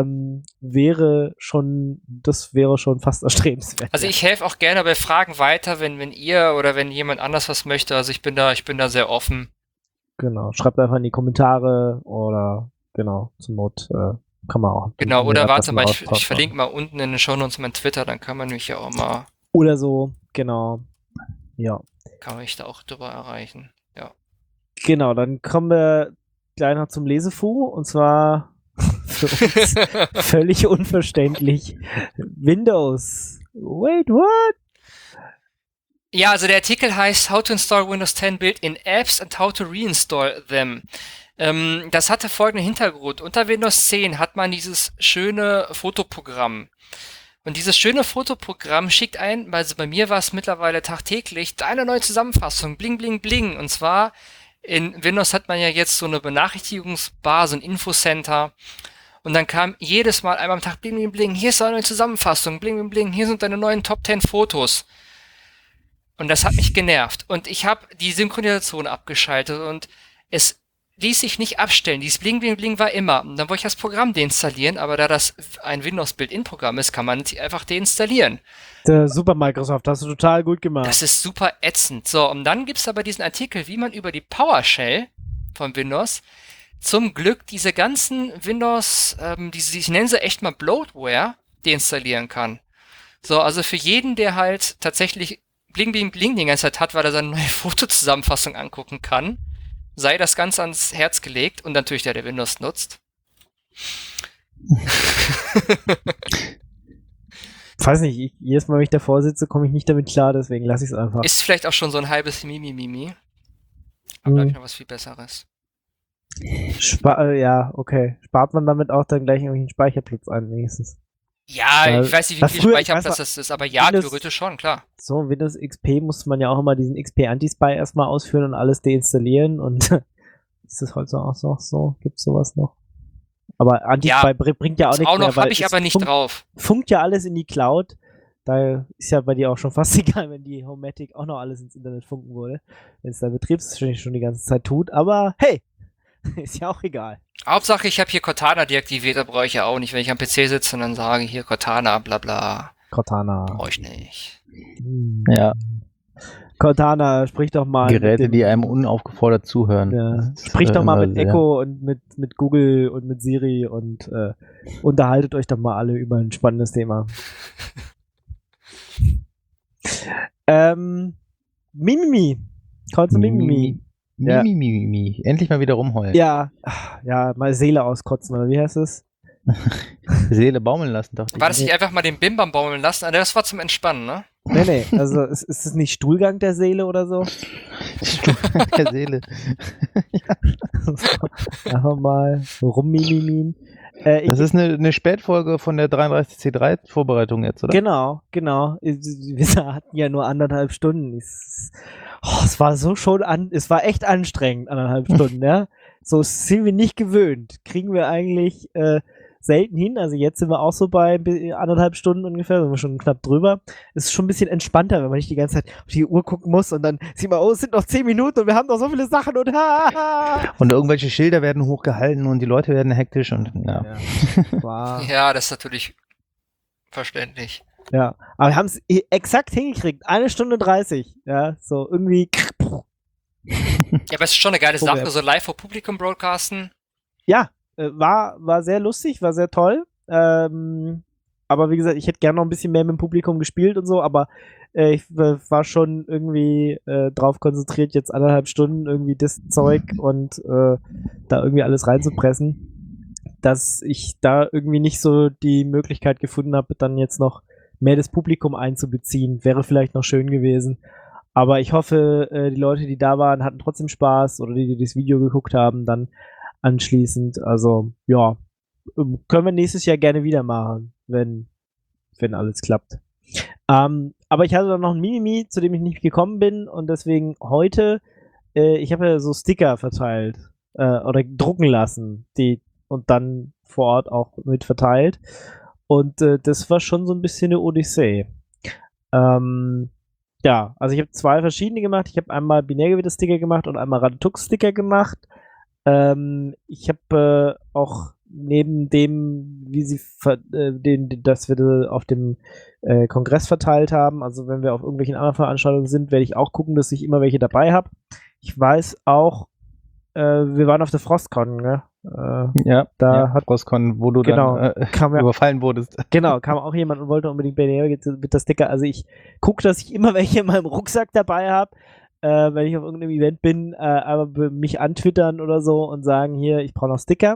wäre schon fast erstrebenswert. Also ich helfe auch gerne bei Fragen weiter, wenn ihr oder wenn jemand anders was möchte. Also ich bin da sehr offen. Genau, schreibt einfach in die Kommentare oder genau, zur Not kann man auch. Genau, oder warte mal, ich verlinke mal unten in den Shownotes mein Twitter, dann kann man mich ja auch mal. Oder so, genau. Ja. Kann man mich da auch drüber erreichen. Ja. Genau, dann kommen wir gleich noch zum Lesefu und zwar für uns völlig unverständlich. Windows. Wait, what? Ja, also der Artikel heißt How to install Windows 10 Built-in Apps and how to reinstall them. Das hatte folgenden Hintergrund. Unter Windows 10 hat man dieses schöne Fotoprogramm. Und dieses schöne Fotoprogramm schickt ein, also bei mir war es mittlerweile tagtäglich, eine neue Zusammenfassung, bling, bling, bling. Und zwar in Windows hat man ja jetzt so eine Benachrichtigungsbar, so ein Infocenter. Und dann kam jedes Mal einmal am Tag bling, bling, bling, hier ist eine neue Zusammenfassung, bling, bling, bling, hier sind deine neuen Top 10 Fotos. Und das hat mich genervt. Und ich habe die Synchronisation abgeschaltet und es ließ sich nicht abstellen. Dieses Bling, Bling, Bling war immer. Und dann wollte ich das Programm deinstallieren, aber da das ein Windows-Built-in-Programm ist, kann man es einfach deinstallieren. Super, Microsoft, hast du total gut gemacht. Das ist super ätzend. So, und dann gibt's aber diesen Artikel, wie man über die PowerShell von Windows zum Glück diese ganzen Windows, ich nenne sie echt mal Bloatware, deinstallieren kann. So, also für jeden, der halt tatsächlich Bling, Bling, Bling die ganze Zeit hat, weil er seine neue Fotozusammenfassung angucken kann, sei das Ganze ans Herz gelegt und natürlich der Windows nutzt. Weiß nicht, jedes Mal, wenn ich davor sitze, komme ich nicht damit klar, deswegen lasse ich es einfach. Ist vielleicht auch schon so ein halbes Mimi. Aber da habe ich noch was viel Besseres. Ja, okay. Spart man damit auch dann gleich irgendwelchen Speicherplatz ein, wenigstens? Ja, ich weiß nicht, wie viel Speicherplatz das ist, aber ja, Windows, theoretisch schon, klar. So, Windows XP musste man ja auch immer diesen XP-Anti-Spy erstmal ausführen und alles deinstallieren und ist das heute auch noch so? Gibt's sowas noch? Aber Anti-Spy bringt ja auch nichts mehr. Habe ich aber nicht drauf. Funkt ja alles in die Cloud. Da ist ja bei dir auch schon fast egal, wenn die Homematic auch noch alles ins Internet funken würde. Wenn es der Betriebssystem schon die ganze Zeit tut. Aber hey, ist ja auch egal. Hauptsache, ich habe hier Cortana deaktiviert, da brauche ich ja auch nicht, wenn ich am PC sitze und dann sage, hier Cortana, bla bla. Cortana. Brauche ich nicht. Ja. Cortana, sprich doch mal. Geräte, die einem unaufgefordert zuhören. Ja. Sprich doch mal mit Echo und mit Google und mit Siri und unterhaltet euch doch mal alle über ein spannendes Thema. Mimimi. Kommt zu Mimimi. Ja. Mimimi. Endlich mal wieder rumheulen. Ja, mal Seele auskotzen, oder wie heißt es? Seele baumeln lassen, dachte ich. War das nicht einfach mal den Bimbam baumeln lassen? Das war zum Entspannen, ne? Nee, also ist es nicht Stuhlgang der Seele oder so? Stuhlgang der Seele. Einfach mal rummimimin. Das ist eine Spätfolge von der 33C3-Vorbereitung jetzt, oder? Genau. Wir hatten ja nur 1,5 Stunden. Es war es war echt anstrengend, 1,5 Stunden, ja. So sind wir nicht gewöhnt. Kriegen wir eigentlich selten hin. Also jetzt sind wir auch so bei 1,5 Stunden ungefähr, sind wir schon knapp drüber. Es ist schon ein bisschen entspannter, wenn man nicht die ganze Zeit auf die Uhr gucken muss und dann sieht man, oh, es sind noch 10 Minuten und wir haben noch so viele Sachen und Und irgendwelche Schilder werden hochgehalten und die Leute werden hektisch und ja. Ja, das ist natürlich verständlich. Ja, aber wir haben es exakt hingekriegt. 1 Stunde 30. Ja, so irgendwie. Ja, aber es ist schon eine geile Sache, so live vor Publikum broadcasten. Ja, war sehr lustig, war sehr toll. Aber wie gesagt, ich hätte gerne noch ein bisschen mehr mit dem Publikum gespielt und so, aber ich war schon irgendwie drauf konzentriert, jetzt 1,5 Stunden irgendwie das Zeug und da irgendwie alles reinzupressen, dass ich da irgendwie nicht so die Möglichkeit gefunden habe, dann jetzt noch mehr das Publikum einzubeziehen. Wäre vielleicht noch schön gewesen. Aber ich hoffe, die Leute, die da waren, hatten trotzdem Spaß oder die das Video geguckt haben, dann anschließend. Also, ja, können wir nächstes Jahr gerne wieder machen, wenn alles klappt. Aber ich hatte dann noch ein Mimimi, zu dem ich nicht gekommen bin und deswegen heute, ich habe ja so Sticker verteilt oder drucken lassen, und dann vor Ort auch mit verteilt. Und das war schon so ein bisschen eine Odyssee. Ja, also ich habe 2 verschiedene gemacht. Ich habe einmal Binärgewitter-Sticker gemacht und einmal Radetux-Sticker gemacht. Ich habe auch neben dem, wie sie dass wir auf dem Kongress verteilt haben, also wenn wir auf irgendwelchen anderen Veranstaltungen sind, werde ich auch gucken, dass ich immer welche dabei habe. Ich weiß auch, wir waren auf der Frostcon, ne? Hat Frostcon, wo du genau, dann überfallen wurdest. Genau, kam auch jemand und wollte unbedingt Binärgewitter Sticker. Also ich gucke, dass ich immer welche in meinem Rucksack dabei habe, wenn ich auf irgendeinem Event bin, aber mich antwittern oder so und sagen, hier, ich brauche noch Sticker.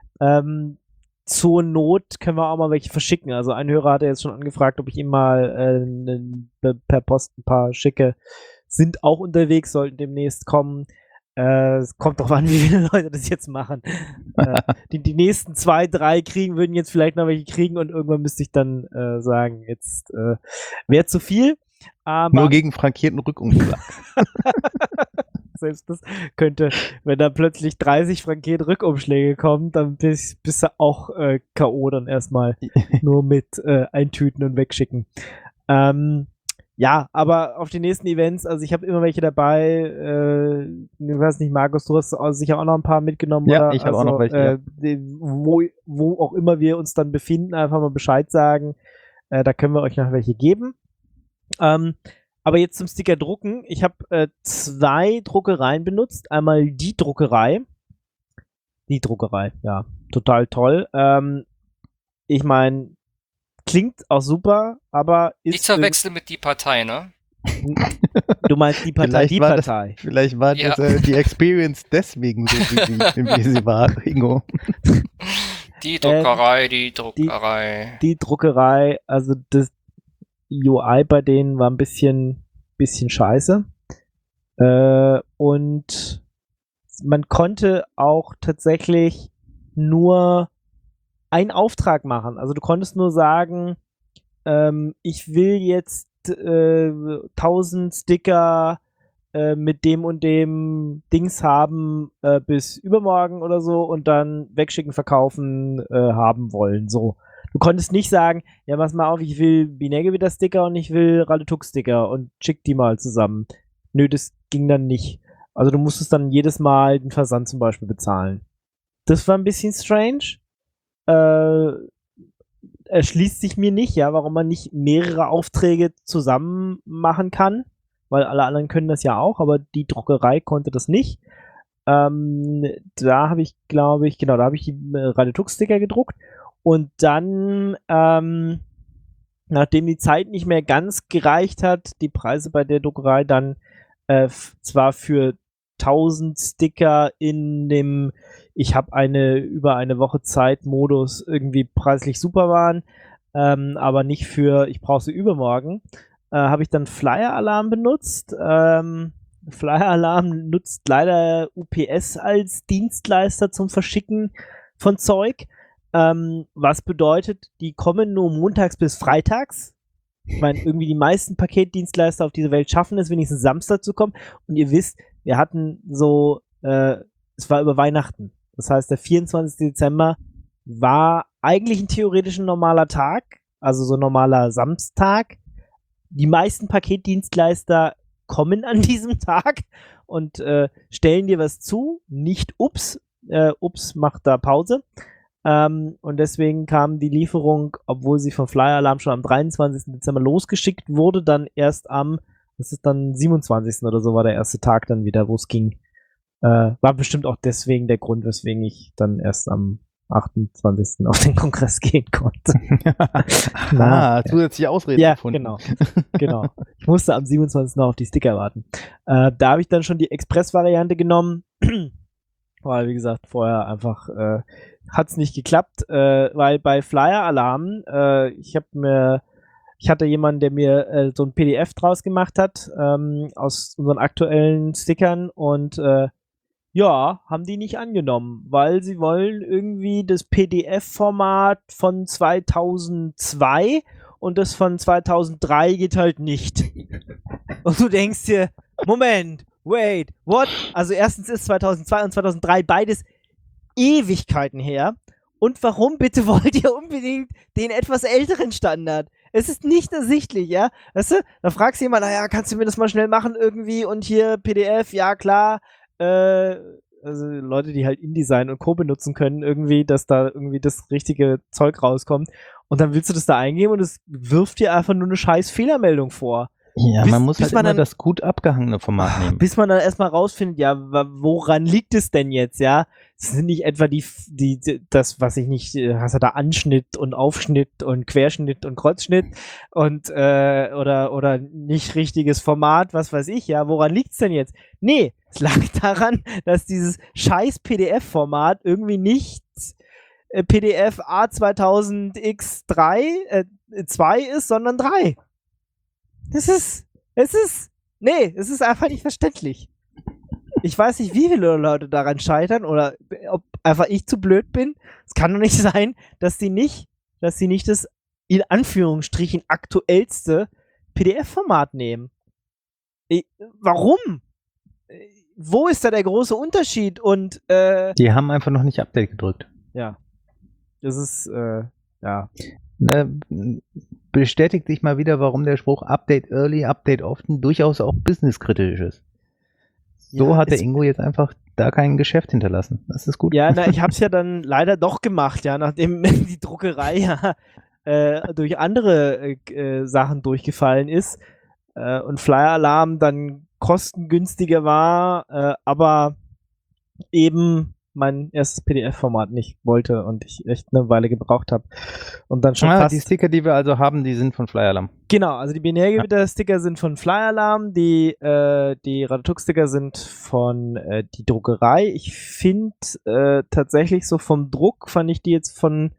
Zur Not können wir auch mal welche verschicken. Also ein Hörer hatte jetzt schon angefragt, ob ich ihm mal per Post ein paar schicke. Sind auch unterwegs, sollten demnächst kommen. Es kommt drauf an, wie viele Leute das jetzt machen. Die nächsten 2, 3 würden jetzt vielleicht noch welche kriegen und irgendwann müsste ich dann sagen, jetzt wäre zu viel. Aber nur gegen frankierten Rückumschlag. Selbst das könnte, wenn da plötzlich 30 frankierte Rückumschläge kommen, dann bist du auch K.O. dann erstmal nur mit eintüten und wegschicken. Ja, aber auf die nächsten Events, also ich habe immer welche dabei, ich weiß nicht, Markus, du hast sicher auch noch ein paar mitgenommen, ja, oder? Ich habe auch noch welche. Wo auch immer wir uns dann befinden, einfach mal Bescheid sagen. Da können wir euch noch welche geben. Aber jetzt zum Sticker drucken. Ich habe 2 Druckereien benutzt. Einmal die Druckerei. Die Druckerei, ja, total toll. Ich meine, klingt auch super, aber ist nicht zu verwechseln mit die Partei, ne? Du meinst die Partei, die Partei. Vielleicht war das die Experience deswegen so, wie sie war, Ingo. Die Druckerei, die Druckerei. Die Druckerei, also das UI bei denen war ein bisschen scheiße. Und man konnte auch tatsächlich nur einen Auftrag machen. Also du konntest nur sagen, ich will jetzt 1000 Sticker mit dem und dem Dings haben bis übermorgen oder so und dann wegschicken, verkaufen haben wollen. So. Du konntest nicht sagen, ja, pass mal auf, ich will Binärgewitter-Sticker und ich will Radetux-Sticker und schick die mal zusammen. Nö, das ging dann nicht. Also du musstest dann jedes Mal den Versand zum Beispiel bezahlen. Das war ein bisschen strange. Erschließt sich mir nicht, ja, warum man nicht mehrere Aufträge zusammen machen kann, weil alle anderen können das ja auch, aber die Druckerei konnte das nicht. Da habe ich, glaube ich, da habe ich die Radetux-Sticker gedruckt und dann, nachdem die Zeit nicht mehr ganz gereicht hat, die Preise bei der Druckerei dann zwar für 1000 Sticker in dem ich habe über eine Woche Zeit Modus irgendwie preislich super waren, aber nicht für ich brauche sie übermorgen, habe ich dann Flyer Alarm benutzt. Flyer Alarm nutzt leider UPS als Dienstleister zum Verschicken von Zeug, was bedeutet, die kommen nur montags bis freitags. Ich meine, irgendwie die meisten Paketdienstleister auf dieser Welt schaffen es, wenigstens Samstag zu kommen. Und ihr wisst, wir hatten so, es war über Weihnachten. Das heißt, der 24. Dezember war eigentlich ein theoretisch ein normaler Tag, also so ein normaler Samstag. Die meisten Paketdienstleister kommen an diesem Tag und stellen dir was zu. Nicht Ups. Ups macht da Pause. Und deswegen kam die Lieferung, obwohl sie vom Flyer Alarm schon am 23. Dezember losgeschickt wurde, dann erst das ist dann 27. oder so war der erste Tag dann wieder, wo es ging. War bestimmt auch deswegen der Grund, weswegen ich dann erst am 28. auf den Kongress gehen konnte. Zusätzliche Ausreden Ja, gefunden. genau. Ich musste am 27. noch auf die Sticker warten. Da habe ich dann schon die Express-Variante genommen, weil, wie gesagt, vorher einfach hat es nicht geklappt, weil bei Flyer Alarm, ich hatte jemanden, der mir so ein PDF draus gemacht hat aus unseren aktuellen Stickern und haben die nicht angenommen, weil sie wollen irgendwie das PDF-Format von 2002 und das von 2003 geht halt nicht. Und du denkst dir, Moment, wait, what? Also erstens ist 2002 und 2003 beides Ewigkeiten her. Und warum bitte wollt ihr unbedingt den etwas älteren Standard? Es ist nicht ersichtlich, ja? Weißt du, da fragst du jemanden, naja, kannst du mir das mal schnell machen irgendwie und hier PDF, ja klar. Also Leute, die halt InDesign und Co. benutzen können, irgendwie, dass da irgendwie das richtige Zeug rauskommt. Und dann willst du das da eingeben und es wirft dir einfach nur eine scheiß Fehlermeldung vor. Ja, man muss halt immer das gut abgehangene Format nehmen. Bis man dann erstmal rausfindet, ja, woran liegt es denn jetzt, ja? Es sind nicht etwa das, was ich nicht, hast du da Anschnitt und Aufschnitt und Querschnitt und Kreuzschnitt und, oder nicht richtiges Format, was weiß ich, ja? Woran liegt's denn jetzt? Nee, es lag daran, dass dieses scheiß PDF-Format irgendwie nicht PDF A2000X2 ist, sondern 3. Es ist einfach nicht verständlich. Ich weiß nicht, wie viele Leute daran scheitern oder ob einfach ich zu blöd bin. Es kann doch nicht sein, dass die nicht das in Anführungsstrichen aktuellste PDF-Format nehmen. Warum? Wo ist da der große Unterschied? Und die haben einfach noch nicht Update gedrückt. Ja. Das ist bestätigt sich mal wieder, warum der Spruch Update early, Update often durchaus auch businesskritisch ist. So hat der Ingo jetzt einfach da kein Geschäft hinterlassen. Das ist gut. Ja, ich habe es ja dann leider doch gemacht, ja, nachdem die Druckerei durch andere Sachen durchgefallen ist und Flyer Alarm dann kostengünstiger war, aber eben mein erstes PDF-Format nicht wollte und ich echt eine Weile gebraucht habe. Und dann schon fast... Die Sticker, die wir also haben, die sind von Flyer Alarm. Genau, also die Binärgewitter-Sticker sind von Flyer Alarm, die Radatux-Sticker sind von die Druckerei. Ich finde tatsächlich so vom Druck fand ich die jetzt von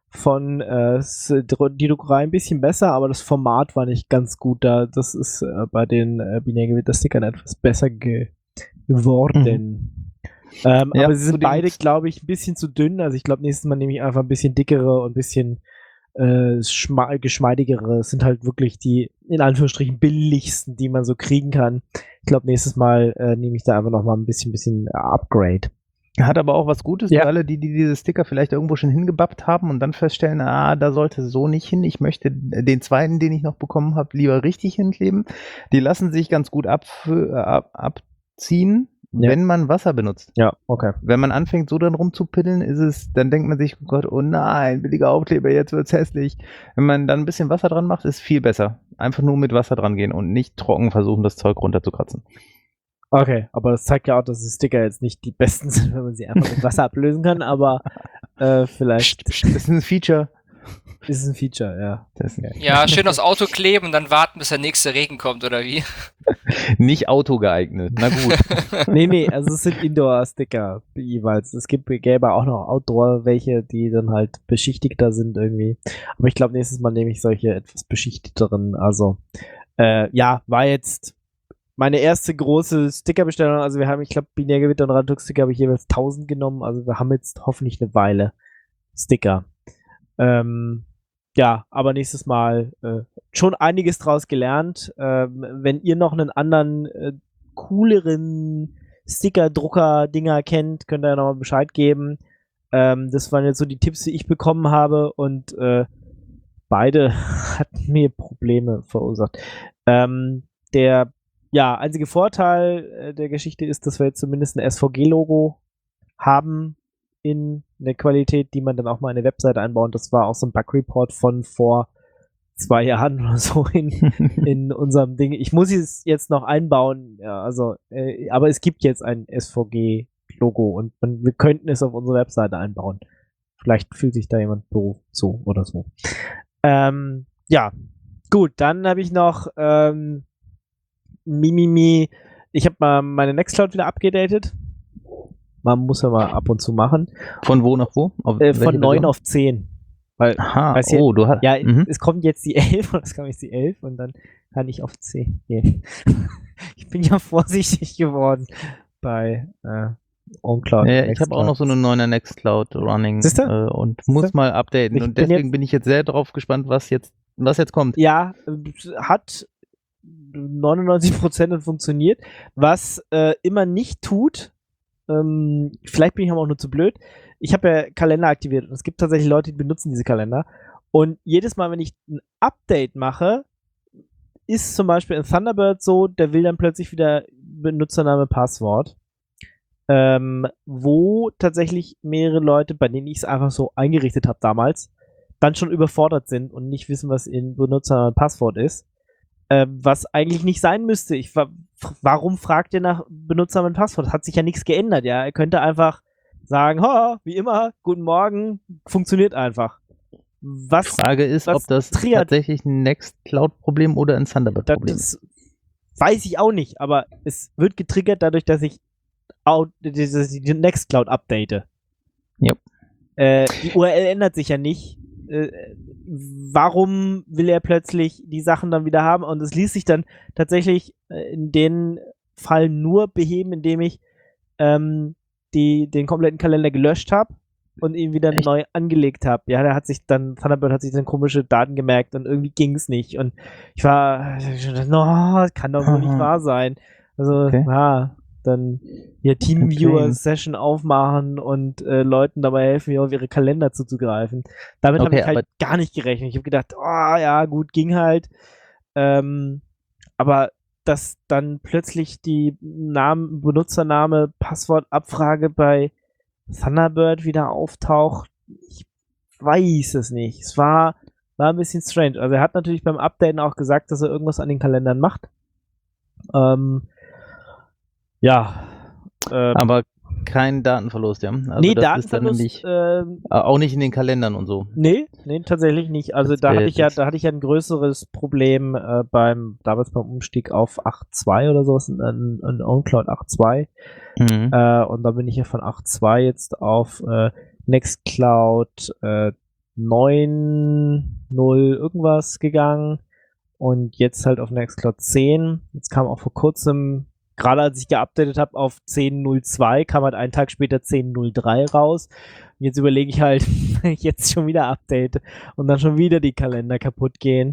die Druckerei ein bisschen besser, aber das Format war nicht ganz gut da. Das ist bei den Binärgewitter-Stickern etwas besser geworden. Aber sie sind beide, glaube ich, ein bisschen zu dünn. Also ich glaube, nächstes Mal nehme ich einfach ein bisschen dickere und ein bisschen geschmeidigere. Es sind halt wirklich die, in Anführungsstrichen, billigsten, die man so kriegen kann. Ich glaube, nächstes Mal nehme ich da einfach nochmal ein bisschen Upgrade. Hat aber auch was Gutes für alle, die diese Sticker vielleicht irgendwo schon hingebappt haben und dann feststellen, da sollte so nicht hin. Ich möchte den zweiten, den ich noch bekommen habe, lieber richtig hinkleben. Die lassen sich ganz gut abziehen. Wenn man Wasser benutzt. Ja, okay. Wenn man anfängt, so dran rumzupiddeln, dann denkt man sich, oh Gott, oh nein, billiger Aufkleber, jetzt wird's hässlich. Wenn man dann ein bisschen Wasser dran macht, ist viel besser. Einfach nur mit Wasser dran gehen und nicht trocken versuchen, das Zeug runterzukratzen. Okay, aber das zeigt ja auch, dass die Sticker jetzt nicht die besten sind, wenn man sie einfach mit Wasser ablösen kann, aber vielleicht... Das ist ein Feature. Ist ein Feature, ja. Ja, schön aufs Auto kleben und dann warten, bis der nächste Regen kommt, oder wie? Nicht Auto geeignet, na gut. Nee, also es sind Indoor-Sticker jeweils. Gäbe auch noch Outdoor, welche, die dann halt beschichtigter sind irgendwie. Aber ich glaube, nächstes Mal nehme ich solche etwas beschichtigteren. Also, war jetzt meine erste große Stickerbestellung. Also wir haben, ich glaube, Binärgewitter und Radatux-Sticker habe ich jeweils 1000 genommen. Also wir haben jetzt hoffentlich eine Weile Sticker. Aber nächstes Mal schon einiges draus gelernt. Wenn ihr noch einen anderen cooleren Sticker-Drucker-Dinger kennt, könnt ihr nochmal Bescheid geben. Das waren jetzt so die Tipps, die ich bekommen habe und beide hatten mir Probleme verursacht. Der einzige Vorteil der Geschichte ist, dass wir jetzt zumindest ein SVG-Logo haben in eine Qualität, die man dann auch mal in eine Webseite einbaut. Das war auch so ein Bug-Report von vor 2 Jahren oder so in unserem Ding. Ich muss es jetzt noch einbauen, aber es gibt jetzt ein SVG-Logo und wir könnten es auf unsere Webseite einbauen. Vielleicht fühlt sich da jemand berufen zu oder so. Ja, gut, dann habe ich noch ich habe mal meine Nextcloud wieder abgedatet. Man muss ja mal ab und zu machen. Von wo nach wo? Von 9 auf 10. Weil, Aha, hier, du hast. ja, es kommt jetzt die 11 und es kommt jetzt die 11 und dann kann ich auf 10 gehen. Ich bin ja vorsichtig geworden bei OnCloud. Ja, ich habe auch noch so eine 9er Nextcloud running und muss mal updaten. Und deswegen bin ich jetzt sehr drauf gespannt, was jetzt kommt. Ja, hat 99% funktioniert. Was immer nicht tut, vielleicht bin ich aber auch nur zu blöd, ich habe ja Kalender aktiviert und es gibt tatsächlich Leute, die benutzen diese Kalender. Und jedes Mal, wenn ich ein Update mache, ist zum Beispiel in Thunderbird so, der will dann plötzlich wieder Benutzername, Passwort. Wo tatsächlich mehrere Leute, bei denen ich es einfach so eingerichtet habe damals, dann schon überfordert sind und nicht wissen, was in Benutzername, Passwort ist. Was eigentlich nicht sein müsste. Warum fragt ihr nach Benutzernamen und Passwort? Es hat sich ja nichts geändert, ja. Ihr könnte einfach sagen, wie immer, guten Morgen, funktioniert einfach. Die Frage ist, ob das tatsächlich ein Nextcloud-Problem oder ein Thunderbird-Problem ist. Das weiß ich auch nicht, aber es wird getriggert dadurch, dass ich die Nextcloud update. Yep. Die URL ändert sich ja nicht. Warum will er plötzlich die Sachen dann wieder haben? Und es ließ sich dann tatsächlich in den Fall nur beheben, indem ich den kompletten Kalender gelöscht habe und ihn wieder neu angelegt habe. Ja, Thunderbird hat sich dann komische Daten gemerkt und irgendwie ging es nicht. Und ich war, kann doch wohl nicht wahr sein. Also, dann hier Teamviewer-Session aufmachen und Leuten dabei helfen, auf ihre Kalender zuzugreifen. Damit habe ich halt gar nicht gerechnet. Ich habe gedacht, ja, gut, ging halt. Aber dass dann plötzlich die Benutzername, Passwortabfrage bei Thunderbird wieder auftaucht, ich weiß es nicht. Es war ein bisschen strange. Also er hat natürlich beim Updaten auch gesagt, dass er irgendwas an den Kalendern macht. Aber kein Datenverlust, ja? Also nee, das Datenverlust ist dann nämlich, auch nicht in den Kalendern und so. Nee, tatsächlich nicht. Also da hatte ich ja ein größeres Problem damals beim Umstieg auf 8.2 oder sowas, in OnCloud 8.2. Und da bin ich ja von 8.2 jetzt auf Nextcloud 9.0 irgendwas gegangen und jetzt halt auf Nextcloud 10. Jetzt kam auch vor kurzem, gerade als ich geupdatet habe auf 10.02, kam halt einen Tag später 10.03 raus. Und jetzt überlege ich halt, wenn ich jetzt schon wieder update und dann schon wieder die Kalender kaputt gehen.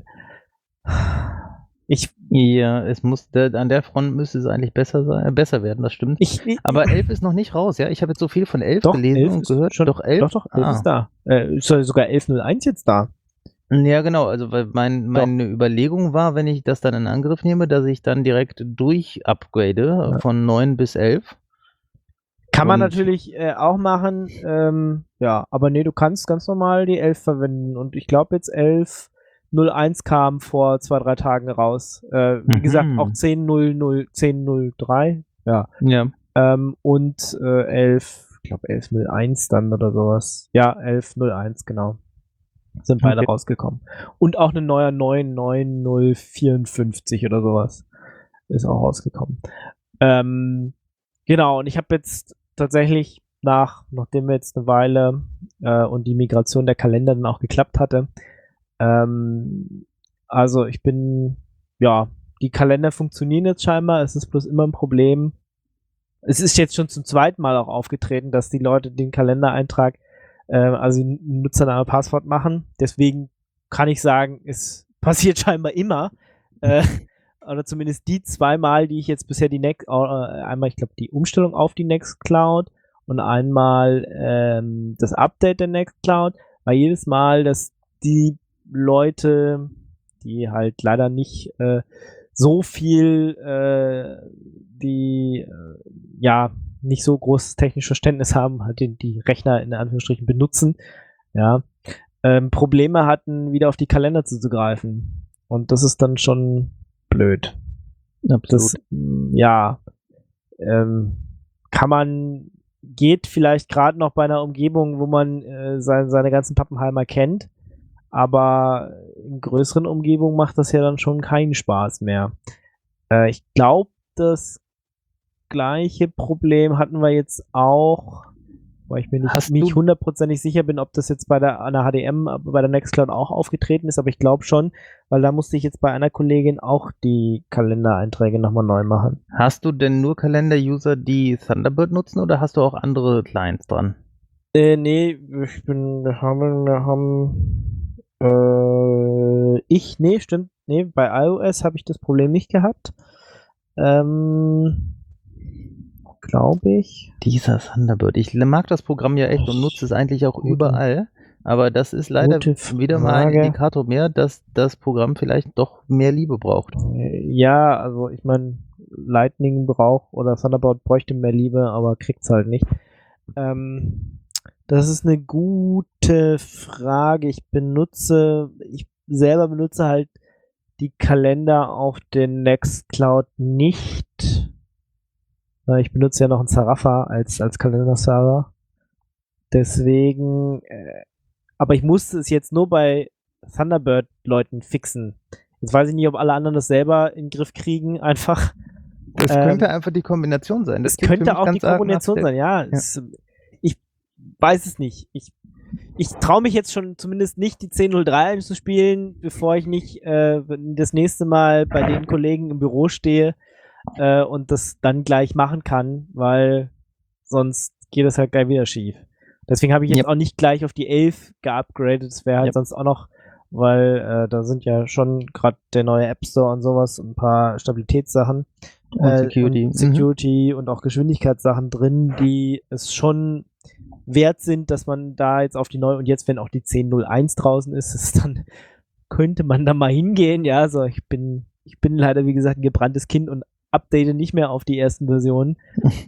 An der Front müsste es eigentlich besser werden, das stimmt. Aber 11 ist noch nicht raus, ja? Ich habe jetzt so viel von 11 gelesen 11 und gehört. Doch, 11 ist da. Ist sogar 11.01 jetzt da. Ja, genau. Also weil meine Überlegung war, wenn ich das dann in Angriff nehme, dass ich dann direkt durch-upgrade von 9 bis 11. Kann man natürlich auch machen. Aber nee, du kannst ganz normal die 11 verwenden. Und ich glaube jetzt 11.01 kam vor 2-3 Tagen raus. Wie gesagt, auch 10.03. Ja. Und 11, ich glaube 11.01 dann oder sowas. Ja, 11.01, genau. Sind beide rausgekommen. Und auch ein neuer 9.9054 oder sowas ist auch rausgekommen. Genau, und ich habe jetzt tatsächlich nachdem wir jetzt eine Weile und die Migration der Kalender dann auch geklappt hatte, also ich bin, die Kalender funktionieren jetzt scheinbar, es ist bloß immer ein Problem. Es ist jetzt schon zum zweiten Mal auch aufgetreten, dass die Leute den Kalendereintrag also Nutzername, Passwort machen. Deswegen kann ich sagen, es passiert scheinbar immer. Oder zumindest die 2 Mal, die ich jetzt bisher einmal, ich glaube, die Umstellung auf die Nextcloud und einmal das Update der Nextcloud, war jedes Mal, dass die Leute, die halt leider nicht so viel, nicht so großes technisches Verständnis haben, halt die Rechner in Anführungsstrichen benutzen, Probleme hatten, wieder auf die Kalender zuzugreifen. Und das ist dann schon blöd. Absolut. Kann man geht vielleicht gerade noch bei einer Umgebung, wo man seine ganzen Pappenheimer kennt, aber in größeren Umgebungen macht das ja dann schon keinen Spaß mehr. Ich glaube, das gleiche Problem hatten wir jetzt auch, weil ich mir nicht hundertprozentig sicher bin, ob das jetzt an der HDM, bei der Nextcloud auch aufgetreten ist, aber ich glaube schon, weil da musste ich jetzt bei einer Kollegin auch die Kalendereinträge nochmal neu machen. Hast du denn nur Kalender-User, die Thunderbird nutzen, oder hast du auch andere Clients dran? Nee, stimmt. Nee, bei iOS habe ich das Problem nicht gehabt. Glaube ich. Dieser Thunderbird. Ich mag das Programm ja echt und nutze es eigentlich auch überall. Aber das ist leider wieder mal ein Indikator mehr, dass das Programm vielleicht doch mehr Liebe braucht. Ja, also ich meine, Lightning braucht oder Thunderbird bräuchte mehr Liebe, aber kriegt's halt nicht. Das ist eine gute Frage. Ich selber benutze halt die Kalender auf den Nextcloud nicht. Ich benutze ja noch einen Zarafa als Kalenderserver. Deswegen, aber ich musste es jetzt nur bei Thunderbird-Leuten fixen. Jetzt weiß ich nicht, ob alle anderen das selber in den Griff kriegen, einfach. Das könnte einfach die Kombination sein. Das könnte auch die Kombination sein, ja. Ich weiß es nicht. Ich traue mich jetzt schon zumindest nicht, die 10.03 zu spielen, bevor ich nicht das nächste Mal bei den Kollegen im Büro stehe und das dann gleich machen kann, weil sonst geht das halt gleich wieder schief. Deswegen habe ich jetzt auch nicht gleich auf die 11 geupgradet. Das wäre halt sonst auch noch, weil da sind ja schon gerade der neue App Store und sowas und ein paar Stabilitätssachen. Und Security. Und auch Geschwindigkeitssachen drin, die es schon wert sind, dass man da jetzt auf die neue, und jetzt, wenn auch die 10.01 draußen ist, dann könnte man da mal hingehen. Ja, also ich bin leider, wie gesagt, ein gebranntes Kind und update nicht mehr auf die ersten Versionen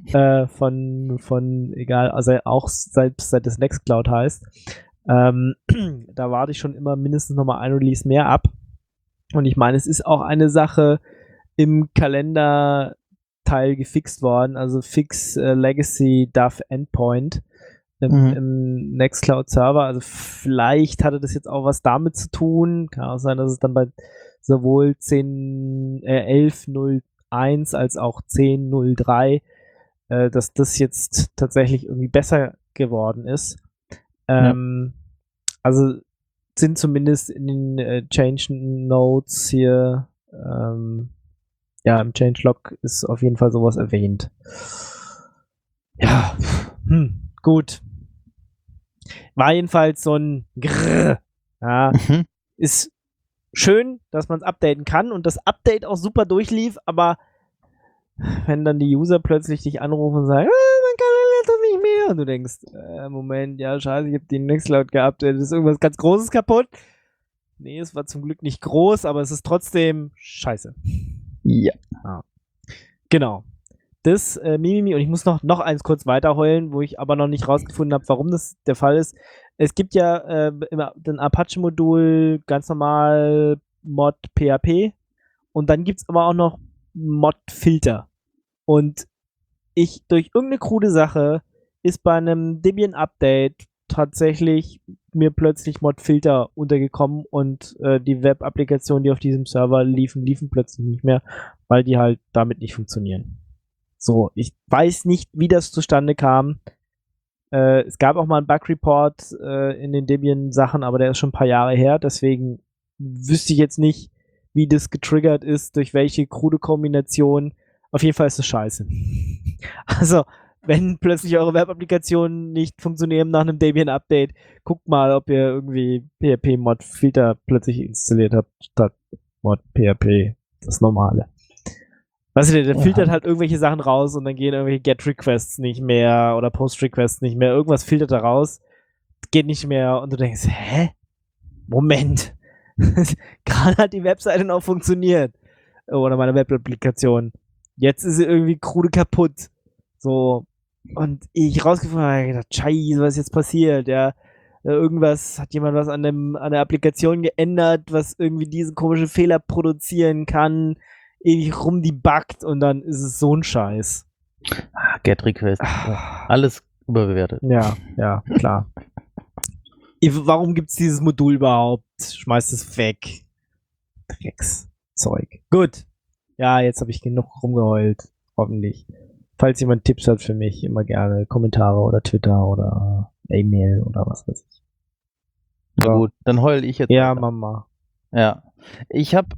von egal, also auch selbst seit das Nextcloud heißt. Da warte ich schon immer mindestens nochmal ein Release mehr ab. Und ich meine, es ist auch eine Sache im Kalender-Teil gefixt worden, also Fix Legacy Duff Endpoint im Nextcloud-Server. Also vielleicht hatte das jetzt auch was damit zu tun. Kann auch sein, dass es dann bei sowohl 11.01 als auch 10.03 dass das jetzt tatsächlich irgendwie besser geworden ist. Also sind zumindest in den Change Notes hier im Changelog ist auf jeden Fall sowas erwähnt. Ja, gut. War jedenfalls so ein Grrr. Ja, ist schön, dass man es updaten kann und das Update auch super durchlief, aber wenn dann die User plötzlich dich anrufen und sagen, man kann das nicht mehr, und du denkst, Moment, ja scheiße, ich habe die Nextcloud geupdatet, ist irgendwas ganz Großes kaputt? Nee, es war zum Glück nicht groß, aber es ist trotzdem scheiße. Ja. Genau. Das Mimimi, und ich muss noch eins kurz weiterheulen, wo ich aber noch nicht rausgefunden habe, warum das der Fall ist. Es gibt ja den Apache-Modul ganz normal Mod PHP und dann gibt es aber auch noch Mod-Filter. Und durch irgendeine krude Sache ist bei einem Debian-Update tatsächlich mir plötzlich Mod-Filter untergekommen und die Web-Applikationen, die auf diesem Server liefen plötzlich nicht mehr, weil die halt damit nicht funktionieren. So, ich weiß nicht, wie das zustande kam. Es gab auch mal einen Bug-Report in den Debian-Sachen, aber der ist schon ein paar Jahre her, deswegen wüsste ich jetzt nicht, wie das getriggert ist, durch welche krude Kombination. Auf jeden Fall ist es scheiße. Also, wenn plötzlich eure Web-Applikationen nicht funktionieren nach einem Debian-Update, guckt mal, ob ihr irgendwie PHP-Mod-Filter plötzlich installiert habt, statt Mod-PHP, das Normale. Weißt du, der filtert halt irgendwelche Sachen raus und dann gehen irgendwelche Get-Requests nicht mehr oder Post-Requests nicht mehr. Irgendwas filtert da raus, geht nicht mehr und du denkst, hä? Moment. Gerade hat die Webseite noch funktioniert. Oder meine Web-Applikation. Jetzt ist sie irgendwie krude kaputt. So. Und ich rausgefunden habe, gedacht, scheiße, was ist jetzt passiert? Ja, hat jemand was an der Applikation geändert, was irgendwie diesen komischen Fehler produzieren kann, ewig rumdebuggt und dann ist es so ein Scheiß. Get Request. Alles Überbewertet. Ja, klar. Warum gibt's dieses Modul überhaupt? Schmeißt es weg. Dreckszeug. Gut. Ja, jetzt habe ich genug rumgeheult. Hoffentlich. Falls jemand Tipps hat für mich, immer gerne Kommentare oder Twitter oder E-Mail oder was weiß ich. Na Ja. gut, dann heul ich jetzt. Ja, weiter. Mama. Ja. Ich habe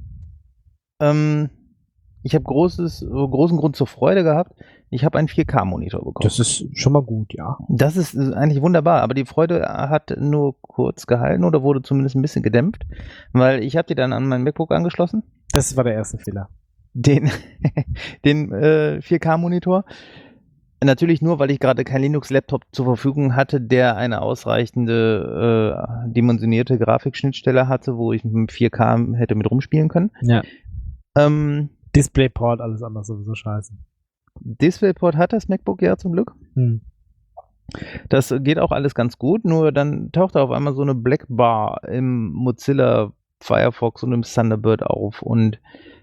großen Grund zur Freude gehabt. Ich habe einen 4K-Monitor bekommen. Das ist schon mal gut, ja. Das ist eigentlich wunderbar, aber die Freude hat nur kurz gehalten oder wurde zumindest ein bisschen gedämpft, weil ich habe die dann an mein MacBook angeschlossen, Das war der erste Fehler. den 4K-Monitor. Natürlich nur, weil ich gerade kein Linux-Laptop zur Verfügung hatte, der eine ausreichende dimensionierte Grafikschnittstelle hatte, wo ich mit 4K hätte mit rumspielen können. Ja. Ähm, DisplayPort, alles andere sowieso scheiße. DisplayPort hat das MacBook ja zum Glück. Das geht auch alles ganz gut, nur dann taucht da auf einmal so eine Black Bar im Mozilla Firefox und im Thunderbird auf und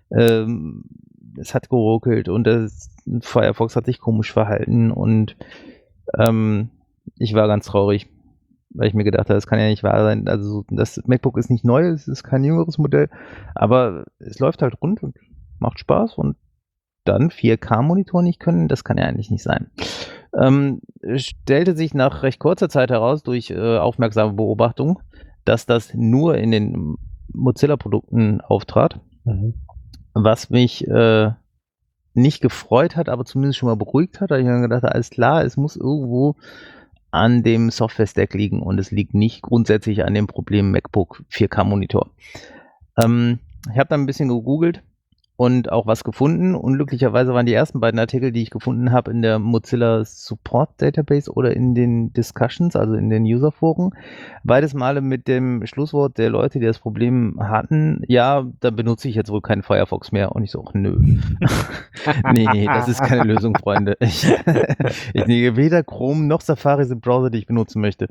es hat geruckelt und Firefox hat sich komisch verhalten und ich war ganz traurig, weil ich mir gedacht habe, das kann ja nicht wahr sein. Also das MacBook ist nicht neu, es ist kein jüngeres Modell, aber es läuft halt rund und macht Spaß und dann 4K-Monitor nicht können, das kann ja eigentlich nicht sein. Stellte sich nach recht kurzer Zeit heraus durch aufmerksame Beobachtung, dass das nur in den Mozilla-Produkten auftrat, was mich nicht gefreut hat, aber zumindest schon mal beruhigt hat. Da habe ich mir gedacht, alles klar, es muss irgendwo an dem Software-Stack liegen und es liegt nicht grundsätzlich an dem Problem MacBook 4K-Monitor. Ich habe dann ein bisschen gegoogelt und auch was gefunden. Unglücklicherweise waren die ersten beiden Artikel, die ich gefunden habe, in der Mozilla Support Database oder in den Discussions, also in den Userforen. Beides Male mit dem Schlusswort der Leute, die das Problem hatten, ja, dann benutze ich jetzt wohl keinen Firefox mehr. Und ich so, ach, nö. Nee, das ist keine Lösung, Freunde. Ich nehme weder Chrome noch Safari sind Browser, die ich benutzen möchte.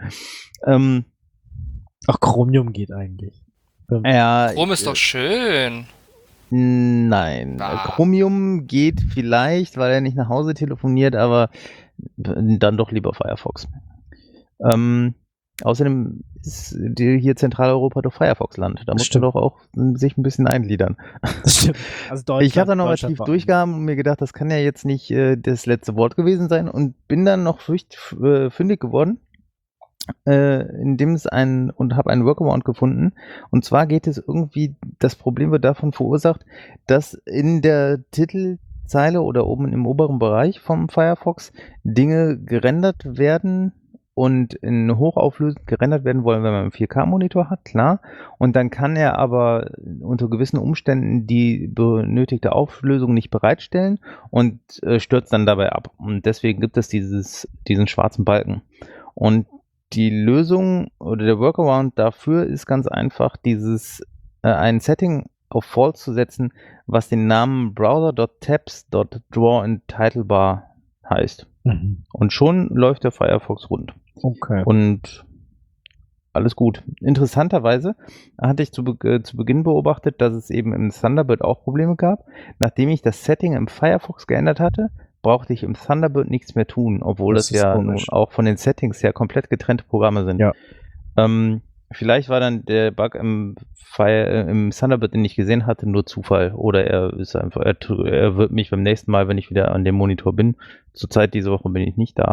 Ach, Chromium geht eigentlich. Ja, Chrome ist doch schön. Nein, Chromium geht vielleicht, weil er nicht nach Hause telefoniert, aber dann doch lieber Firefox. Außerdem ist hier Zentraleuropa doch Firefox-Land. Da muss man doch auch sich ein bisschen eingliedern. Das stimmt. Also Deutschland, ich habe dann noch tief durchgehauen und mir gedacht, das kann ja jetzt nicht das letzte Wort gewesen sein und bin dann noch fündig geworden. Indem es habe einen Workaround gefunden. Und zwar geht es irgendwie, das Problem wird davon verursacht, dass in der Titelzeile oder oben im oberen Bereich vom Firefox Dinge gerendert werden und in Hochauflösung gerendert werden wollen, wenn man einen 4K-Monitor hat, klar. Und dann kann er aber unter gewissen Umständen die benötigte Auflösung nicht bereitstellen und stürzt dann dabei ab. Und deswegen gibt es diesen schwarzen Balken. Und die Lösung oder der Workaround dafür ist ganz einfach, ein Setting auf False zu setzen, was den Namen browser.tabs.draw in Titlebar heißt. Und schon läuft der Firefox rund. Okay. Und alles gut. Interessanterweise hatte ich zu Beginn beobachtet, dass es eben im Thunderbird auch Probleme gab. Nachdem ich das Setting im Firefox geändert hatte, brauchte ich im Thunderbird nichts mehr tun, obwohl das ja nun auch von den Settings her komplett getrennte Programme sind. Ja. Vielleicht war dann der Bug im Thunderbird, den ich gesehen hatte, nur Zufall. Oder er wird mich beim nächsten Mal, wenn ich wieder an dem Monitor bin, zurzeit diese Woche bin ich nicht da,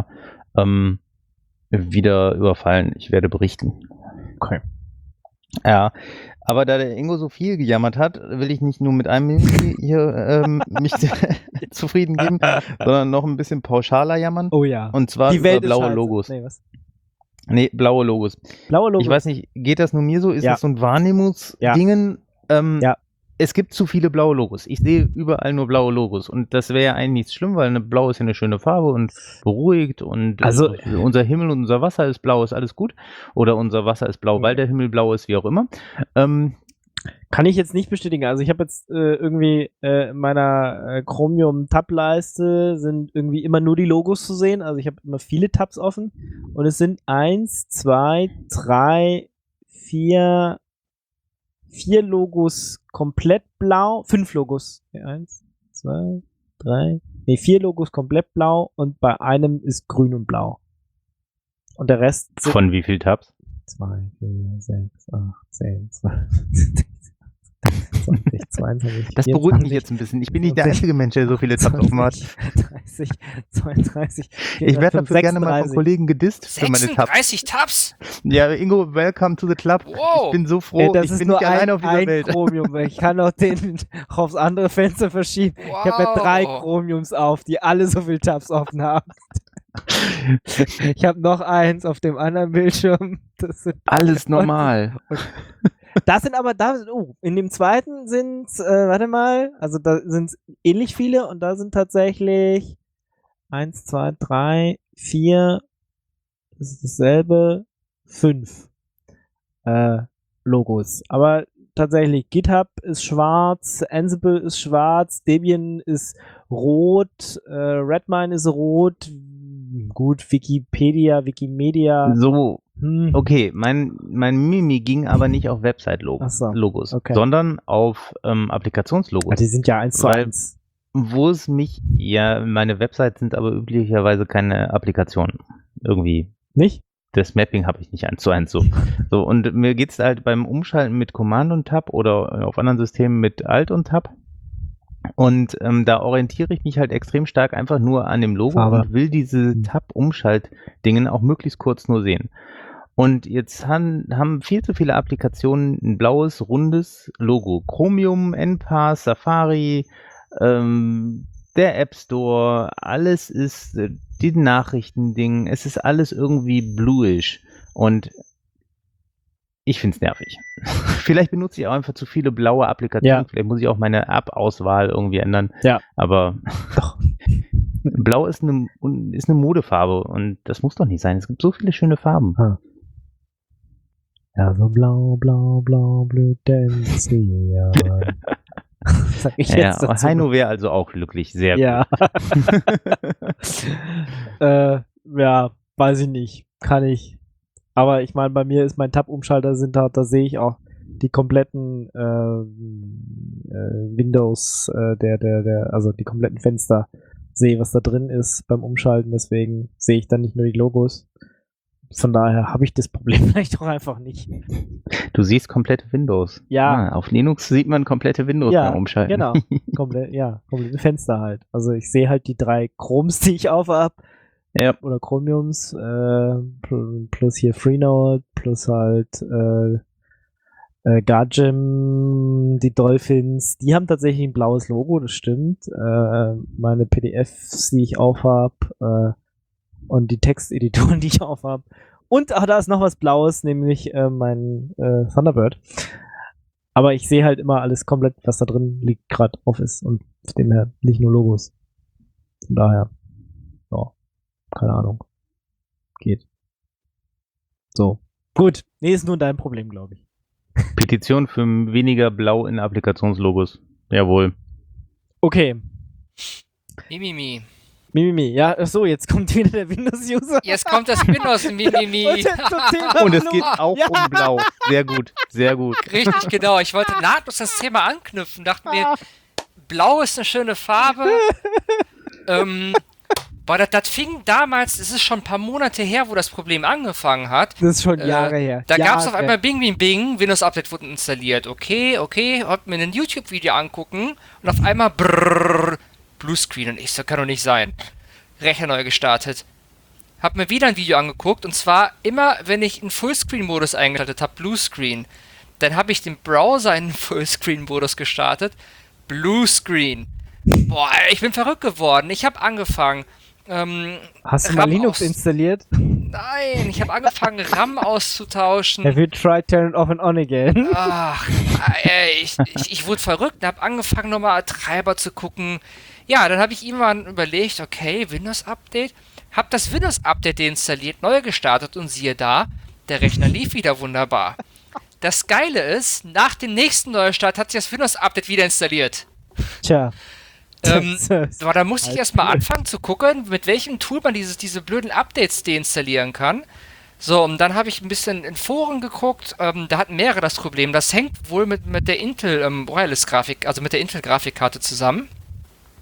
wieder überfallen. Ich werde berichten. Okay. Ja, aber da der Ingo so viel gejammert hat, will ich nicht nur mit einem hier mich zufrieden geben, sondern noch ein bisschen pauschaler jammern. Oh ja. Und zwar Die Welt über blaue ist Logos. Nee, was? Nee, blaue Logos. Blaue Logos. Ich weiß nicht, geht das nur mir so? Ist Ja. das so ein Wahrnehmungsdingen? Ja. Es gibt zu viele blaue Logos. Ich sehe überall nur blaue Logos. Und das wäre ja eigentlich nichts schlimm, weil blau ist ja eine schöne Farbe und beruhigt. Und Also- unser Himmel und unser Wasser ist blau, ist alles gut. Oder unser Wasser ist blau, weil der Himmel blau ist, wie auch immer. Kann ich jetzt nicht bestätigen. Also ich habe jetzt irgendwie in meiner Chromium-Tab-Leiste sind irgendwie immer nur die Logos zu sehen. Also ich habe immer viele Tabs offen. Und es sind 1, 2, 3, 4 Logos komplett blau. 5 Logos. 1, 2, 3, 4 Logos komplett blau und bei einem ist grün und blau. Und der Rest sind Von wie viel Tabs? 2, 4, 6, 8, 10, 12, 20, 22, Das beruhigt mich jetzt ein bisschen. Ich bin nicht der einzige Mensch, der so viele Tabs offen hat. 30, 32, Ich werde dafür gerne mal von Kollegen gedisst für meine Tabs. 36 Tabs? Ja, Ingo, welcome to the club. Wow. Ich bin so froh, das ich ist bin nur nicht allein auf dieser ein Welt. Chromium. Ich kann auch den aufs andere Fenster verschieben. Wow. Ich habe ja 3 Chromiums auf, die alle so viel Tabs offen haben. Ich habe noch eins auf dem anderen Bildschirm. Das sind Alles normal. Das sind aber, in dem zweiten sind warte mal, also da sind ähnlich viele und da sind tatsächlich 1, 2, 3, 4, das ist dasselbe, 5 Logos. Aber tatsächlich, GitHub ist schwarz, Ansible ist schwarz, Debian ist rot, Redmine ist rot, gut, Wikimedia. So, okay, mein Mimi ging aber nicht auf Website-Logos, okay. sondern auf Applikationslogos. Die sind ja 1 zu 1. Wo es mich, ja, meine Websites sind aber üblicherweise keine Applikationen. Irgendwie. Nicht? Das Mapping habe ich nicht 1 zu 1 so. So, und mir geht es halt beim Umschalten mit Command und Tab oder auf anderen Systemen mit Alt und Tab. Und da orientiere ich mich halt extrem stark einfach nur an dem Logo und will diese Tab-Umschalt-Dingen auch möglichst kurz nur sehen. Und jetzt haben viel zu viele Applikationen ein blaues, rundes Logo. Chromium, NPass, Safari, der App Store, alles ist, die Nachrichtending, es ist alles irgendwie bluish. Und ich finde es nervig. Vielleicht benutze ich auch einfach zu viele blaue Applikationen. Ja. Vielleicht muss ich auch meine App-Auswahl irgendwie ändern. Ja. Aber blau ist eine Modefarbe und das muss doch nicht sein. Es gibt so viele schöne Farben. Ja, so blau, blau, blau, blüht ja. Sag ich jetzt dazu. Heino wäre also auch glücklich. Sehr gut. Ja, weiß ich nicht. Kann ich. Aber ich meine, bei mir ist mein Tab-Umschalter da sehe ich auch die kompletten Windows, also die kompletten Fenster, sehe, was da drin ist beim Umschalten, deswegen sehe ich dann nicht nur die Logos. Von daher habe ich das Problem vielleicht auch einfach nicht. Du siehst komplette Windows. Ja. Auf Linux sieht man komplette Windows beim Umschalten. Genau. Komplette Fenster halt. Also ich sehe halt die 3 Chromes, die ich auf habe. Ja. Oder Chromiums, plus hier Freenode, plus halt Gajim, die Dolphins, die haben tatsächlich ein blaues Logo, das stimmt. Meine PDFs, die ich aufhab, und die Texteditoren, die ich aufhab. Und da ist noch was Blaues, nämlich mein Thunderbird. Aber ich sehe halt immer alles komplett, was da drin liegt, gerade Office und von dem her nicht nur Logos. Von daher, ja. Keine Ahnung. Geht. So. Gut. Nee, ist nur dein Problem, glaube ich. Petition für weniger Blau in Applikationslogos. Jawohl. Okay. Mimimi. Ja, so, jetzt kommt wieder der Windows-User. Jetzt kommt das Windows-Mimimi. Und es geht auch um Blau. Sehr gut, sehr gut. Richtig, genau. Ich wollte nahtlos das Thema anknüpfen. Dachte mir, Blau ist eine schöne Farbe. Boah, das fing damals, es ist schon ein paar Monate her, wo das Problem angefangen hat. Das ist schon Jahre her. Da gab es auf einmal Bing, Windows Update wurde installiert. Okay, hab mir ein YouTube-Video angucken und auf einmal Bluescreen. Und ich so, kann doch nicht sein. Rechner neu gestartet. Hab mir wieder ein Video angeguckt und zwar immer, wenn ich einen Fullscreen-Modus eingeschaltet habe, Bluescreen, dann habe ich den Browser in den Fullscreen-Modus gestartet. Bluescreen. Boah, ich bin verrückt geworden. Ich habe angefangen. Hast du mal Linux installiert? Nein, ich habe angefangen, RAM auszutauschen. Have you tried turn it off and on again? Ach, ich wurde verrückt und habe angefangen, nochmal Treiber zu gucken. Ja, dann habe ich irgendwann überlegt, okay, Windows-Update. Habe das Windows-Update deinstalliert, neu gestartet und siehe da, der Rechner lief wieder wunderbar. Das Geile ist, nach dem nächsten Neustart hat sich das Windows-Update wieder installiert. Tja. Aber da musste ich erstmal anfangen zu gucken, mit welchem Tool man diese blöden Updates deinstallieren kann. So, und dann habe ich ein bisschen in Foren geguckt, da hatten mehrere das Problem. Das hängt wohl mit der Intel Wireless-Grafik, also mit der Intel-Grafikkarte zusammen.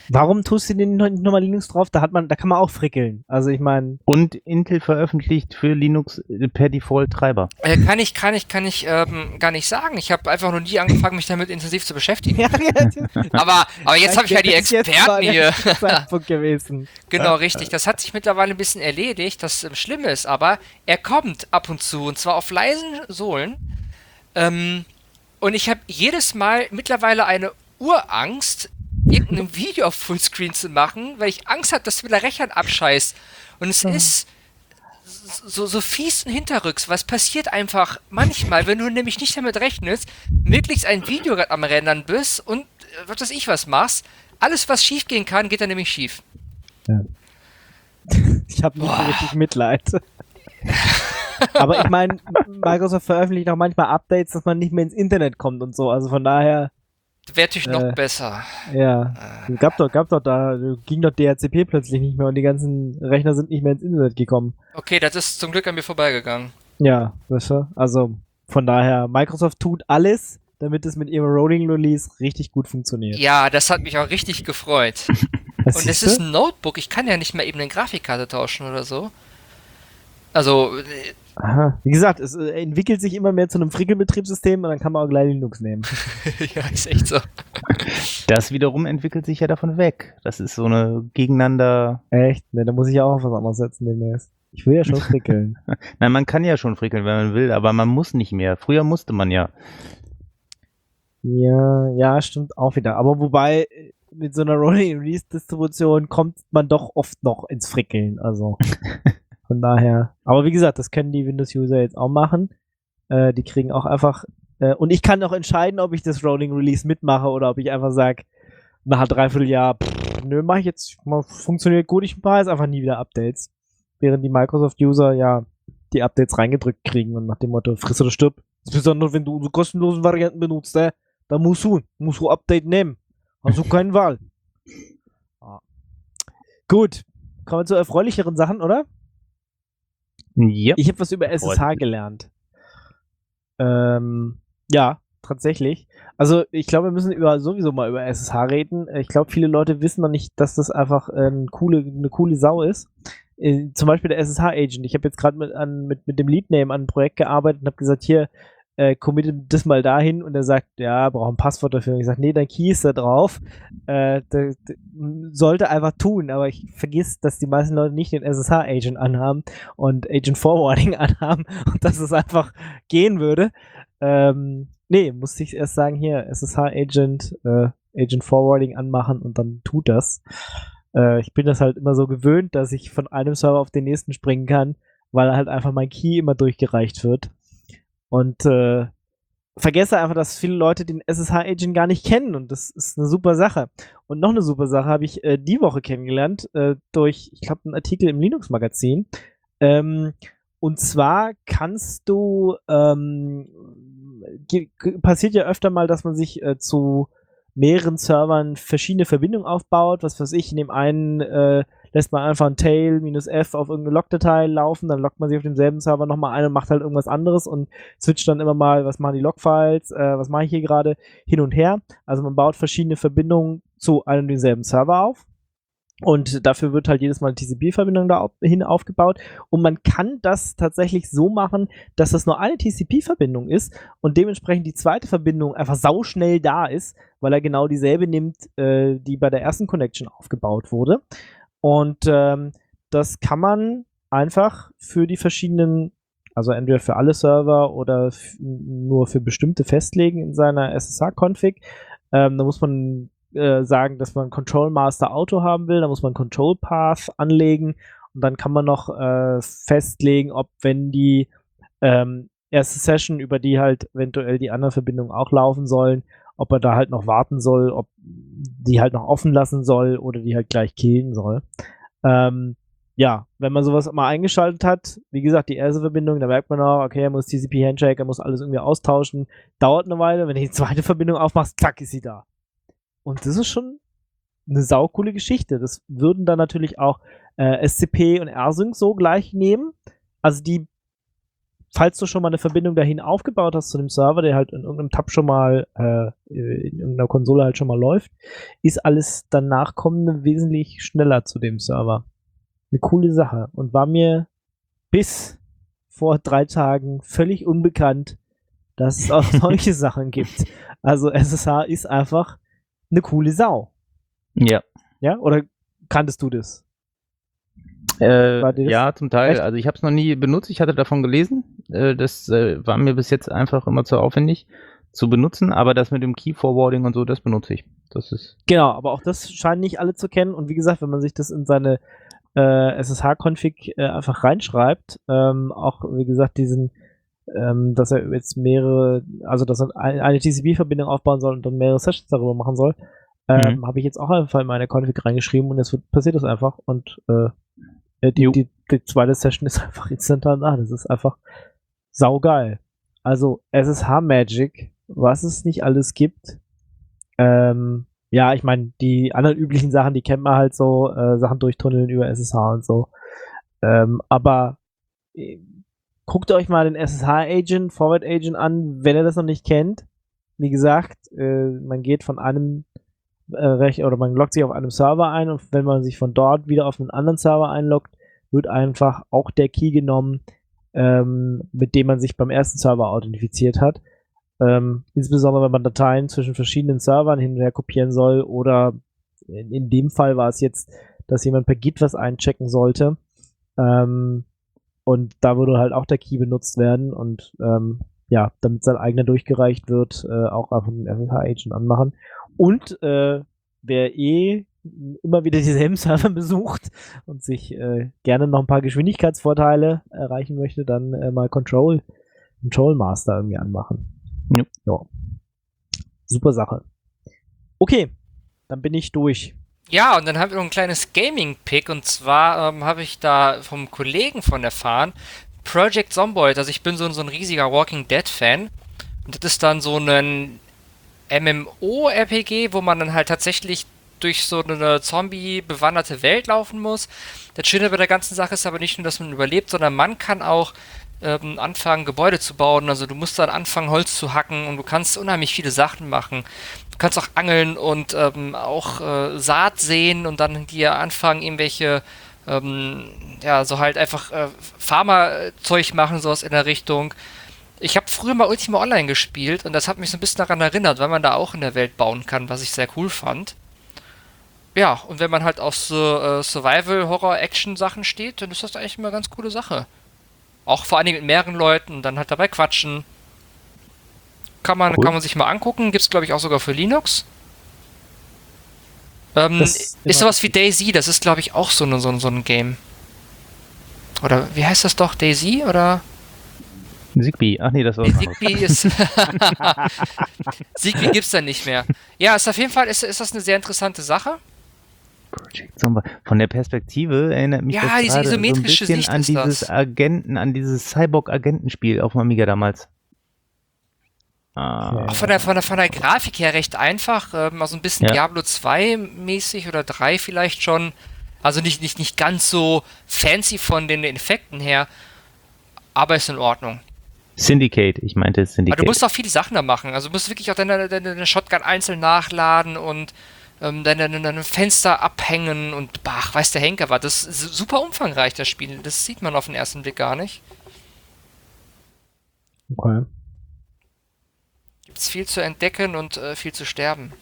Warum tust du denn nicht nochmal Linux drauf? Da kann man auch frickeln. Also ich meine. Und Intel veröffentlicht für Linux per Default Treiber. Kann ich gar nicht sagen. Ich habe einfach noch nie angefangen, mich damit intensiv zu beschäftigen. Aber jetzt habe ich ja die Experten hier. Zeitpunkt gewesen. Genau, richtig. Das hat sich mittlerweile ein bisschen erledigt. Das Schlimme ist aber, er kommt ab und zu, und zwar auf leisen Sohlen. Und ich habe jedes Mal mittlerweile eine Urangst, irgendein Video auf Fullscreen zu machen, weil ich Angst habe, dass mir der Rechner abscheißt. Und es ist so fies und hinterrücks. Was passiert einfach manchmal, wenn du nämlich nicht damit rechnest, möglichst ein Video gerade am Rendern bist und was weiß ich was machst. Alles, was schief gehen kann, geht dann nämlich schief. Ja. Ich habe nicht so richtig Mitleid. Aber ich meine, Microsoft veröffentlicht auch manchmal Updates, dass man nicht mehr ins Internet kommt und so. Also von daher. Wäre natürlich noch besser. Ja. Gab doch da, ging doch DHCP plötzlich nicht mehr und die ganzen Rechner sind nicht mehr ins Internet gekommen. Okay, das ist zum Glück an mir vorbeigegangen. Ja, weißt du? Also von daher, Microsoft tut alles, damit es mit ihrem Rolling Release richtig gut funktioniert. Ja, das hat mich auch richtig gefreut. Und es ist ein Notebook, ich kann ja nicht mehr eben eine Grafikkarte tauschen oder so. Also. Aha. Wie gesagt, es entwickelt sich immer mehr zu einem Frickelbetriebssystem und dann kann man auch gleich Linux nehmen. Ja, ist echt so. Das wiederum entwickelt sich ja davon weg. Das ist so eine gegeneinander... Echt? Ne, da muss ich ja auch auf was anderes setzen demnächst. Ich will ja schon frickeln. Nein, man kann ja schon frickeln, wenn man will, aber man muss nicht mehr. Früher musste man ja. Ja, stimmt auch wieder. Aber wobei, mit so einer Rolling-Release-Distribution kommt man doch oft noch ins Frickeln. Also... Von daher. Aber wie gesagt, das können die Windows-User jetzt auch machen. Die kriegen auch einfach. Und ich kann auch entscheiden, ob ich das Rolling Release mitmache oder ob ich einfach sage, nach einem Dreivierteljahr, nö, mach ich jetzt, funktioniert gut, ich mache jetzt einfach nie wieder Updates. Während die Microsoft-User ja die Updates reingedrückt kriegen und nach dem Motto, friss oder stirb. Insbesondere wenn du unsere kostenlosen Varianten benutzt, dann musst du Update nehmen. Hast du keine Wahl. Gut. Kommen wir zu erfreulicheren Sachen, oder? Ja. Ich habe was über SSH gelernt. Ja, tatsächlich. Also ich glaube, wir müssen sowieso mal über SSH reden. Ich glaube, viele Leute wissen noch nicht, dass das einfach eine coole Sau ist. Zum Beispiel der SSH-Agent. Ich habe jetzt gerade mit dem Lead-Name an einem Projekt gearbeitet und habe gesagt, hier, committet das mal dahin, und er sagt, ja, braucht ein Passwort dafür. Und ich sage, nee, dein Key ist da drauf. Sollte einfach tun, aber ich vergiss, dass die meisten Leute nicht den SSH-Agent anhaben und Agent Forwarding anhaben und dass es einfach gehen würde. Nee, musste ich erst sagen, hier, SSH-Agent, Agent Forwarding anmachen und dann tut das. Ich bin das halt immer so gewöhnt, dass ich von einem Server auf den nächsten springen kann, weil halt einfach mein Key immer durchgereicht wird. Und vergesse einfach, dass viele Leute den SSH-Agent gar nicht kennen, und das ist eine super Sache. Und noch eine super Sache habe ich die Woche kennengelernt durch, ich glaube, einen Artikel im Linux-Magazin. Und zwar kannst du, passiert ja öfter mal, dass man sich zu mehreren Servern verschiedene Verbindungen aufbaut. Was weiß ich, in dem einen lässt man einfach ein Tail-F auf irgendeine Logdatei laufen, dann loggt man sich auf demselben Server nochmal ein und macht halt irgendwas anderes und switcht dann immer mal, was machen die Logfiles, was mache ich hier gerade, hin und her. Also man baut verschiedene Verbindungen zu einem und denselben Server auf. Und dafür wird halt jedes Mal eine TCP-Verbindung dahin aufgebaut. Und man kann das tatsächlich so machen, dass das nur eine TCP-Verbindung ist und dementsprechend die zweite Verbindung einfach sauschnell da ist, weil er genau dieselbe nimmt, die bei der ersten Connection aufgebaut wurde. Und das kann man einfach für die verschiedenen, also entweder für alle Server oder nur für bestimmte festlegen in seiner SSH-Config. Da muss man sagen, dass man Control Master Auto haben will, da muss man Control Path anlegen und dann kann man noch festlegen, ob, wenn die erste Session, über die halt eventuell die anderen Verbindungen auch laufen sollen, ob er da halt noch warten soll, ob die halt noch offen lassen soll oder die halt gleich killen soll. Ja, wenn man sowas mal eingeschaltet hat, wie gesagt, die erste Verbindung, da merkt man auch, okay, er muss TCP Handshake, er muss alles irgendwie austauschen, dauert eine Weile, wenn du die zweite Verbindung aufmachst, zack, ist sie da. Und das ist schon eine saucoole Geschichte. Das würden dann natürlich auch SCP und rsync so gleich nehmen. Also die falls du schon mal eine Verbindung dahin aufgebaut hast zu dem Server, der halt in irgendeinem Tab schon mal, in irgendeiner Konsole halt schon mal läuft, ist alles danach kommende wesentlich schneller zu dem Server. Eine coole Sache und war mir bis vor 3 Tagen völlig unbekannt, dass es auch solche Sachen gibt. Also SSH ist einfach eine coole Sau. Ja. Ja, oder kanntest du das? das? Ja, zum Teil. Echt? Also ich habe es noch nie benutzt, ich hatte davon gelesen. Das war mir bis jetzt einfach immer zu aufwendig zu benutzen, aber das mit dem Key Forwarding und so, das benutze ich. Das ist Genau, aber auch das scheinen nicht alle zu kennen. Und wie gesagt, wenn man sich das in seine SSH-Config einfach reinschreibt, auch wie gesagt, dass er jetzt dass er eine TCP-Verbindung aufbauen soll und dann mehrere Sessions darüber machen soll, habe ich jetzt auch einfach in meine Config reingeschrieben und jetzt passiert das einfach und die zweite Session ist einfach instantan da. Das ist einfach saugeil. Also SSH Magic, was es nicht alles gibt. Ja, ich meine, die anderen üblichen Sachen, die kennt man halt so, Sachen durchtunneln über SSH und so. Aber guckt euch mal den SSH-Agent, Forward-Agent an, wenn ihr das noch nicht kennt. Wie gesagt, man geht von einem oder man loggt sich auf einem Server ein und wenn man sich von dort wieder auf einen anderen Server einloggt, wird einfach auch der Key genommen, mit dem man sich beim ersten Server authentifiziert hat. Insbesondere wenn man Dateien zwischen verschiedenen Servern hin und her kopieren soll oder in dem Fall war es jetzt, dass jemand per Git was einchecken sollte. Und da würde halt auch der Key benutzt werden und ja, damit sein eigener durchgereicht wird, auch einfach den SSH-Agent anmachen. Und wer immer wieder dieselben Server besucht und sich gerne noch ein paar Geschwindigkeitsvorteile erreichen möchte, dann mal Control Master irgendwie anmachen. Ja. Super Sache. Okay, dann bin ich durch. Ja, und dann haben wir noch ein kleines Gaming-Pick und zwar habe ich da vom Kollegen von erfahren, Project Zomboid, also ich bin so ein riesiger Walking Dead-Fan und das ist dann so ein MMO-RPG, wo man dann halt tatsächlich durch so eine Zombie-bewanderte Welt laufen muss. Das Schöne bei der ganzen Sache ist aber nicht nur, dass man überlebt, sondern man kann auch anfangen, Gebäude zu bauen. Also du musst dann anfangen, Holz zu hacken und du kannst unheimlich viele Sachen machen. Du kannst auch angeln und auch Saat säen und dann dir anfangen, irgendwelche ja, so halt einfach Farmerzeug machen, sowas in der Richtung. Ich habe früher mal Ultima Online gespielt und das hat mich so ein bisschen daran erinnert, weil man da auch in der Welt bauen kann, was ich sehr cool fand. Ja, und wenn man halt auf so Survival-Horror-Action-Sachen steht, dann ist das eigentlich immer eine ganz coole Sache. Auch vor allen Dingen mit mehreren Leuten, dann halt dabei quatschen. Kann man sich mal angucken, gibt's glaube ich auch sogar für Linux. Ist sowas wie DayZ, das ist glaube ich auch so ein Game. Oder wie heißt das doch? DayZ oder? Zigbee, ach nee, das war Zigbee ist. Zigbee gibt's dann nicht mehr. Ja, ist auf jeden Fall ist das eine sehr interessante Sache. Project Zomboid. Von der Perspektive erinnert mich Ja, das diese gerade so ein isometrische bisschen Sicht an ist dieses das. an dieses Cyborg-Agentenspiel auf dem Amiga damals. Auch von der Grafik her recht einfach, also ein bisschen Ja. Diablo 2 mäßig oder 3 vielleicht schon. Also nicht ganz so fancy von den Effekten her, aber ist in Ordnung. Syndicate, ich meinte Aber Syndicate. du musst auch viele Sachen da machen. Also du musst wirklich auch deine Shotgun einzeln nachladen und deine Fenster abhängen und weiß der Henker was. Das ist super umfangreich, das Spiel. Das sieht man auf den ersten Blick gar nicht. Okay. Gibt's viel zu entdecken und viel zu sterben.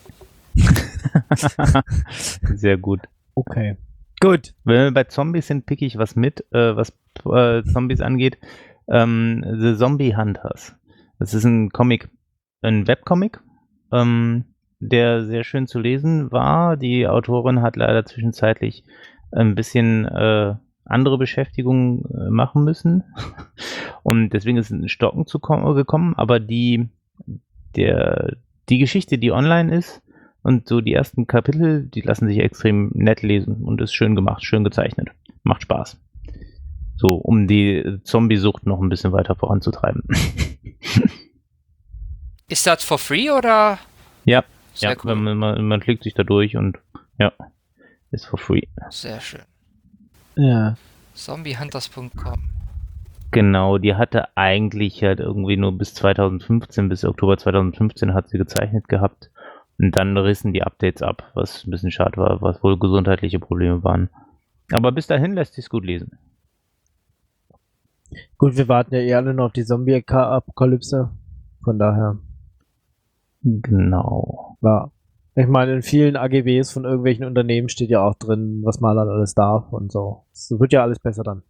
Sehr gut. Okay. Gut. Wenn wir bei Zombies sind, picke ich was mit, was Zombies angeht. The Zombie Hunters. Das ist ein Comic, ein Webcomic, der sehr schön zu lesen war. Die Autorin hat leider zwischenzeitlich ein bisschen andere Beschäftigungen machen müssen. Und deswegen ist es in Stocken gekommen. Aber die Geschichte, die online ist, und so die ersten Kapitel, die lassen sich extrem nett lesen und ist schön gemacht, schön gezeichnet. Macht Spaß. So, um die Zombie-Sucht noch ein bisschen weiter voranzutreiben. Ist das for free oder? Ja, Sehr ja, cool. man klickt sich da durch und ja, ist for free. Sehr schön. Ja. Zombiehunters.com. Genau, die hatte eigentlich halt irgendwie nur bis 2015, bis Oktober 2015 hat sie gezeichnet gehabt. Und dann rissen die Updates ab, was ein bisschen schade war, was wohl gesundheitliche Probleme waren. Aber bis dahin lässt sich's gut lesen. Gut, wir warten ja eh alle noch auf die Zombie-Apokalypse. Von daher, Genau. ja. Ich meine, in vielen AGBs von irgendwelchen Unternehmen steht ja auch drin, was man dann alles darf und so. Es wird ja alles besser dann.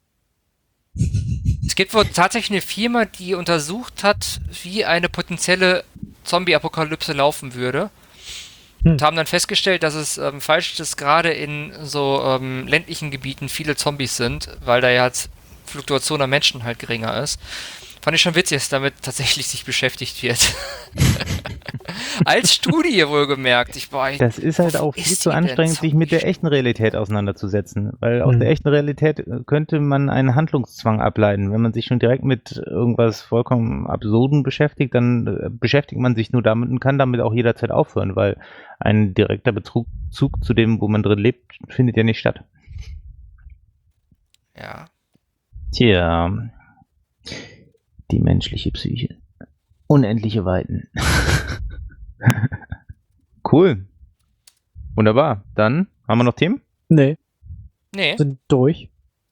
Es gibt wohl tatsächlich eine Firma, die untersucht hat, wie eine potenzielle Zombie-Apokalypse laufen würde. Und haben dann festgestellt, dass es falsch ist, dass gerade in so ländlichen Gebieten viele Zombies sind, weil da ja halt Fluktuation der Menschen halt geringer ist. Fand ich schon witzig, dass damit tatsächlich sich beschäftigt wird. Als Studie wohlgemerkt. Das ist halt auch viel zu anstrengend, sich mit der echten Realität auseinanderzusetzen. Weil aus der echten Realität könnte man einen Handlungszwang ableiten. Wenn man sich schon direkt mit irgendwas vollkommen Absurden beschäftigt, dann beschäftigt man sich nur damit und kann damit auch jederzeit aufhören, weil ein direkter Bezug zu dem, wo man drin lebt, findet ja nicht statt. Ja. Tja, die menschliche Psyche. Unendliche Weiten. Cool. Wunderbar. Dann haben wir noch Themen? Nee, Nee. sind durch.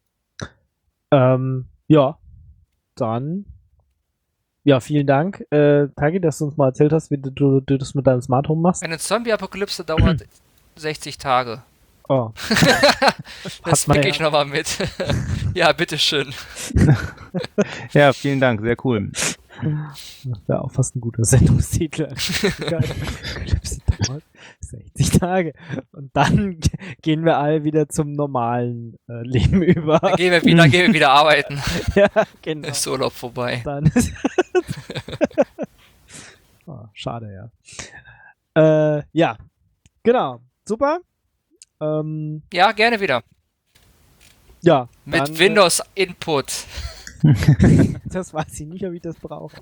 Ja, dann. Ja, vielen Dank, Tagi, dass du uns mal erzählt hast, wie du das mit deinem Smart Home machst. Eine Zombie-Apokalypse dauert 60 Tage. Oh. Das man pick ja. ich nochmal mit. Ja, bitteschön. Ja, vielen Dank. Sehr cool. Das wäre auch fast ein guter Sendungstitel. Apokalypse dauert 60 Tage. Und dann gehen wir alle wieder zum normalen Leben über. Dann gehen wir wieder arbeiten. Ja, genau. Ist Urlaub vorbei. Dann schade, ja. Ja, genau. Super. Ja, gerne wieder. Ja. Mit dann, Windows Input. Das weiß ich nicht, ob ich das brauche.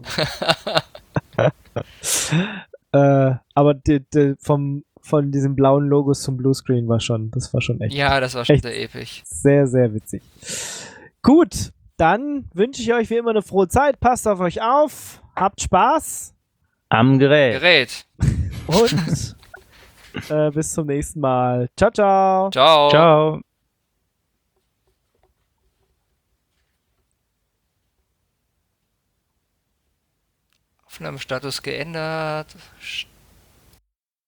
Aber von diesem blauen Logos zum Bluescreen das war schon echt. Ja, das war schon echt sehr episch. sehr, sehr witzig. Gut, dann wünsche ich euch wie immer eine frohe Zeit. Passt auf euch auf. Habt Spaß. Am Gerät. Gerät. Und bis zum nächsten Mal. Ciao, ciao. Ciao. Ciao. Aufnahmestatus geändert.